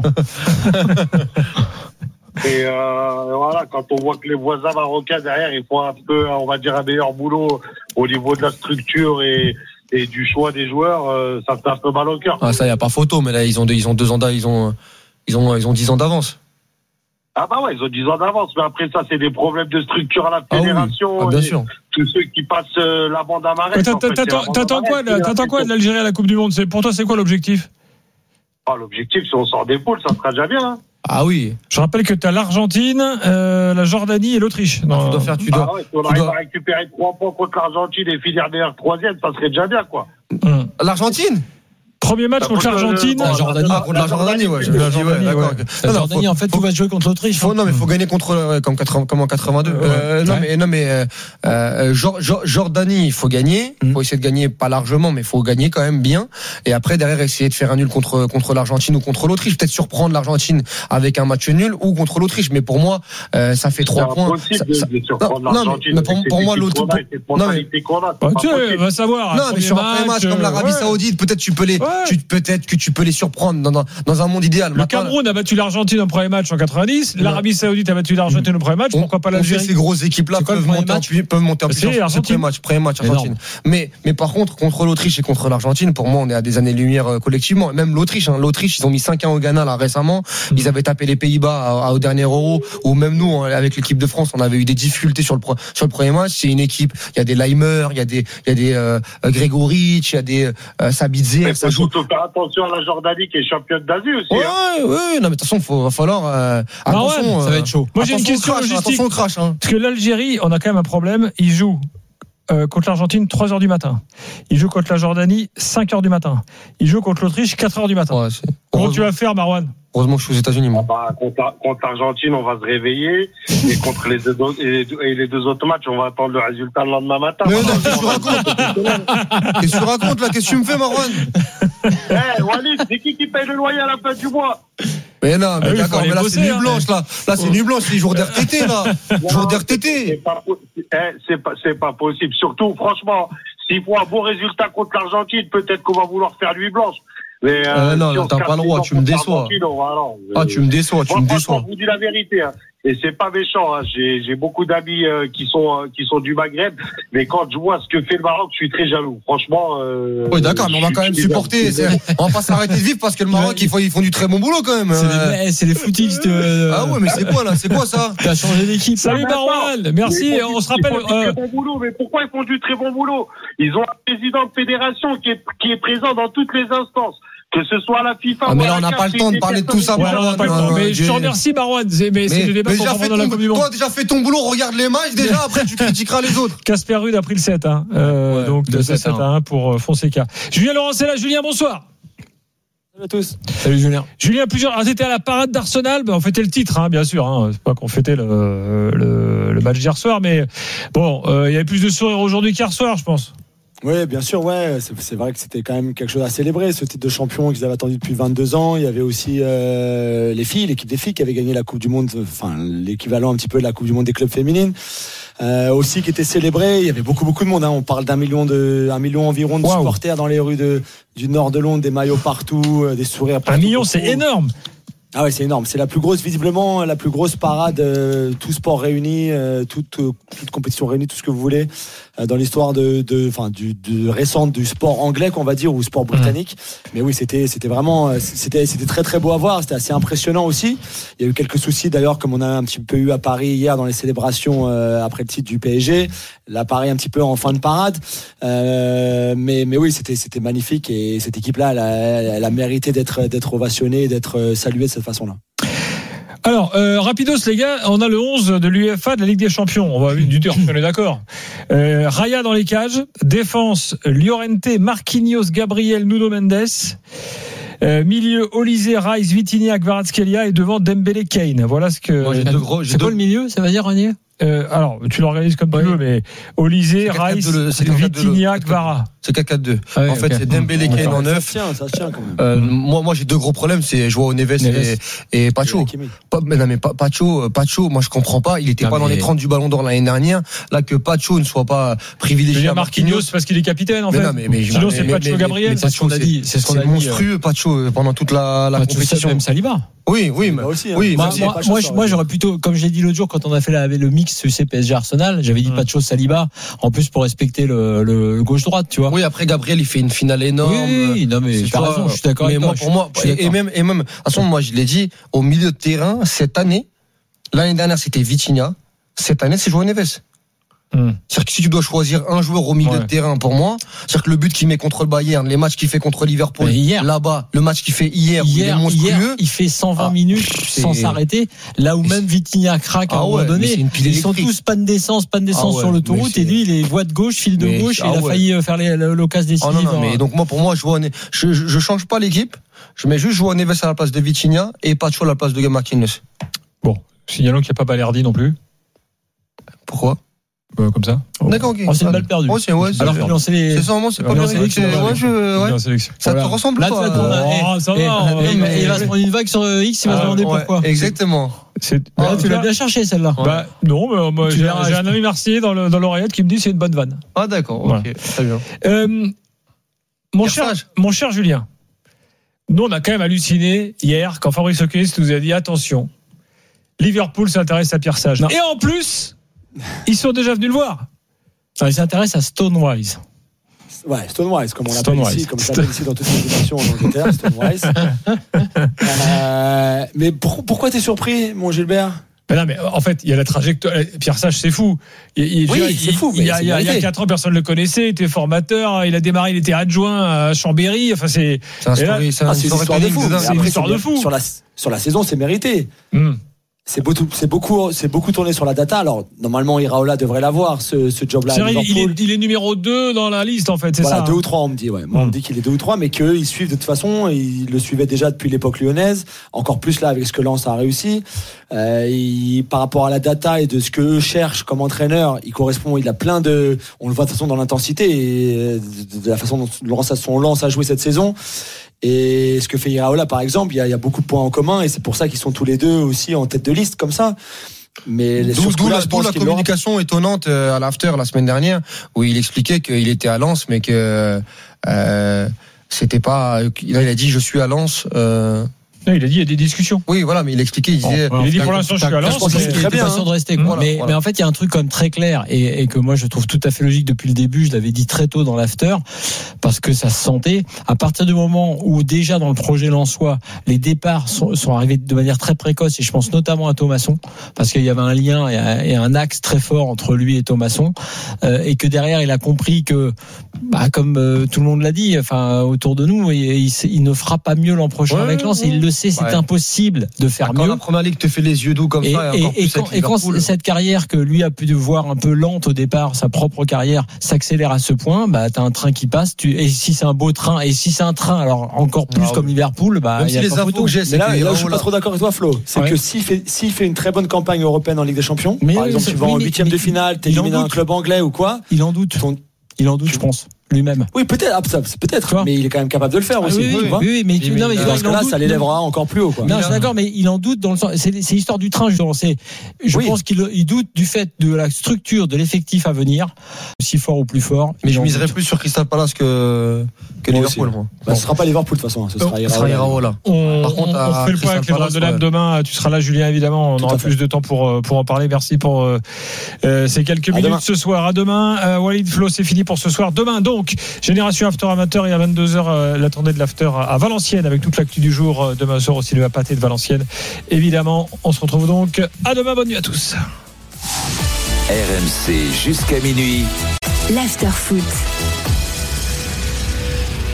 Et euh, voilà, quand on voit que les voisins marocains derrière, ils font un peu, on va dire, un meilleur boulot au niveau de la structure et et du choix des joueurs, euh, ça fait un peu mal au cœur. Ah, ça y a pas photo, mais là ils ont deux, ils ont deux ans d'avance, ils ont ils ont ils ont dix ans d'avance. Ah bah ouais, ils ont dix ans d'avance, mais après ça c'est des problèmes de structure à la fédération. Ah oui. Ah, bien sûr. Tous ceux qui passent euh, la bande à Marès. T'attends quoi, t'attends quoi de l'Algérie à la Coupe du Monde? C'est pour toi, c'est quoi l'objectif? Ah, l'objectif, si on sort des poules, ça sera déjà bien. Hein. Ah oui. Je rappelle que tu as l'Argentine, euh, la Jordanie et l'Autriche. Non, tu dois faire, tu dois. Ah ouais, si on arrive dois... à récupérer trois points contre l'Argentine et finir meilleur troisième, ça serait déjà bien, quoi. Hum. L'Argentine? Premier match contre l'Argentine. La Jordanie. Ah, contre la Jordanie, ouais. La Jordanie, ouais. La Jordanie, en fait, tout va jouer contre l'Autriche. Faut, non, mais il faut gagner contre, comme, comme en quatre-vingt-deux. Ouais. Euh, non, ouais. mais, non, mais, euh, Jordanie, il faut gagner. Il faut essayer de gagner, pas largement, mais il faut gagner quand même bien. Et après, derrière, essayer de faire un nul contre, contre l'Argentine ou contre l'Autriche. Peut-être surprendre l'Argentine avec un match nul ou contre l'Autriche. Mais pour moi, euh, ça fait trois points. C'est impossible de, de surprendre non, l'Argentine. Non, mais pour, pour moi, l'autre, non, mais, tu sais, va savoir. Non, mais sur un premier match comme l'Arabie Saoudite, peut-être tu peux les, peut-être que tu peux les surprendre dans, dans, dans un monde idéal. Le Maintenant, Cameroun a battu l'Argentine au premier match en quatre-vingt-dix. L'Arabie Saoudite a battu l'Argentine au premier match. Pourquoi pas l'Algérie? Ces grosses équipes-là peuvent monter, en, peuvent monter en puissance. C'est le premier match, premier match Argentine. Mais, mais par contre, contre l'Autriche et contre l'Argentine, pour moi, on est à des années-lumière euh, collectivement. Même l'Autriche, hein, l'Autriche, ils ont mis cinq un au Ghana là récemment. Mmh. Ils avaient tapé les Pays-Bas à, à, au dernier Euro. Ou même nous, avec l'équipe de France, on avait eu des difficultés sur le sur le premier match. C'est une équipe. Il y a des Leimer, il y a des, il y a des euh, Gregoric, il y a des euh, Sabitzer. Il faut surtout faire attention à la Jordanie qui est championne d'Asie aussi. Ouais, hein. ouais, non, mais de toute façon, il va falloir. Euh, ah attention, ouais, ça va être chaud. Moi, j'ai une question crash, logistique. Attention au crash, hein. Parce que l'Algérie, on a quand même un problème. Ils jouent euh, contre l'Argentine trois heures du matin. Il joue contre la Jordanie cinq heures du matin. Il joue contre l'Autriche quatre heures du matin. Ouais, Comment tu vas faire, Marwan? Heureusement que je suis aux États-Unis, moi. Bah, contre, contre l'Argentine, on va se réveiller. Et contre les deux, et les, deux, et les deux autres matchs, on va attendre le résultat le lendemain matin. Mais non, qu'est-ce que tu racontes? Qu'est-ce que tu racontes, là? Qu'est-ce que tu me fais, Marwan? Eh, hey, Walid, c'est qui qui paye le loyer à la fin du mois? Mais non, mais ah oui, d'accord, mais là, bosser, c'est nuit hein, blanche, mais... là. Là, c'est nuit blanche, c'est les jours d'R T T, là. Non, jours d'R T T. C'est pas, eh, c'est pas, c'est pas possible. Surtout, franchement, s'il faut un bon résultat contre l'Argentine, peut-être qu'on va vouloir faire nuit blanche. Mais, euh, euh, non, si non, t'as pas le droit, tu me déçois. Ah, tu me déçois, tu Moi, me déçois. Je vous dis la vérité, hein. Et c'est pas méchant, hein. J'ai, j'ai beaucoup d'amis euh, qui sont euh, qui sont du Maghreb, mais quand je vois ce que fait le Maroc, je suis très jaloux. Franchement. Euh, oui, d'accord, mais on va quand même supporter. On va pas s'arrêter de vivre parce que le Maroc, ils font, ils font du très bon boulot quand même. C'est les, c'est les footix de. Ah ouais, mais c'est quoi là? C'est quoi ça? T'as changé d'équipe. Salut Marwan, merci. On se rappelle. Ils font du très bon boulot, mais pourquoi ils font du très bon boulot? Ils ont un président de fédération qui est qui est présent dans toutes les instances. Que ce soit la FIFA. Ah, mais là, on n'a pas le temps de parler de tout ça, Marwan. Ouais, mais je te remercie, Marwan. Mais, mais c'est le débat qu'on va dans la Coupe du Monde. Toi, déjà fait ton boulot, regarde les matchs, déjà, après, tu critiqueras les autres. Casper Ruud a pris le sept, hein. Euh, ouais, donc, de sept à un pour Fonseca. Julien Laurent, c'est là. Julien, bonsoir. Salut à tous. Salut Julien. Julien, plusieurs. Ah, t'étais à la parade d'Arsenal. Ben, on fêtait le titre, hein, bien sûr. Hein. C'est pas qu'on fêtait le, le, le match d'hier soir, mais bon, euh, il y avait plus de sourires aujourd'hui qu'hier soir, je pense. Oui, bien sûr, ouais. C'est, c'est vrai que c'était quand même quelque chose à célébrer, ce titre de champion qu'ils avaient attendu depuis vingt-deux ans. Il y avait aussi euh, les filles, l'équipe des filles qui avait gagné la Coupe du Monde, enfin l'équivalent un petit peu de la Coupe du Monde des clubs féminines, euh, aussi qui était célébrée. Il y avait beaucoup, beaucoup de monde. Hein. On parle d'un million de, un million environ de wow. supporters dans les rues de, du nord de Londres, des maillots partout, des sourires partout. Un million, c'est énorme. Ah ouais, c'est énorme. C'est la plus grosse, visiblement, la plus grosse parade, euh, tout sport réuni, euh, toute, euh, toute compétition réunie, tout ce que vous voulez, euh, dans l'histoire de, de, enfin, du, de récente du sport anglais, qu'on va dire, ou sport britannique. Mmh. Mais oui, c'était, c'était vraiment, c'était, c'était très, très beau à voir. C'était assez impressionnant aussi. Il y a eu quelques soucis, d'ailleurs, comme on a un petit peu eu à Paris hier dans les célébrations euh, après le titre du P S G. Là, Paris un petit peu en fin de parade. Euh, mais, mais oui, c'était, c'était magnifique et cette équipe-là, elle a, elle a mérité d'être, d'être ovationnée, d'être saluée de cette façon-là. Alors, euh, rapidos les gars, on a le onze de l'U E F A de la Ligue des Champions. On va du dire, on est d'accord. Euh, Raya dans les cages, défense Llorente, Marquinhos, Gabriel, Nuno Mendes. Euh, milieu Olise, Rice, Vitinha, Kvaratskhelia et devant Dembélé, Kane. Voilà ce que. Moi, j'ai deux gros, j'ai c'est deux... quoi le milieu? Ça va dire Renier? Euh, alors, tu l'organises comme tu oui. veux, mais Olise, Rice, Vitinha, Kvara. C'est quatre quatre deux. Ah oui, en fait, okay. C'est Dembélé, Kane en neuf. Ça tient, ça tient quand même. Euh, moi, moi, j'ai deux gros problèmes, c'est Joao Neves, Neves. et, et Pacho. Pas, mais non, mais Pacho, Pacho, moi, je comprends pas. Il était non, pas mais... dans les trente du Ballon d'Or l'année dernière. Là, que Pacho ne soit pas privilégié. Il y a Marquinhos parce qu'il est capitaine, en mais fait. Non, mais, mais, sinon, c'est Pacho Gabriel. C'est ce qu'on a dit. C'est ce qu'on a dit. monstrueux, Pacho, pendant toute la, la compétition. Même Saliba. Oui, oui, mais aussi. Hein. Oui, moi, moi, moi, moi, j'aurais plutôt, comme j'ai dit l'autre jour quand on a fait la, le mix C P S G Arsenal, j'avais dit mmh. Pacho Saliba, en plus pour respecter le, le, le gauche-droite, tu vois. Oui, après Gabriel, il fait une finale énorme. Oui, oui non mais t'as raison, je suis d'accord. Mais moi, pour moi, et, et même, et même, à toute façon, moi, je l'ai dit, au milieu de terrain, cette année, l'année dernière, c'était Vitinha, cette année, c'est Joao Neves. Mmh. C'est-à-dire que si tu dois choisir un joueur au milieu ouais. de terrain pour moi, c'est-à-dire que le but qu'il met contre le Bayern, les matchs qu'il fait contre Liverpool, hier, là-bas, le match qu'il fait hier, hier, il, hier il fait cent vingt ah, minutes c'est... sans s'arrêter, là où même Vitinha craque à ah un moment ouais, donné. Ils sont tous panne d'essence, panne d'essence ah ouais, sur l'autoroute et lui il est voie de gauche, fil de mais gauche, ah et il ouais. a failli faire les, l'occasion décisive. Ah non, non, mais donc moi pour moi je, vois, je, je, je change pas l'équipe, je mets juste Joao Neves à la place de Vitinha et Pacho à la place de Marquinhos. Bon, signalons qu'il n'y a pas Balerdi non plus. Pourquoi? Euh, comme ça. D'accord, ok. Oh, c'est une balle perdue. Oh, c'est, ouais, c'est alors qu'il lançait les. C'est ça, moi, c'est pas bien sélection. Ouais, je, ouais. Ça voilà. te ressemble là, pas. Là, ça va. Et il va se prendre une vague sur X, il va se demander pourquoi. Exactement. C'est... Ah, ah, tu l'as bien cherché celle-là. Bah, non, mais moi, j'ai, j'ai un ami marseillais dans, le, dans l'oreillette qui me dit que c'est une bonne vanne. Ah, d'accord, ok. Voilà. Très bien. Euh, mon, cher, mon cher Julien, nous, on a quand même halluciné hier quand Fabrice Oquenis nous a dit attention, Liverpool s'intéresse à Pierre Sage. Non. Et en plus, ils sont déjà venus le voir. Non, ils s'intéressent à Stonewise. Ouais, Stonewise, comme on l'appelle Stonewise. ici, comme ça l'appelle ici dans toutes les émissions en Angleterre, Stonewise. euh, mais pour, pourquoi t'es surpris, mon Gilbert? Mais non, mais en fait, il y a la trajectoire. Pierre Sage, c'est fou. Il, il, oui, il, c'est fou. Il, il, y a, il, y a, il y a quatre ans, personne ne le connaissait. Il était formateur. Il a démarré, il était adjoint à Chambéry. Enfin, c'est. C'est, un story, là, c'est, un ah, c'est une histoire de fou. C'est une histoire de fou. Sur la, sur la saison, c'est mérité. Mm. c'est beaucoup, c'est beaucoup, c'est beaucoup tourné sur la data. Alors normalement, Iraola devrait l'avoir ce, ce job-là. C'est vrai, il est, il est numéro deux dans la liste en fait, c'est voilà, ça. deux ou trois, on me dit. Ouais. Moi, mmh. on me dit qu'il est deux ou trois, mais qu'eux, ils suivent de toute façon. Ils le suivaient déjà depuis l'époque lyonnaise. Encore plus là avec ce que Lens a réussi. Euh, il, par rapport à la data et de ce que eux cherchent comme entraîneur, il correspond. Il a plein de. On le voit de toute façon dans l'intensité et de la façon dont Lens a son Lens a joué cette saison. Et ce que fait Iraola par exemple, il y, a, il y a beaucoup de points en commun et c'est pour ça qu'ils sont tous les deux aussi en tête de liste comme ça. Mais les d'où, d'où là, la, d'où la communication étonnante à l'after la semaine dernière où il expliquait qu'il était à Lens mais que euh, c'était pas. Il a dit je suis à Lens. Euh, Non, il a dit il y a des discussions. Oui, voilà, mais il expliquait, il disait. Bon, il a dit pour l'instant je suis à Lens. Je pense qu'il était très patient de rester. Quoi. Voilà, mais, voilà. mais en fait, il y a un truc quand même très clair et, et que moi je trouve tout à fait logique depuis le début. Je l'avais dit très tôt dans l'after parce que ça se sentait. À partir du moment où déjà dans le projet lensois, les départs sont, sont arrivés de manière très précoce et je pense notamment à Thomasson parce qu'il y avait un lien et un, et un axe très fort entre lui et Thomasson euh, et que derrière il a compris que, bah, comme euh, tout le monde l'a dit, enfin autour de nous, il, il, il ne fera pas mieux l'an prochain ouais, avec Lens. Et il le c'est ouais. impossible de faire quand mieux. Quand la première ligue te fait les yeux doux comme et, ça, et, et, et, quand, et quand cette carrière que lui a pu voir un peu lente au départ, sa propre carrière s'accélère à ce point, bah t'as un train qui passe. Tu, et si c'est un beau train, et si c'est un train, alors encore plus ah, comme Liverpool, bah même il si y a les pas infos photo. que j'ai, c'est là, là, je suis pas trop d'accord avec toi, Flo. C'est ouais. que s'il fait, s'il fait une très bonne campagne européenne en Ligue des Champions, mais par exemple, tu vas en huitième de finale, t'es éliminé un club anglais ou quoi, il en doute. Ton... Il en doute, je pense. Lui-même. Oui, peut-être, ah, ça, peut-être, mais il est quand même capable de le faire ah, aussi. Oui, oui, oui, oui, mais tu, non, mais dans ce cas-là, ça l'élèvera encore plus haut, quoi. Non, je suis d'accord, mais il en doute dans le sens, c'est, c'est l'histoire du train, justement. C'est, je oui. pense qu'il il doute du fait de la structure de l'effectif à venir, si fort ou plus fort. Mais je miserais plus sur Crystal Palace que, que moi Liverpool, moi. Bah, ce sera pas Liverpool, de toute façon, ce sera Iraola. On, Par contre, on, on fait le point avec les droits de l'âme demain. Tu seras là, Julien, évidemment. On aura plus de temps pour, pour en parler. Merci pour, euh, ces quelques minutes ce soir. À demain. Euh, Walid, Flo, c'est fini pour ce soir. Demain, donc, Génération After Amateur et à vingt-deux heures euh, la tournée de l'After à Valenciennes avec toute l'actu du jour. Euh, demain soir aussi le pâté de Valenciennes. Évidemment, on se retrouve donc à demain. Bonne nuit à tous. R M C jusqu'à minuit. L'After Foot.